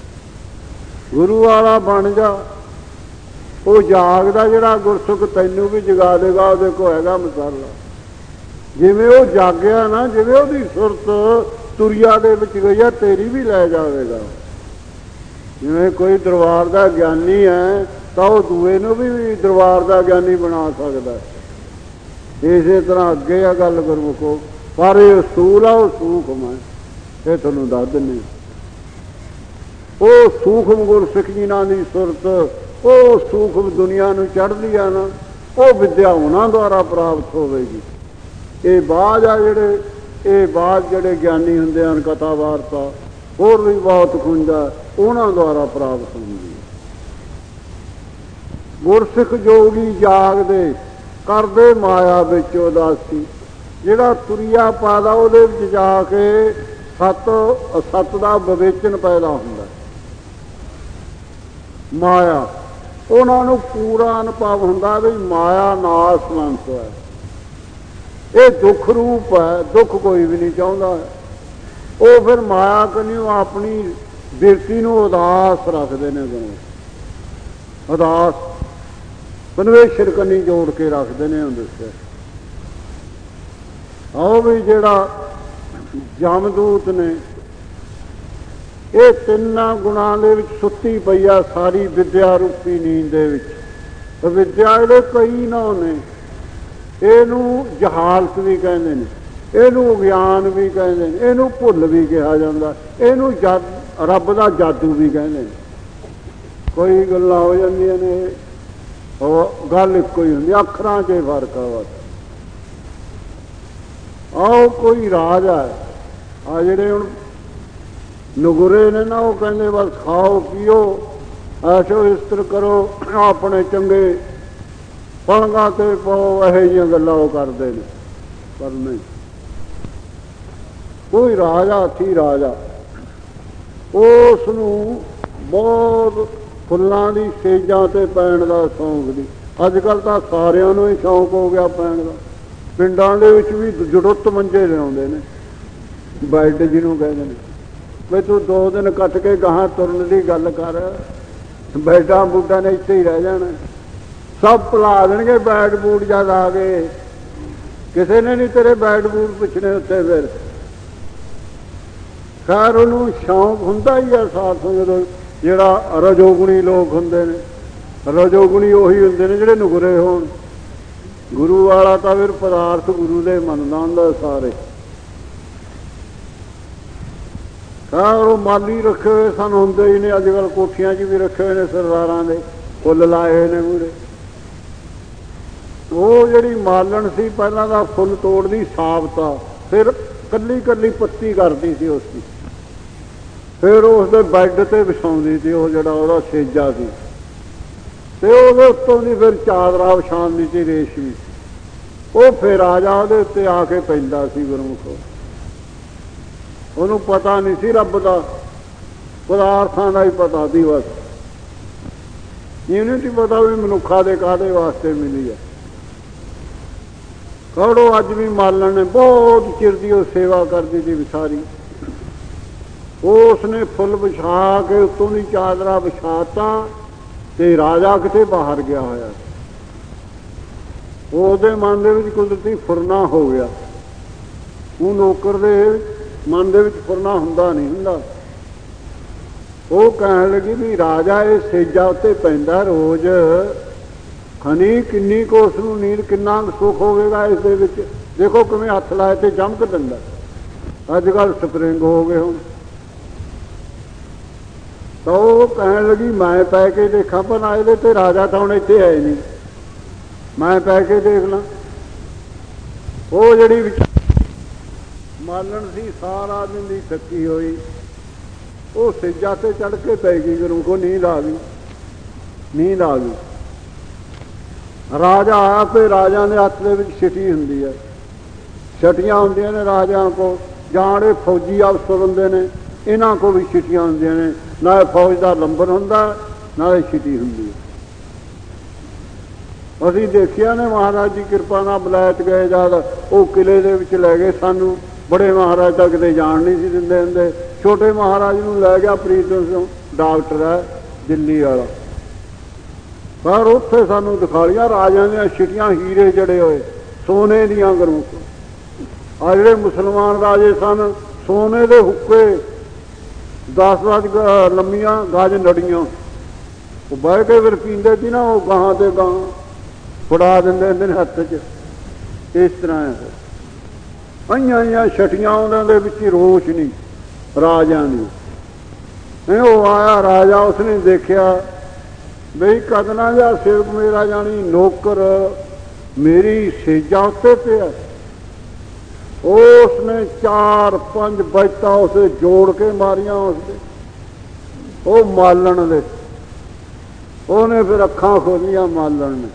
ਬਸ ਗੁਰੂ ਵਾਲਾ ਬਣ ਜਾ। ਉਹ ਜਾਗਦਾ ਜਿਹੜਾ ਗੁਰਸੁਖ ਤੈਨੂੰ ਵੀ ਜਗਾ ਦੇਗਾ। ਉਹਦੇ ਕੋਲ ਹੈਗਾ ਮਸਾਲਾ। ਜਿਵੇਂ ਉਹ ਜਾਗਿਆ ਨਾ, ਜਿਵੇਂ ਉਹਦੀ ਸੁਰਤ ਤੁਰਿਆ ਦੇ ਵਿੱਚ ਗਈ ਆ, ਤੇਰੀ ਵੀ ਲੈ ਜਾਵੇਗਾ। ਜਿਵੇਂ ਕੋਈ ਦਰਬਾਰ ਦਾ ਗਿਆਨੀ ਹੈ ਤਾਂ ਉਹ ਦੂਏ ਨੂੰ ਵੀ ਦਰਬਾਰ ਦਾ ਗਿਆਨੀ ਬਣਾ ਸਕਦਾ। ਇਸੇ ਤਰ੍ਹਾਂ ਅੱਗੇ ਆ ਗੱਲ ਗੁਰਮੁਖੋ। ਪਰ ਇਹ ਅਸੂਲ ਆ, ਉਹ ਸੂਖਮ ਹੈ। ਇਹ ਤੁਹਾਨੂੰ ਦੱਸ ਦਿੰਦੇ। ਉਹ ਸੂਖਮ ਗੁਰਸਿੱਖ ਜਿਨ੍ਹਾਂ ਦੀ ਸੁਰਤ, ਉਹ ਸੂਖਮ ਦੁਨੀਆ ਨੂੰ ਚੜ੍ਹਦੀ ਆ ਨਾ, ਉਹ ਵਿਦਿਆ ਉਹਨਾਂ ਦੁਆਰਾ ਪ੍ਰਾਪਤ ਹੋਵੇਗੀ। ਇਹ ਬਾਝ ਆ ਜਿਹੜੇ, ਇਹ ਬਾਝ ਜਿਹੜੇ ਗਿਆਨੀ ਹੁੰਦੇ ਹਨ, ਕਥਾ ਵਾਰਤਾ ਹੋਰ ਵੀ ਬਹੁਤ ਖੁੰਝਾ, ਉਹਨਾਂ ਦੁਆਰਾ ਪ੍ਰਾਪਤ ਹੁੰਦੀ ਹੈ। ਗੁਰਸਿੱਖ ਜੋਗੀ ਜਾਗਦੇ, ਕਰਦੇ ਮਾਇਆ ਵਿੱਚ ਉਦਾਸੀ। ਜਿਹੜਾ ਤੁਰਿਆ ਪਾਦਾ ਉਹਦੇ ਵਿੱਚ ਜਾ ਕੇ ਸਤ ਅਸਤ ਦਾ ਵਿਵੇਚਨ ਪੈਦਾ ਹੁੰਦਾ। ਮਾਇਆ ਉਹਨਾਂ ਨੂੰ ਪੂਰਾ ਅਨੁਭਵ ਹੁੰਦਾ ਵੀ ਮਾਇਆ ਨਾਸਵੰਤ ਹੈ, ਇਹ ਦੁੱਖ ਰੂਪ ਹੈ, ਦੁੱਖ ਕੋਈ ਵੀ ਨਹੀਂ ਚਾਹੁੰਦਾ। ਉਹ ਫਿਰ ਮਾਇਆ ਕਨਿਓ ਆਪਣੀ ਬਿਰਤੀ ਨੂੰ ਉਦਾਸ ਰੱਖਦੇ ਨੇ। ਉਦਾਸ ਪਰਮੇਸ਼ਰ ਕੰਨੀ ਜੋੜ ਕੇ ਰੱਖਦੇ ਨੇ। ਹੁਣ ਦੱਸਿਆ ਆਓ ਵੀ ਜਿਹੜਾ ਜਮਦੂਤ ਨੇ, ਇਹ ਤਿੰਨਾਂ ਗੁਣਾਂ ਦੇ ਵਿੱਚ ਸੁੱਤੀ ਪਈ ਆ ਸਾਰੀ ਵਿਦਿਆ ਰੂਪੀ ਨੀਂਦ ਦੇ ਵਿੱਚ। ਵਿਦਿਆ ਇਹਦੇ ਕਈ ਨਾਂ ਨੇ। ਇਹਨੂੰ ਜਹਾਲਤ ਵੀ ਕਹਿੰਦੇ ਨੇ, ਇਹਨੂੰ ਗਿਆਨ ਵੀ ਕਹਿੰਦੇ ਨੇ, ਇਹਨੂੰ ਭੁੱਲ ਵੀ ਕਿਹਾ ਜਾਂਦਾ, ਇਹਨੂੰ ਜਦ ਰੱਬ ਦਾ ਜਾਦੂ ਵੀ ਕਹਿੰਦੇ ਨੇ। ਕੋਈ ਗੱਲਾਂ ਹੋ ਜਾਂਦੀਆਂ ਨੇ, ਉਹ ਗੱਲ ਇੱਕੋ ਹੀ ਹੁੰਦੀ, ਅੱਖਰਾਂ 'ਚ ਫਰਕ ਆ। ਬਸ ਆਓ ਕੋਈ ਰਾਜ ਹੈ ਆ ਜਿਹੜੇ ਹੁਣ ਨਗੁਰੇ ਨੇ ਨਾ, ਉਹ ਕਹਿੰਦੇ ਬਸ ਖਾਓ ਪੀਓ ਐਸ਼ੋ ਇਸਤਰ ਕਰੋ, ਆਪਣੇ ਚੰਗੇ ਪਲੰਘਾਂ ਤੇ ਪਾਓ, ਇਹੋ ਜਿਹੀਆਂ ਗੱਲਾਂ ਉਹ ਕਰਦੇ ਨੇ। ਪਰ ਨਹੀਂ, ਕੋਈ ਰਾਜਾ ਸੀ ਰਾਜਾ, ਉਸ ਨੂੰ ਬਹੁਤ ਫੁੱਲਾਂ ਦੀ ਸੇਜਾਂ ਤੇ ਪੈਣ ਦਾ ਸ਼ੌਂਕ ਦੀ। ਅੱਜ ਕੱਲ੍ਹ ਤਾਂ ਸਾਰਿਆਂ ਨੂੰ ਹੀ ਸ਼ੌਂਕ ਹੋ ਗਿਆ ਪੈਣ ਦਾ। ਪਿੰਡਾਂ ਦੇ ਵਿੱਚ ਵੀ ਜੜੁੱਤ ਮੰਜੇ ਲਿਆਉਂਦੇ ਨੇ, ਬੈੱਡ ਜਿਹਨੂੰ ਕਹਿੰਦੇ ਨੇ। ਵੀ ਤੂੰ ਦੋ ਦਿਨ ਕੱਟ ਕੇ ਗਾਹਾਂ ਤੁਰਨ ਦੀ ਗੱਲ ਕਰ, ਬੈਡਾਂ ਬੂਟਾਂ ਨੇ ਇੱਥੇ ਹੀ ਰਹਿ ਜਾਣਾ। ਸਭ ਭੁਲਾ ਦੇਣਗੇ ਬੈਡ ਬੂਟ ਜਦ ਆ ਗਏ। ਕਿਸੇ ਨੇ ਨਹੀਂ ਤੇਰੇ ਬੈਡ ਬੂਟ ਪੁੱਛਣੇ ਉੱਥੇ। ਫਿਰ ਖੈਰ ਉਹਨੂੰ ਸ਼ੌਂਕ ਹੁੰਦਾ ਹੀ ਆ ਸਾਧ ਸੰਗਤ। ਜਿਹੜਾ ਰਜੋਗੁਣੀ ਲੋਕ ਹੁੰਦੇ ਨੇ, ਰਜੋਗੁਣੀ ਉਹੀ ਹੁੰਦੇ ਨੇ ਜਿਹੜੇ ਨੁਗਰੇ ਹੋਣ। ਗੁਰੂ ਵਾਲਾ ਤਾਂ ਫਿਰ ਪਦਾਰਥ ਗੁਰੂ ਦੇ ਮੰਨਦਾ ਹੁੰਦਾ ਸਾਰੇ। ਖੈਰ ਉਹ ਮਾਲੀ ਰੱਖੇ ਹੋਏ ਸਨ, ਹੁੰਦੇ ਹੀ ਨੇ। ਅੱਜ ਕੱਲ੍ਹ ਕੋਠੀਆਂ 'ਚ ਵੀ ਰੱਖੇ ਹੋਏ ਨੇ ਸਰਦਾਰਾਂ ਦੇ, ਫੁੱਲ ਲਾਏ ਹੋਏ ਨੇ ਮੂਹਰੇ। ਉਹ ਜਿਹੜੀ ਮਾਲਣ ਸੀ ਪਹਿਲਾਂ ਦਾ ਫੁੱਲ ਤੋੜਦੀ ਸਾਬਤਾ, ਫਿਰ ਕੱਲੀ ਕੱਲੀ ਪੱਤੀ ਕਰਦੀ ਸੀ ਉਸਦੀ, ਫਿਰ ਉਸਦੇ ਬੈੱਡ ਤੇ ਵਿਛਾਉਂਦੀ ਸੀ। ਉਹ ਜਿਹੜਾ ਉਹਦਾ ਸੇਜਾ ਸੀ, ਤੇ ਉਹਦੇ ਉੱਤੋਂ ਦੀ ਫਿਰ ਚਾਦਰਾ ਵਿਛਾਉਂਦੀ ਸੀ ਰੇਸ਼ਮੀ। ਉਹ ਫਿਰ ਰਾਜਾ ਉਹਦੇ ਉੱਤੇ ਆ ਕੇ ਪੈਂਦਾ ਸੀ ਗੁਰਮੁਖ। ਉਹਨੂੰ ਪਤਾ ਨਹੀਂ ਸੀ ਰੱਬ ਦਾ, ਪਦਾਰਥਾਂ ਦਾ ਹੀ ਪਤਾ ਸੀ ਬਸ। ਇਹ ਨਹੀਂ ਸੀ ਪਤਾ ਵੀ ਮਨੁੱਖਾਂ ਦੇ ਕਾਹਦੇ ਵਾਸਤੇ ਮਿਲੀ ਹੈ। ਕਹੜੋ ਅੱਜ ਵੀ ਮਾਲਣ ਨੇ ਬਹੁਤ ਚਿਰ ਦੀ ਉਹ ਸੇਵਾ ਕਰਦੀ ਸੀ ਵਿਸਾਰੀ। ਉਸ ਨੇ ਫੁੱਲ ਵਿਛਾ ਕੇ ਉੱਤੋਂ ਦੀ ਚਾਦਰਾ ਵਿਛਾਤਾ, ਤੇ ਰਾਜਾ ਕਿਤੇ ਬਾਹਰ ਗਿਆ ਹੋਇਆ। ਉਹਦੇ ਮਨ ਦੇ ਵਿੱਚ ਕੁਦਰਤੀ ਫੁਰਨਾ ਹੋ ਗਿਆ। ਉਹ ਨੌਕਰ ਦੇ ਮਨ ਦੇ ਵਿੱਚ ਫੁਰਨਾ ਹੁੰਦਾ ਨਹੀਂ ਹੁੰਦਾ। ਉਹ ਕਹਿਣ ਲੱਗੀ ਵੀ ਰਾਜਾ ਇਹ ਸੇਜਾ ਉੱਤੇ ਪੈਂਦਾ ਰੋਜ਼, ਖਨੀ ਕਿੰਨੀ ਕੁ ਉਸ ਨੂੰ ਨੀਂਦ, ਕਿੰਨਾ ਸੁੱਖ ਹੋਵੇਗਾ ਇਸ ਦੇ ਵਿੱਚ। ਦੇਖੋ ਕਿਵੇਂ ਹੱਥ ਲਾਏ ਤੇ ਚਮਕ ਦਿੰਦਾ। ਅੱਜ ਕੱਲ੍ਹ ਸਪਰਿੰਗ ਹੋ ਗਏ ਹੁਣ। ਤਾਂ ਉਹ ਕਹਿਣ ਲੱਗੀ ਮੈਂ ਪੈ ਕੇ ਦੇਖਾਂ, ਪਰ ਇਹਦੇ ਤੇ ਰਾਜਾ ਤਾਂ ਹੁਣ ਇੱਥੇ ਹੈ ਨਹੀਂ, ਮੈਂ ਪੈ ਕੇ ਦੇਖ ਲਾਂ। ਉਹ ਜਿਹੜੀ ਮਾਲਣ ਸੀ ਸਾਰਾ ਦਿਨ ਦੀ ਥੱਕੀ ਹੋਈ, ਉਹ ਸੇਜਾ ਤੇ ਚੜ੍ਹ ਕੇ ਪੈ ਗਈ। ਗੁਰੂ ਕੋ ਨੀਂਦ ਆ ਗਈ, ਨੀਂਦ ਆ ਗਈ। ਰਾਜਾ ਆਇਆ, ਤੇ ਰਾਜਾ ਦੇ ਹੱਥ ਦੇ ਵਿੱਚ ਛਟੀ ਹੁੰਦੀ ਹੈ, ਛਟੀਆਂ ਹੁੰਦੀਆਂ ਨੇ ਰਾਜਿਆਂ ਕੋਲ। ਜਾਣੇ ਫੌਜੀ ਅਫਸਰ ਹੁੰਦੇ ਨੇ, ਇਹਨਾਂ ਕੋਲ ਵੀ ਛਟੀਆਂ ਹੁੰਦੀਆਂ ਨੇ। ਨਾਲੇ ਫੌਜ ਦਾ ਨੰਬਰ ਹੁੰਦਾ, ਨਾਲੇ ਛਟੀ ਹੁੰਦੀ ਹੈ। ਅਸੀਂ ਦੇਖਿਆ ਨੇ ਮਹਾਰਾਜ ਦੀ ਕਿਰਪਾ ਨਾਲ ਬਲੈਤ ਗਏ ਜਦ ਉਹ ਕਿਲੇ ਦੇ ਵਿੱਚ ਲੈ ਗਏ ਸਾਨੂੰ। ਬੜੇ ਮਹਾਰਾਜ ਤਾਂ ਕਿਤੇ ਜਾਣ ਨਹੀਂ ਸੀ ਦਿੰਦੇ ਹੁੰਦੇ। ਛੋਟੇ ਮਹਾਰਾਜ ਨੂੰ ਲੈ ਗਿਆ ਪ੍ਰੀਤਮ ਸਿੰਘ, ਡਾਕਟਰ ਹੈ ਦਿੱਲੀ ਵਾਲਾ। ਪਰ ਉੱਥੇ ਸਾਨੂੰ ਦਿਖਾ ਲਿਆ ਰਾਜਿਆਂ ਦੀਆਂ ਛਟੀਆਂ, ਹੀਰੇ ਜੜੇ ਹੋਏ ਸੋਨੇ ਦੀਆਂ। ਗੁਰੂ ਆ ਜਿਹੜੇ ਮੁਸਲਮਾਨ ਰਾਜੇ ਸਨ, ਸੋਨੇ ਦੇ ਹੁੱਕੇ, ਦਸ ਦਸ ਲੰਮੀਆਂ ਗਜ ਨੜੀਆਂ। ਉਹ ਬਹਿ ਕੇ ਫਿਰ ਪੀਂਦੇ ਸੀ ਨਾ, ਉਹ ਗਾਹਾਂ ਤੇ ਗਾਹਾਂ ਫੜਾ ਦਿੰਦੇ ਹੁੰਦੇ ਨੇ ਹੱਥ 'ਚ। ਇਸ ਤਰ੍ਹਾਂ ਆਈਆਂ ਆਈਆਂ ਛਟੀਆਂ ਉਹਨਾਂ ਦੇ ਵਿੱਚ ਹੀ ਰੋਸ਼ਨੀ ਰਾਜਿਆਂ ਦੀ। ਉਹ ਆਇਆ ਰਾਜਾ, ਉਸਨੇ ਦੇਖਿਆ ਬਈ ਕਦਨਾ ਜਿਹਾ ਸੇਵਕ ਮੇਰਾ, ਜਾਣੀ ਨੌਕਰ, ਮੇਰੀ ਸੇਜਾ ਉੱਤੇ ਪਿਆ। ਉਸਨੇ ਚਾਰ ਪੰਜ ਬੈਤਾਂ ਉਸੇ ਜੋੜ ਕੇ ਮਾਰੀਆਂ ਉਸਦੇ, ਉਹ ਮਾਲਣ ਦੇ। ਉਹਨੇ ਫਿਰ ਅੱਖਾਂ ਖੋਲੀਆਂ ਮਾਲਣ ਨੇ,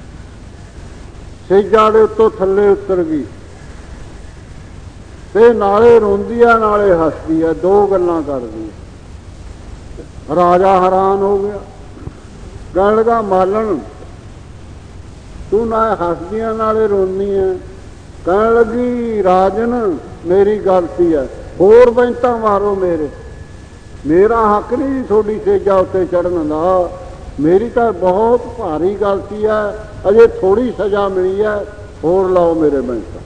ਸੇਜਾ ਦੇ ਉੱਤੋਂ ਥੱਲੇ ਉਤਰ ਗਈ, ਤੇ ਨਾਲੇ ਰੋਂਦੀ ਆ ਨਾਲੇ ਹੱਸਦੀ ਆ, ਦੋ ਗੱਲਾਂ ਕਰਦੀ ਆ। ਰਾਜਾ ਹੈਰਾਨ ਹੋ ਗਿਆ, ਕਹਿਣ ਲੱਗਾ ਮਾਲਣ ਤੂੰ ਨਾ ਹੱਸਦੀਆਂ ਨਾਲੇ ਰੋਂਦੀ ਆ। ਕਹਿਣ ਲੱਗੀ ਰਾਜਨ ਮੇਰੀ ਗਲਤੀ ਹੈ, ਹੋਰ ਬੈਂਤਾਂ ਮਾਰੋ ਮੇਰੇ, ਮੇਰਾ ਹੱਕ ਨਹੀਂ ਤੁਹਾਡੀ ਸੇਜਾ ਉੱਤੇ ਚੜ੍ਹਨ ਦਾ, ਮੇਰੀ ਤਾਂ ਬਹੁਤ ਭਾਰੀ ਗਲਤੀ ਹੈ, ਅਜੇ ਥੋੜ੍ਹੀ ਸਜ਼ਾ ਮਿਲੀ ਹੈ, ਹੋਰ ਲਾਓ ਮੇਰੇ ਬੈਂਤਾਂ।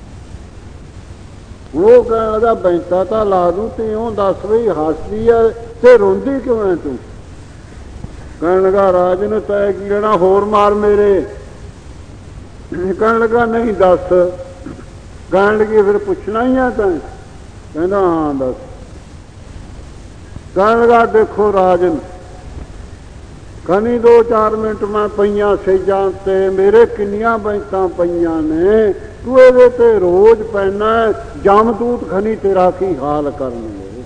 ਉਹ ਕਹਿਣ ਲੱਗਾ ਬੈਂਤਾਂ ਤਾਂ ਲਾ ਦੂੰ, ਤੇ ਉਹ ਦੱਸ ਬਈ ਹੱਸਦੀ ਹੈ ਤੇ ਰੋਂਦੀ ਕਿਉਂ ਹੈ ਤੂੰ। ਕਹਿਣ ਲੱਗਾ ਰਾਜਨ ਤੈਅ ਕੀ ਲੈਣਾ, ਹੋਰ ਮਾਰ ਮੇਰੇ। ਕਹਿਣ ਲੱਗਾ ਨਹੀਂ ਦੱਸ। ਕਹਿਣ ਲੱਗੀ ਫਿਰ ਪੁੱਛਣਾ ਹੀ ਆ ਤੈਂ। ਕਹਿੰਦਾ ਹਾਂ ਦੱਸ। ਕਹਿਣ ਲੱਗਾ ਦੇਖੋ ਰਾਜਨ, ਕਨੀ ਦੋ ਚਾਰ ਮਿੰਟ ਮੈਂ ਪਈਆਂ ਸੇਜਾਂ ਤੇ, ਮੇਰੇ ਕਿੰਨੀਆਂ ਬੈਂਤਾਂ ਪਈਆਂ ਨੇ, ਤੂੰ ਇਹਦੇ ਤੇ ਰੋਜ਼ ਪੈਣਾ, ਜਮਦੂਤ ਖਨੀ ਤੇਰਾ ਕੀ ਹਾਲ ਕਰਨਗੇ।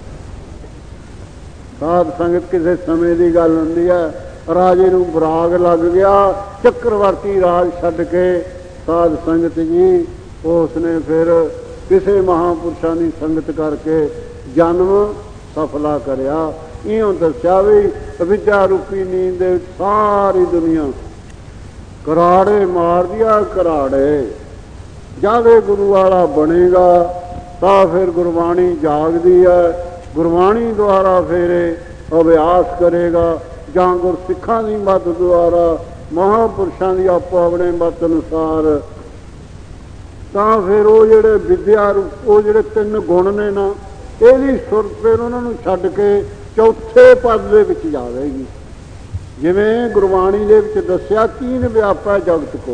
ਸਾਧ ਸੰਗਤ ਕਿਸੇ ਸਮੇਂ ਦੀ ਗੱਲ ਹੁੰਦੀ ਹੈ, ਰਾਜੇ ਨੂੰ ਬਰਾਗ ਲੱਗ ਗਿਆ, ਚੱਕਰਵਰਤੀ ਰਾਜ ਛੱਡ ਕੇ। ਸਾਧ ਸੰਗਤ ਜੀ ਉਸਨੇ ਫਿਰ ਕਿਸੇ ਮਹਾਂਪੁਰਸ਼ਾਂ ਦੀ ਸੰਗਤ ਕਰਕੇ ਜਨਮ ਸਫਲਾ ਕਰਿਆ। ਇਉਂ ਦੱਸਿਆ ਵੀ ਅਵਿਦਿਆ ਰੂਪੀ ਨੀਂਦ ਦੇ ਵਿੱਚ ਸਾਰੀ ਦੁਨੀਆ ਘਰਾੜੇ ਮਾਰਦੀ ਆ। ਘਰਾੜੇ ਜਾਵੇ ਗੁਰੂ ਵਾਲਾ ਬਣੇਗਾ ਤਾਂ ਫਿਰ ਗੁਰਬਾਣੀ ਜਾਗਦੀ ਹੈ। ਗੁਰਬਾਣੀ ਦੁਆਰਾ ਫਿਰ ਅਭਿਆਸ ਕਰੇਗਾ ਜਾਂ ਗੁਰਸਿੱਖਾਂ ਦੀ ਮੱਤ ਦੁਆਰਾ ਮਹਾਂਪੁਰਸ਼ਾਂ ਦੀ ਆਪੋ ਆਪਣੇ ਮੱਤ ਅਨੁਸਾਰ, ਤਾਂ ਫਿਰ ਉਹ ਜਿਹੜੇ ਵਿਦਿਆ ਉਹ ਜਿਹੜੇ ਤਿੰਨ ਗੁਣ ਨੇ ਨਾ, ਇਹਦੀ ਸੁਰਤ ਫਿਰ ਉਹਨਾਂ ਨੂੰ ਛੱਡ ਕੇ ਚੌਥੇ ਪਦ ਦੇ ਵਿੱਚ ਜਾਵੇਗੀ। ਜਿਵੇਂ ਗੁਰਬਾਣੀ ਦੇ ਵਿੱਚ ਦੱਸਿਆ ਤੀਨ ਵਿਆਪਾ ਜਗਤ ਕੋ,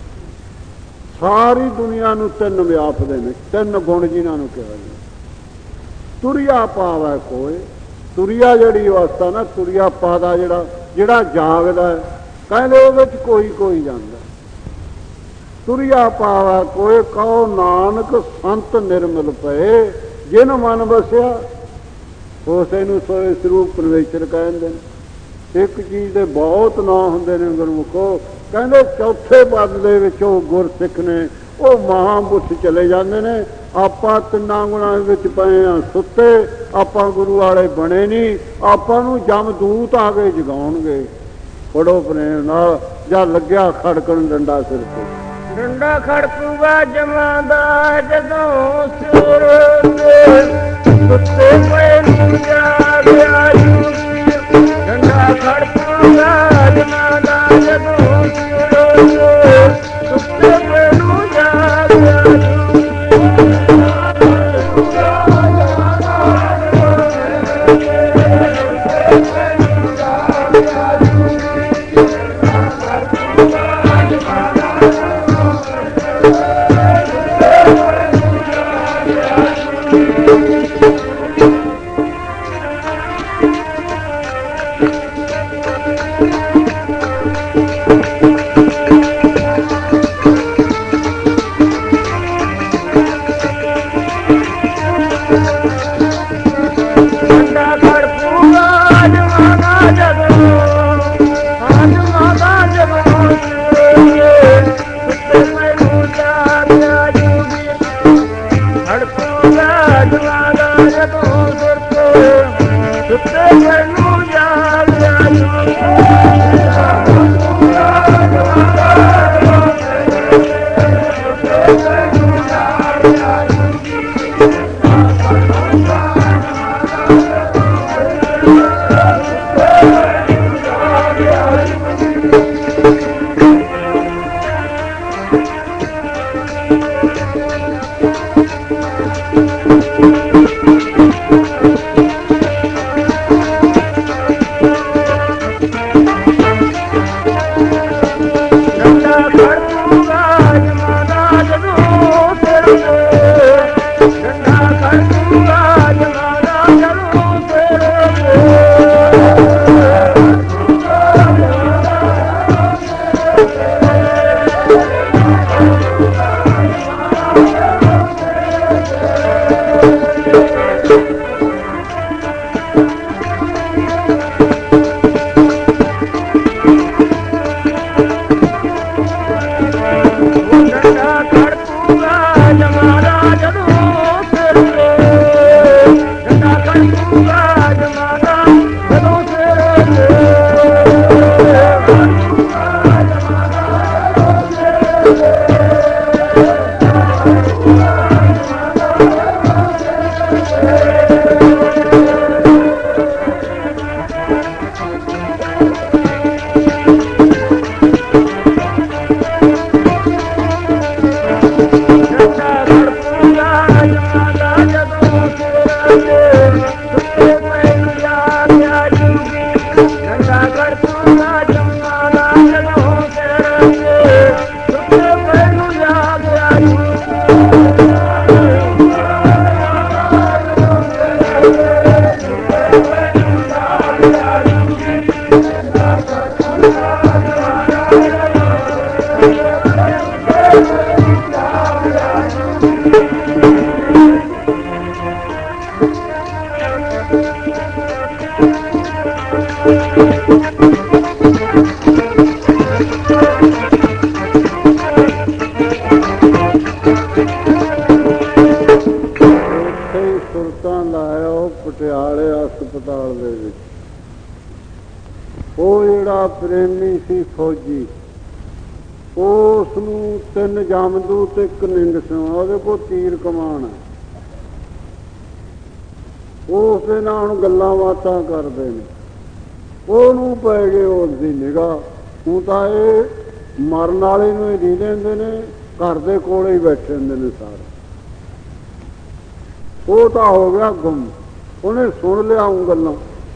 ਸਾਰੀ ਦੁਨੀਆ ਨੂੰ ਤਿੰਨ ਵਿਆਪਦੇ ਨੇ, ਤਿੰਨ ਗੁਣ ਜਿਨ੍ਹਾਂ ਨੂੰ ਕਿਹਾ ਜਾਂਦਾ। ਤੁਰਿਆ ਪਾਵੈ ਕੋਏ, ਤੁਰਿਆ ਜਿਹੜੀ ਅਵਸਥਾ ਨਾ, ਤੁਰਿਆ ਪਾ ਦਾ ਜਿਹੜਾ ਜਿਹੜਾ ਜਾਗਦਾ ਕਹਿੰਦੇ ਉਹਦੇ ਵਿੱਚ ਕੋਈ ਕੋਈ ਜਾਂਦਾ। ਤੁਰਿਆ ਪਾਵੈ ਕੋਏ ਕਹੋ ਨਾਨਕ ਸੰਤ ਨਿਰਮਲ ਪਏ, ਜਿਨ ਮਨ ਵਸਿਆ ਉਸੇ ਨੂੰ ਸੋਏ ਸਰੂਪ ਪਰਮੇਸ਼ਰ ਕਹਿੰਦੇ ਨੇ। ਇੱਕ ਚੀਜ਼ ਦੇ ਬਹੁਤ ਨਾਂ ਹੁੰਦੇ ਨੇ ਗੁਰਮੁਖੋ। ਕਹਿੰਦੇ ਚੌਥੇ ਪਦ ਦੇ ਵਿੱਚ ਉਹ ਗੁਰਸਿੱਖ ਨੇ, ਉਹ ਮਹਾਂਪੁਰਸ਼ ਚਲੇ ਜਾਂਦੇ ਨੇ। ਆਪਾਂ ਤਿੰਨਾਂ ਗੁਣਾਂ ਵਿੱਚ ਪਏ ਹਾਂ ਸੁੱਤੇ, ਆਪਾਂ ਗੁਰੂ ਵਾਲੇ ਬਣੇ ਨਹੀਂ। ਆਪਾਂ ਨੂੰ ਜਮਦੂਤ ਆ ਕੇ ਜਗਾਉਣਗੇ। ਫੜੋ ਪ੍ਰੇਮ ਨਾਲ, ਜਾਂ ਲੱਗਿਆ ਖੜਕਣ ਡੰਡਾ ਸਿਰ ਤੇ, ਡੰਡਾ ਖੜਕੂਗਾ ਜਮਾਂ ਦਾ ਜਦੋਂ ਸਿਰ ਸੁੱਤੇ ਪਏ ਨੂੰ ਜਾਗਿਆ ਜੂਗੀ। ਡੰਡਾ ਖੜਕੂਗਾ ਜਮਾਂ ਦਾ ਜਦੋਂ ਸਿਰ ਸੁੱਤੇ ਪਏ ਨੂੰ ਜਾਗਿਆ ਜੂਗੀ। ਸੁਰਤਾਂ ਲਾਇਆ ਪਟਿਆਲੇ ਹਸਪਤਾਲ ਦੇ ਵਿੱਚ। ਉਹ ਜਿਹੜਾ ਪ੍ਰੇਮੀ ਸੀ ਫੌਜੀ, ਉਸ ਨੂੰ ਤਿੰਨ ਜਮਦੂਤ ਤੇ ਇੱਕ ਨਿੰਗ ਸਿੰਘ, ਉਹਦੇ ਕੋਲ ਤੀਰ ਕਮਾਨ ਹੈ। ਉਸ ਦੇ ਨਾਲ ਹੁਣ ਗੱਲਾਂ ਬਾਤਾਂ ਕਰਦੇ ਨੇ। ਉਹਨੂੰ ਪੈ ਗਏ ਉਸ ਦੀ ਨਿਗਾਹ। ਹੁਣ ਤਾਂ ਇਹ ਮਰਨ ਵਾਲੇ ਨੂੰ ਹੀ ਦੀ ਦਿੰਦੇ ਨੇ, ਘਰ ਦੇ ਕੋਲ ਹੀ ਬੈਠੇ ਹੁੰਦੇ ਨੇ ਸਾਰੇ। ਉਹ ਤਾਂ ਹੋ ਗਿਆ ਗੁੰਮ, ਉਹਨੇ ਸੁਣ ਲਿਆ ਉਹ ਗੱਲਾਂ।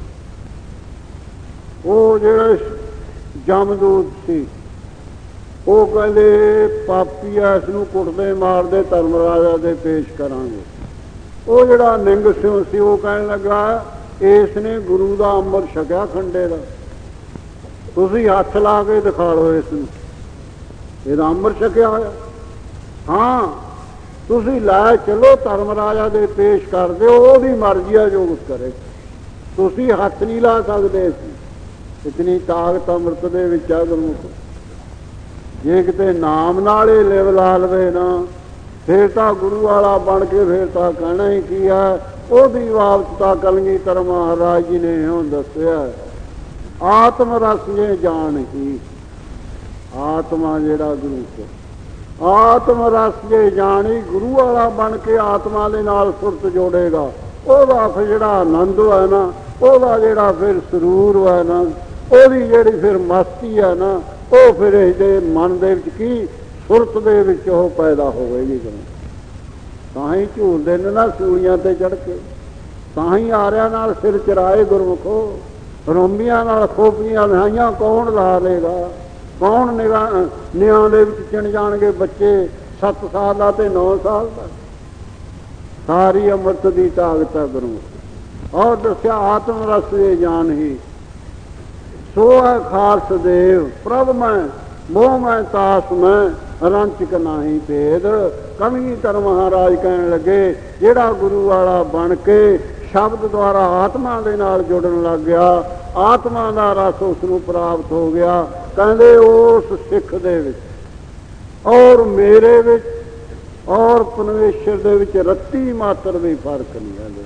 ਉਹ ਜਿਹੜੇ ਜਮਦੂਤ ਸੀ ਉਹ ਕਹਿੰਦੇ ਪਾਪੀ ਐ, ਇਸ ਨੂੰ ਕੁੱਟਦੇ ਮਾਰਦੇ ਧਰਮ ਰਾਜਾ ਦੇ ਪੇਸ਼ ਕਰਾਂਗੇ। ਉਹ ਜਿਹੜਾ ਨਿੰਗ ਸਿੰਘ ਸੀ ਉਹ ਕਹਿਣ ਲੱਗਾ ਇਸ ਨੇ ਗੁਰੂ ਦਾ ਅੰਮ੍ਰਿਤ ਛਕਿਆ ਖੰਡੇ ਦਾ, ਤੁਸੀਂ ਹੱਥ ਲਾ ਕੇ ਦਿਖਾ ਲਓ ਇਸ ਨੂੰ, ਇਹਦਾ ਅੰਮ੍ਰਿਤ ਛਕਿਆ ਹੋਇਆ। ਹਾਂ ਤੁਸੀਂ ਲੈ ਚਲੋ ਧਰਮ ਰਾਜਾ ਦੇ ਪੇਸ਼ ਕਰ ਦਿਓ, ਉਹਦੀ ਮਰਜ਼ੀ ਆ ਜੋ ਕੁਛ ਕਰੇ, ਤੁਸੀਂ ਹੱਥ ਨਹੀਂ ਲਾ ਸਕਦੇ ਸੀ। ਇਤਨੀ ਤਾਕਤ ਅੰਮ੍ਰਿਤ ਦੇ ਵਿੱਚ ਆ ਗੁਰਮੁਖ। ਜੇ ਕਿਤੇ ਨਾਮ ਨਾਲ ਹੀ ਲਿਵ ਲਾ ਲਵੇ ਨਾ, ਫਿਰ ਤਾਂ ਗੁਰੂ ਵਾਲਾ ਬਣ ਕੇ ਫਿਰ ਤਾਂ ਕਹਿਣਾ ਹੀ ਕੀ ਹੈ। ਉਹਦੀ ਬਾਬਤ ਤਾਂ ਕਲਗੀਧਰ ਮਹਾਰਾਜ ਜੀ ਨੇ ਇਉਂ ਦੱਸਿਆ, ਆਤਮ ਰਸ ਜੇ ਜਾਣ ਹੀ। ਆਤਮਾ ਜਿਹੜਾ ਗੁਰੂ ਕੋ ਆਤਮ ਰਸ ਜੇ ਜਾਣੀ, ਗੁਰੂ ਵਾਲਾ ਬਣ ਕੇ ਆਤਮਾ ਦੇ ਨਾਲ ਸੁਰਤ ਜੋੜੇਗਾ, ਉਹਦਾ ਫਿਰ ਜਿਹੜਾ ਆਨੰਦ ਹੈ ਨਾ, ਉਹਦਾ ਜਿਹੜਾ ਫਿਰ ਸਰੂਰ ਹੈ ਨਾ, ਉਹਦੀ ਜਿਹੜੀ ਫਿਰ ਮਸਤੀ ਹੈ ਨਾ, ਉਹ ਫਿਰ ਇਹਦੇ ਮਨ ਦੇ ਵਿੱਚ ਕੀ ਸੁਰਤ ਦੇ ਵਿੱਚ ਉਹ ਪੈਦਾ ਹੋਵੇਗੀ। ਤਾਂ ਹੀ ਝੂਲਦੇ ਨੇ ਨਾ ਸੂਲੀਆਂ ਤੇ ਚੜ੍ਹ ਕੇ, ਤਾਂ ਹੀ ਆਰਿਆਂ ਨਾਲ ਸਿਰ ਚਰਾਏ ਗੁਰਮੁਖੋ, ਰੋਮੀਆਂ ਨਾਲ ਖੋਪੀਆਂ ਨਹਾਈਆਂ ਕੌਣ ਲਾ ਲੇਗਾ। ਕੌਣ ਨਿਗਾਹ ਨਿਆਂ ਦੇ ਵਿੱਚ ਚਿਣ ਜਾਣਗੇ ਬੱਚੇ ਸੱਤ ਸਾਲ ਦਾ ਤੇ ਨੌ ਸਾਲ ਦਾ। ਸਾਰੀ ਅੰਮ੍ਰਿਤ ਦੀ ਤਾਕਤ ਹੈ ਗੁਰਮੁਖ। ਔਰ ਦੱਸਿਆ ਆਤਮ ਰਸ ਦੇ ਜਾਨ ਹੀ, ਸੋ ਹੈ ਖਾਲਸ ਦੇਵ ਪ੍ਰਭ ਮੈਂ ਮੋਹ ਮੈਂ ਤਾਸ ਮੈਂ ਰੰਚਕ ਨਾਹੀ ਭੇਦ। ਕਲਗੀਧਰ ਮਹਾਰਾਜ ਕਹਿਣ ਲੱਗੇ ਜਿਹੜਾ ਗੁਰੂ ਵਾਲਾ ਬਣ ਕੇ ਸ਼ਬਦ ਦੁਆਰਾ ਆਤਮਾ ਦੇ ਨਾਲ ਜੁੜਨ ਲੱਗ ਗਿਆ, ਆਤਮਾ ਦਾ ਰਸ ਉਸ ਨੂੰ ਪ੍ਰਾਪਤ ਹੋ ਗਿਆ। ਕਹਿੰਦੇ ਉਸ ਸਿੱਖ ਦੇ ਵਿੱਚ ਔਰ ਮੇਰੇ ਵਿੱਚ ਔਰ ਪਰਮੇਸ਼ਰ ਦੇ ਵਿੱਚ ਰੱਤੀ ਮਾਤਰ ਵੀ ਫਰਕ ਨਹੀਂ ਹੈ।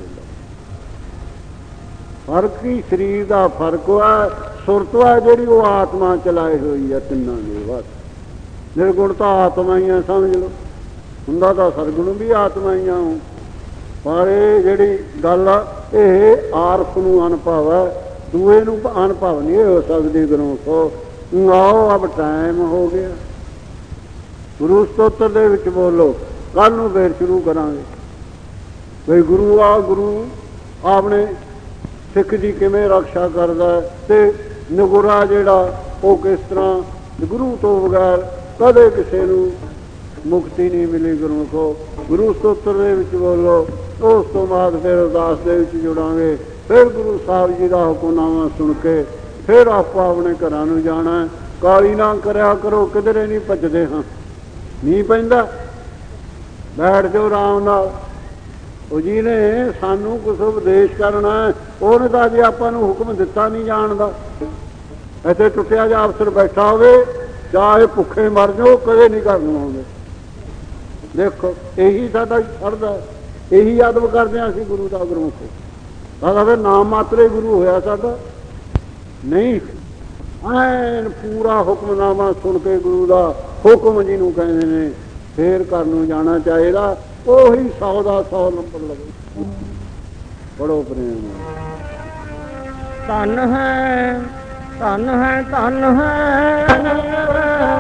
ਫਰਕ ਹੀ ਸਰੀਰ ਦਾ ਫਰਕ ਹੈ। ਸੁਰਤ ਹੈ ਜਿਹੜੀ ਉਹ ਆਤਮਾ ਚਲਾਈ ਹੋਈ ਹੈ ਤਿੰਨਾਂ ਦੇ ਬਸ। ਨਿਰਗੁਣ ਤਾਂ ਆਤਮਾ ਹੀ ਆ ਸਮਝ ਲਓ, ਹੁੰਦਾ ਤਾਂ ਸਰਗੁਣ ਵੀ ਆਤਮਾ ਹੀ ਆ। ਪਰ ਇਹ ਜਿਹੜੀ ਗੱਲ ਆ ਇਹ ਆਰਫ ਨੂੰ ਅਨੁਭਵ ਹੈ, ਦੂਏ ਨੂੰ ਅਨੁਭਵ ਨਹੀਂ ਹੋ ਸਕਦੀ। ਗੁਰੂ ਕੋ ਆਓ ਅਬ ਟਾਈਮ ਹੋ ਗਿਆ। ਗੁਰੂ ਸਤੋਤਰ ਦੇ ਵਿੱਚ ਬੋਲੋ, ਕੱਲ ਨੂੰ ਫੇਰ ਸ਼ੁਰੂ ਕਰਾਂਗੇ। ਬਈ ਗੁਰੂ ਆ ਗੁਰੂ ਆਪਣੇ ਸਿੱਖ ਦੀ ਕਿਵੇਂ ਰਕਸ਼ਾ ਕਰਦਾ ਤੇ ਨਿਗੁਰਾ ਜਿਹੜਾ ਉਹ ਕਿਸ ਤਰ੍ਹਾਂ ਗੁਰੂ ਤੋਂ ਬਗੈਰ ਕਦੇ ਕਿਸੇ ਨੂੰ ਮੁਕਤੀ ਨਹੀਂ ਮਿਲੀ। ਗੁਰੂ ਕੋ ਗੁਰੂ ਸਤੋਤਰ ਦੇ ਵਿੱਚ ਬੋਲੋ। ਉਸ ਤੋਂ ਬਾਅਦ ਫਿਰ ਅਰਦਾਸ ਦੇ ਵਿੱਚ ਜੁੜਾਂਗੇ। ਫਿਰ ਗੁਰੂ ਸਾਹਿਬ ਜੀ ਦਾ ਹੁਕਮਨਾਮਾ ਸੁਣ ਕੇ ਫਿਰ ਆਪਾਂ ਆਪਣੇ ਘਰਾਂ ਨੂੰ ਜਾਣਾ। ਕਾਲੀ ਨਾ ਕਰਿਆ ਕਰੋ, ਕਿਧਰੇ ਨਹੀਂ ਭੱਜਦੇ ਹਾਂ। ਮੀਂਹ ਪੈਂਦਾ ਬੈਠ ਜਾਓ ਆਰਾਮ ਨਾਲ। ਉਹ ਜੀ ਨੇ ਸਾਨੂੰ ਕੁਛ ਉਪਦੇਸ਼ ਕਰਨਾ, ਉਹਨੇ ਤਾਂ ਜੇ ਆਪਾਂ ਨੂੰ ਹੁਕਮ ਦਿੱਤਾ ਨਹੀਂ ਜਾਣ ਦਾ। ਇੱਥੇ ਟੁੱਟਿਆ ਜਿਹਾ ਅਫਸਰ ਬੈਠਾ ਹੋਵੇ, ਚਾਹੇ ਭੁੱਖੇ ਮਰ ਜਾਓ, ਕਦੇ ਨਹੀਂ ਘਰ ਨੂੰ ਆਉਂਦੇ। ਦੇਖੋ ਇਹੀ ਸਾਡਾ ਛੱਡਦਾ, ਇਹੀ ਅਦਬ ਕਰਦੇ ਹਾਂ ਅਸੀਂ ਗੁਰੂ ਦਾ। ਗੁਰਮੁਖੋ ਸਾਡਾ ਫਿਰ ਨਾਮ ਮਾਤਰੇ ਗੁਰੂ ਹੋਇਆ ਸਾਡਾ ਨਹੀਂ। ਐਨ ਪੂਰਾ ਹੁਕਮਨਾਮਾ ਸੁਣ ਕੇ ਗੁਰੂ ਦਾ ਹੁਕਮ ਜਿਹਨੂੰ ਕਹਿੰਦੇ ਨੇ ਫੇਰ ਘਰ ਨੂੰ ਜਾਣਾ ਚਾਹੀਦਾ। ਉਹੀ ਸੌ ਦਾ ਸੌ ਨੰਬਰ ਲਵੇ। ਬੜੋ ਪ੍ਰੇਮ ਧਨ ਹੈ ਧਨ ਹੈ ਧਨ ਹੈ